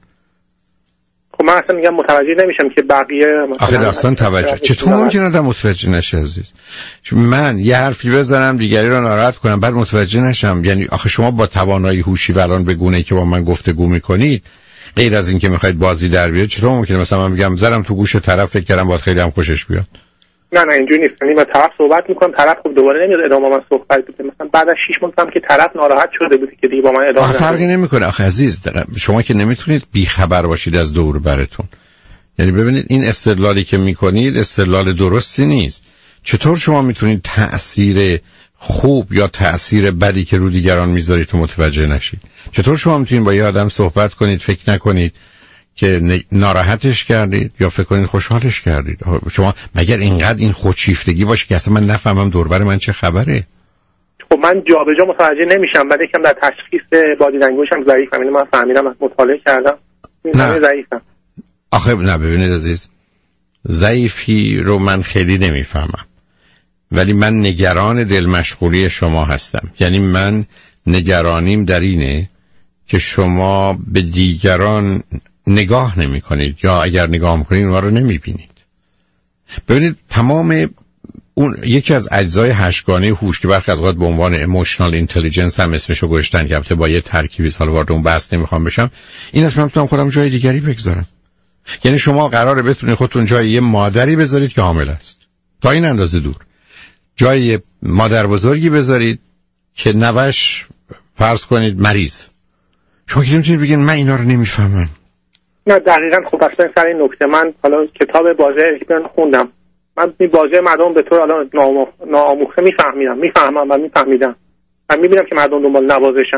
خب من اصلا میگم متوجه نمیشم که بقیه مثلا آخه داستان توجه چطور ممکنه آدم متوجه نشه عزیز؟ من یه حرفی بزنم دیگری رو ناراحت کنم بعد متوجه نشم؟ یعنی آخه شما با توانایی هوشی و الان به گونه‌ای که با من گفتگو میکنید، غیر از این که میخواید بازی در بیارید، چطور ممکنه مثلا من بگم زدم تو گوش طرف فکر کردم باید خیلی هم خوشش بیاد؟ نه نه اینجوری نیست. یعنی من طرف صحبت میکنم، طرف خب دوباره نمیاد ادامه من صحبت بده، مثلا بعد از شش ماه هم که طرف ناراحت شده بود که دیگه با من ادامه نمیده. فرقی نمیکنه آخه عزیز، شما که نمیتونید بی خبر باشید از دور براتون. یعنی ببینید این استدلالی که میکنید استدلال درستی نیست. چطور شما میتونید تأثیر خوب یا تأثیر بدی که رو دیگران میذارید تو متوجه نشید؟ چطور شما میتونید با یه آدم صحبت کنید فکر نکنید که ناراحتش کردید یا فکر کنید خوشحالش کردید؟ شما مگر اینقدر این خودشیفتگی باشه که اصلا من نفهمم دوربر من چه خبره؟ خب من جابجا متوجه نمیشم، بعد یکم در تشخیص بادی لنگویجم ضعیفم. اینو من فهمیدم، از مطالعه کردم نه ضعیفم. آخه نه ببینید عزیز، ضعیفی رو من خیلی نمیفهمم، ولی من نگران دل مشغولی شما هستم. یعنی من نگرانیم در اینه که شما به دیگران نگاه نمی کنید یا اگر نگاه میکنید اونها رو نمی بینید. ببینید تمام اون یکی از اجزای هشتگانه هوش که برخی از اوقات به عنوان ایموشنال اینتلیجنس هم اسمشو گذاشتن که البته با یه ترکیبی سال وارد اون بحث نمیخوام بشم، این است من میتونم خودم جای دیگری بگذارم. یعنی شما قراره بتونید خودتون جای یه مادری بذارید که حامل است، تا این اندازه دور جای مادر بزرگی بذارید که نوش فرض کنید مریض. شما که نمیتونید بگین من اینا رو نمیفهمم. نه دقیقاً. خب اصلا سر این نکته من حالا کتاب بازه اکبرن خوندم، من این بازه مردم به طور حالا ناآموخته میفهمیدم میفهمم و میفهمیدم و میبینم که مردم دنبال نوازشن.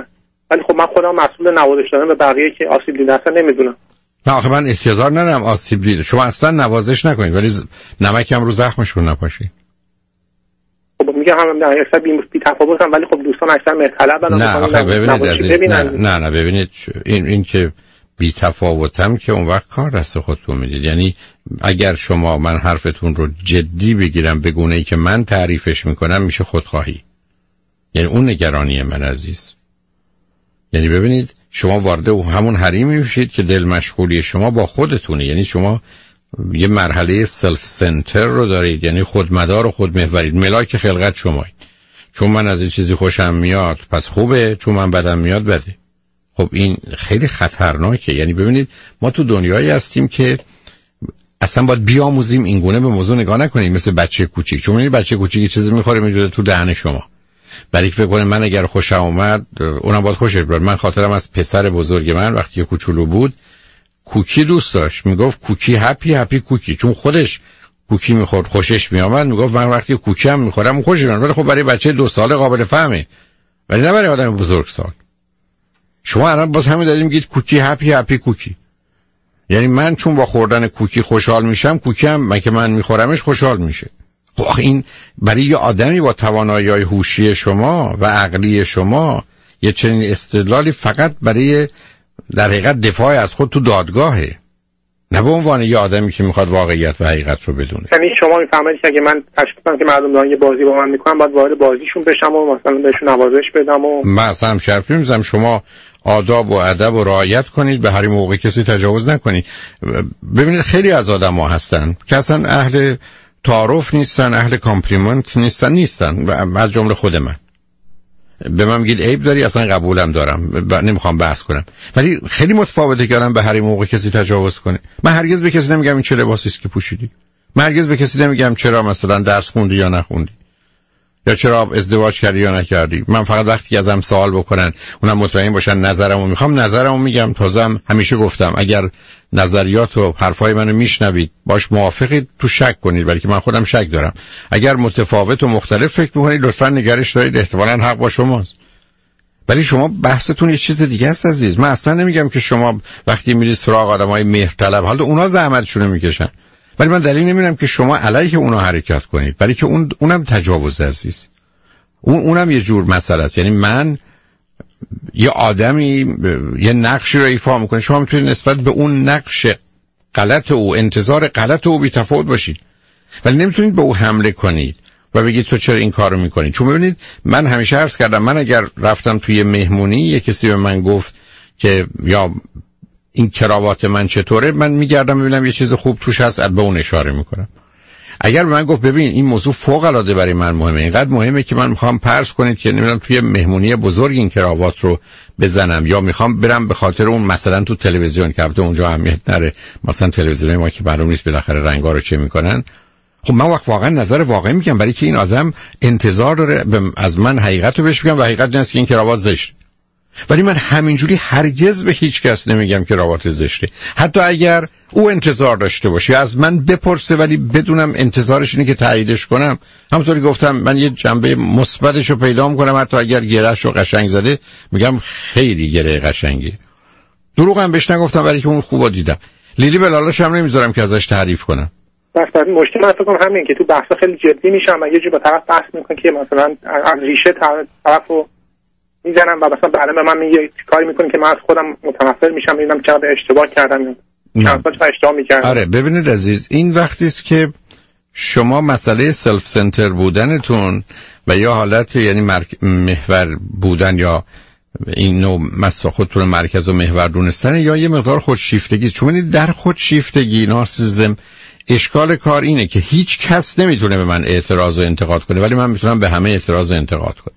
ولی خب من خودم مسئول نوازش دادن به بقیه که آسیب دیده اصلا نمیدونم. نه آخه من احتیاج ندارم آسیب دیده، شما اصلا نوازش نکنید ولی نمک هم رو زخمشون نپاشید. خب میگم هم نه اصلا بی تفاوت هم، ولی خب دوستان اکثر مطلبن. نه آخه ببینید عزیز، نه نه نه ببینید این این که بی تفاوتم که اون وقت کار دست خودتون میدید. یعنی اگر شما من حرفتون رو جدی بگیرم به گونه‌ای که من تعریفش میکنم میشه خودخواهی. یعنی اون نگرانی من عزیز. یعنی ببینید شما وارد همون حریمی میشید که دل مشغولی شما با خودتونه. یعنی شما یه مرحله سلف سنتر رو دارید، یعنی خودمدار و خودمحورید، ملاک خلقت شمایید. چون من از این چیزی خوشم میاد پس خوبه، چون من بدم میاد بده. خب این خیلی خطرناکه. یعنی ببینید ما تو دنیایی هستیم که اصلا باید بیاموزیم این گونه به موضوع نگاه نکنیم مثل بچه کوچیک. چون این بچه کوچیک چیزی میخوره میذاره تو دهن شما، برای که فکر کنه من اگر خوشم اومد اونم باید خوشش بیاد. من خاطرم از پسر بزرگ من وقتی که کوچولو بود کوکی دوست داشت، میگفت کوکی هپی هپی کوکی، چون خودش کوکی میخورد خوشش میامد. میگفت من وقتی کوکی هم میخورم خوشش میاد. ولی خب برای بچه دو ساله قابل فهمه، ولی نه برای آدم بزرگسال. شما الان باز همین دارید میگید کوکی هپی هپی کوکی. یعنی من چون با خوردن کوکی خوشحال میشم، کوکی هم من که من میخورمش خوشحال میشه. خب این برای یه آدمی با توانایی‌های هوشی شما و عقلی شما یه چنین استدلالی فقط برای در حقیقت دفاع از خود تو دادگاهه، نه به عنوان یه آدمی که میخواد واقعیت و حقیقت رو بدونه. یعنی شما میفهمید که اگه من تشخیص بدم که مردم دارن یه بازی با من میکنن باید وارد بازیشون بشم و مثلا بهشون نوازش بدم و من اصلا شرفی میزنم شما آداب و ادب و رعایت کنید، به هر موقع کسی تجاوز نکنید. ببینید خیلی از آدم‌ها هستن که اصلا اهل تعارف نیستن، اهل کامپلیمنت نیستن نیستن و از جمله خود من. به من میگید عیب داری، اصلا قبولم دارم، نمیخوام بحث کنم، ولی خیلی متفاوته که الان به هر موقع کسی تجاوز کنه. من هرگز به کسی نمیگم این چه لباسی است که پوشیدی، من هرگز به کسی نمیگم چرا مثلا درس خوندی یا نخوندی یا چرا ازدواج کردی یا نکردی. من فقط وقتی ازم سوال بکنن اونم مطمئن باشن نظرمو میخوام نظرمو میگم. تازم همیشه گفتم اگر نظریات و حرفای منو میشنوید باش موافقید تو شک کنید، برای که من خودم شک دارم. اگر متفاوت و مختلف فکر میکنید لطفاً نگرش دارید، احتمالاً حق با شماست. ولی شما بحثتون یه چیز دیگه است عزیز. من اصلا نمیگم که شما وقتی میرید سراغ آدمای مهرطلب حالا اونا زحمتشون میکشن، ولی من دلیل نمیبینم که شما علیه اونا حرکت کنید، برای که اون اونم تجاوز عزیز. اون اونم یه جور مسئله است. یعنی من یه آدمی یه نقشی رو ایفا میکنه، شما میتونید نسبت به اون نقش غلط او انتظار غلط او بی‌تفاوت باشید، ولی نمیتونید به او حمله کنید و بگید تو چرا این کارو میکنی. چون ببینید من همیشه عرض کردم من اگر رفتم توی مهمونی یه کسی به من گفت که یا این کراوات من چطوره، من میگردم ببینم یه چیز خوب توش هست، به اون اشاره میکنم. اگر به من گفت ببین این موضوع فوق العاده برای من مهمه، اینقدر مهمه که من میخوام پرس کنید که نمیدونم توی مهمونی بزرگ این کراوات رو بزنم، یا میخوام برم به خاطر اون مثلا تو تلویزیون که البته اونجا اهمیت نداره، مثلا تلویزیون ما که معلوم نیست بالاخره رنگا رو چه میکنن. خب من وقت واقعا نظر واقعی میگم، برای که این آدم انتظار داره از من حقیقت رو بهش بگم و حقیقت نیست که این کراوات زشت. ولی من همینجوری هرگز به هیچ کس نمیگم که کراوات زشته، حتی اگر او انتظار داشته باشه از من بپرسه ولی بدونم انتظارش اینه که تاییدش کنم. همونطوری گفتم من یه جنبه مثبتش رو پیدا میکنم، حتی اگر گرهش رو قشنگ زده میگم خیلی گره قشنگی. دروغ هم بهش نگفتم برای که اون خوبا دیدم. لیلی بلالاش هم نمیذارم که ازش تعریف کنم. بس مشکل من فکر کنم همین که تو بحثا خیلی جدی میشم و یه جور با طرف بحث میکنم که مثلا از ریشه طرفو میزنم و مثلا بعدا به من میگه کاری میکنه که من از خودم متنفر میشم، میبینم چقدر اشتباه کردم چند تا اشتباه میکردم. آره ببینید عزیز، این وقتی است که شما مسئله سلف سنتر بودنتون و یا حالت یعنی مرک... محور بودن یا این نوع مسئله خودتون مرکز و محور دونستن یا یه مقدار خودشیفتگی. چون در خودشیفتگی نارسیسم اشکال کار اینه که هیچ کس نمیتونه به من اعتراض و انتقاد کنه ولی من میتونم به همه اعتراض و انتقاد کنم.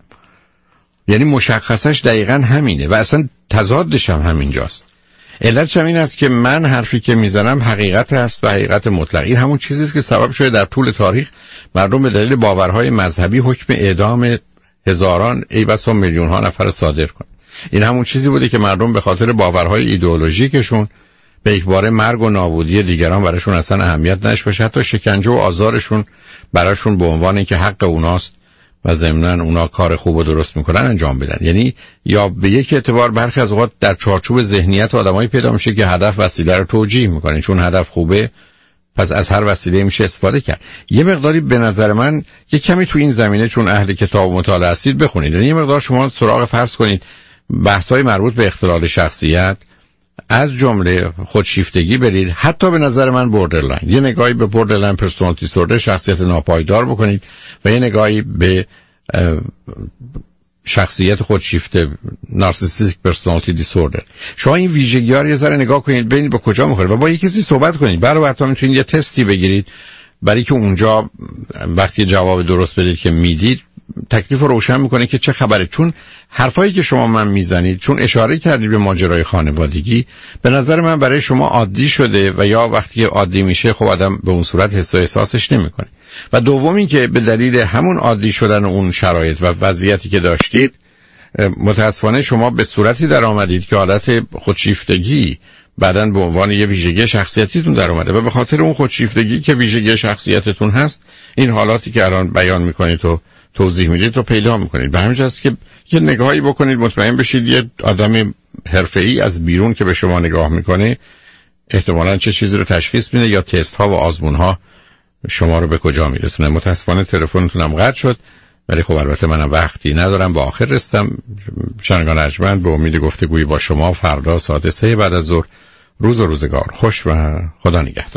یعنی مشخصش دقیقاً همینه و اصلا تضادش هم همینجاست. علتش هم این است که من حرفی که میزنم حقیقت است و حقیقت مطلق. این همون چیزی است که سبب شده در طول تاریخ مردم به دلیل باورهای مذهبی حکم اعدام هزاران ای بسا میلیون ها نفر صادر کنند. این همون چیزی بوده که مردم به خاطر باورهای ایدئولوژیکشون به یکباره مرگ و نابودی دیگران براشون اصلا اهمیت نشه، حتی شکنجه و آزارشون براشون به عنوان اینکه حق اوناست و ضمناً اونا کار خوب و درست میکنن انجام بدن. یعنی یا به یک اعتبار برخی از اوقات در چارچوب ذهنیت آدمایی پیدا میشه که هدف وسیله رو توجیه میکنن، چون هدف خوبه پس از هر وسیله میشه استفاده کرد. یه مقداری به نظر من یه کمی تو این زمینه، چون اهل کتاب و مطالعه هستید، بخونید. یعنی یه مقدار شما سراغ فرض کنید بحث‌های مربوط به اختلال شخصیت از جمله خودشیفتگی برید، حتی به نظر من بوردرلاین، یه نگاهی به بوردرلاین پرسونالیتی دیسوردر، شخصیت ناپایدار بکنید و یه نگاهی به شخصیت خودشیفته نارسیسیستیک پرسونالیتی دیسوردر. شما این ویژگی‌ها رو یه ذره نگاه کنید، ببینید به کجا می‌خوره و با یک کسی صحبت کنید. برای حتی می‌تونید یه تستی بگیرید برای که اونجا وقتی جواب درست بدید که میدید تکلیف رو روشن میکنه که چه خبره. چون حرفایی که شما من میزنید، چون اشاره کردید به ماجرای خانوادگی، به نظر من برای شما عادی شده و یا وقتی که عادی میشه خب آدم به اون صورت حس و احساسش نمیکنه. و دوم این که به دلیل همون عادی شدن اون شرایط و وضعیتی که داشتید متاسفانه شما به صورتی در آمدید که حالت خودشیفتگی بعداً به عنوان یه ویژگی شخصیتیتون در اومده و به خاطر اون خودشیفتگی که ویژگی شخصیتتون هست این حالاتی که الان بیان میکنید و توضیح میدید رو پیدا میکنید. به همین جاست که یه نگاهی بکنید، مطمئن بشید یه آدم حرفه‌ای از بیرون که به شما نگاه میکنه احتمالاً چه چیزی رو تشخیص میده یا تست ها و آزمون ها شما رو به کجا میرسونه. متاسفانه تلفنتونم قطع شد، ولی خب البته منم وقتی ندارم، با آخر رستم. شنوندگان ارجمند، به امید گفتگوی با شما فردا ساعت سه بعد از ظهر. روز و روزگار خوش و خدا نگهدار.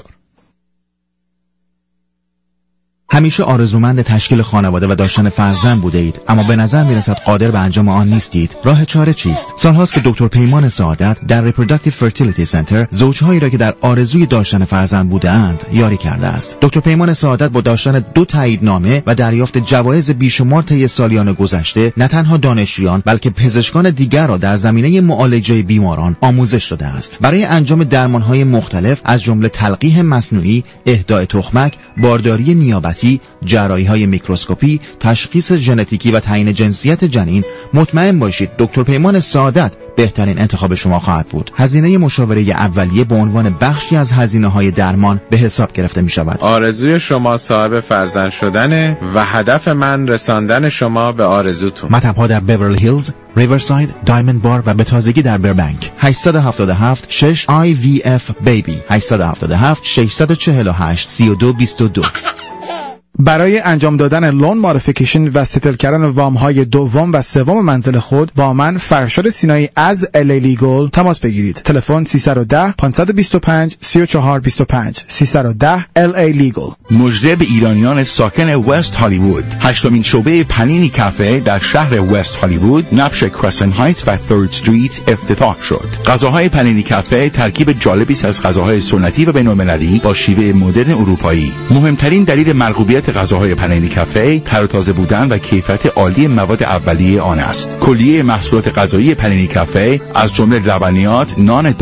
همیشه آرزومند تشکیل خانواده و داشتن فرزند بوده اید، اما به نظر میرسد قادر به انجام آن نیستید. راه چاره چیست؟ سالهاست که دکتر پیمان سعادت در Reproductive Fertility Center زوجهایی را که در آرزوی داشتن فرزند بودند یاری کرده است. دکتر پیمان سعادت با داشتن دو تاییدنامه و دریافت جوایز بیشمار طی سالیان گذشته نه تنها دانشجویان بلکه پزشکان دیگر را در زمینه معالجه بیماران آموزش داده است. برای انجام درمانهای مختلف از جمله تلقیح مصنوعی، اهدای تخمک، بارداری نیابتی، جراحی‌های میکروسکوپی، تشخیص ژنتیکی و تعیین جنسیت جنین، مطمئن باشید دکتر پیمان سعادت بهترین انتخاب شما خواهد بود. هزینه مشاوره اولیه به عنوان بخشی از هزینه‌های درمان به حساب گرفته می شود. آرزوی شما صاحب فرزند شدنه و هدف من رساندن شما به آرزوتون. مطب‌ها در بیورلی هیلز، ریورساید، دایموند بار و به تازگی در بربنک. هشت هفت هفت شش آی وی اف بیبی هشت هفت هفت شش چهار هشت سه دو دو دو. برای انجام دادن لون مودیفیکیشن و ستل کردن وام های دوم و سوم منزل خود با من فرشاد سینایی از ال ای لیگل تماس بگیرید. تلفن سیصد و ده پانصد و بیست و پنج سی و چهار بیست و پنج سیصد و ده ال ای لیگل. مژده به ایرانیان ساکن وست هالیوود. هشتمین شعبه پنینی کافه در شهر وست هالیوود نبش کرسن هایتس و ثرد استریت افتتاح شد. غذاهای پنینی کافه ترکیب جالبی است از غذاهای سنتی و بین‌المللی با شیوه مدرن اروپایی. مهمترین دلیل مرغوبیت غذاهای پنینی کافه تر و تازه بودن و کیفیت عالی مواد اولیه آن است. کلیه محصولات غذایی پنینی کافه از جمله لبنیات، نان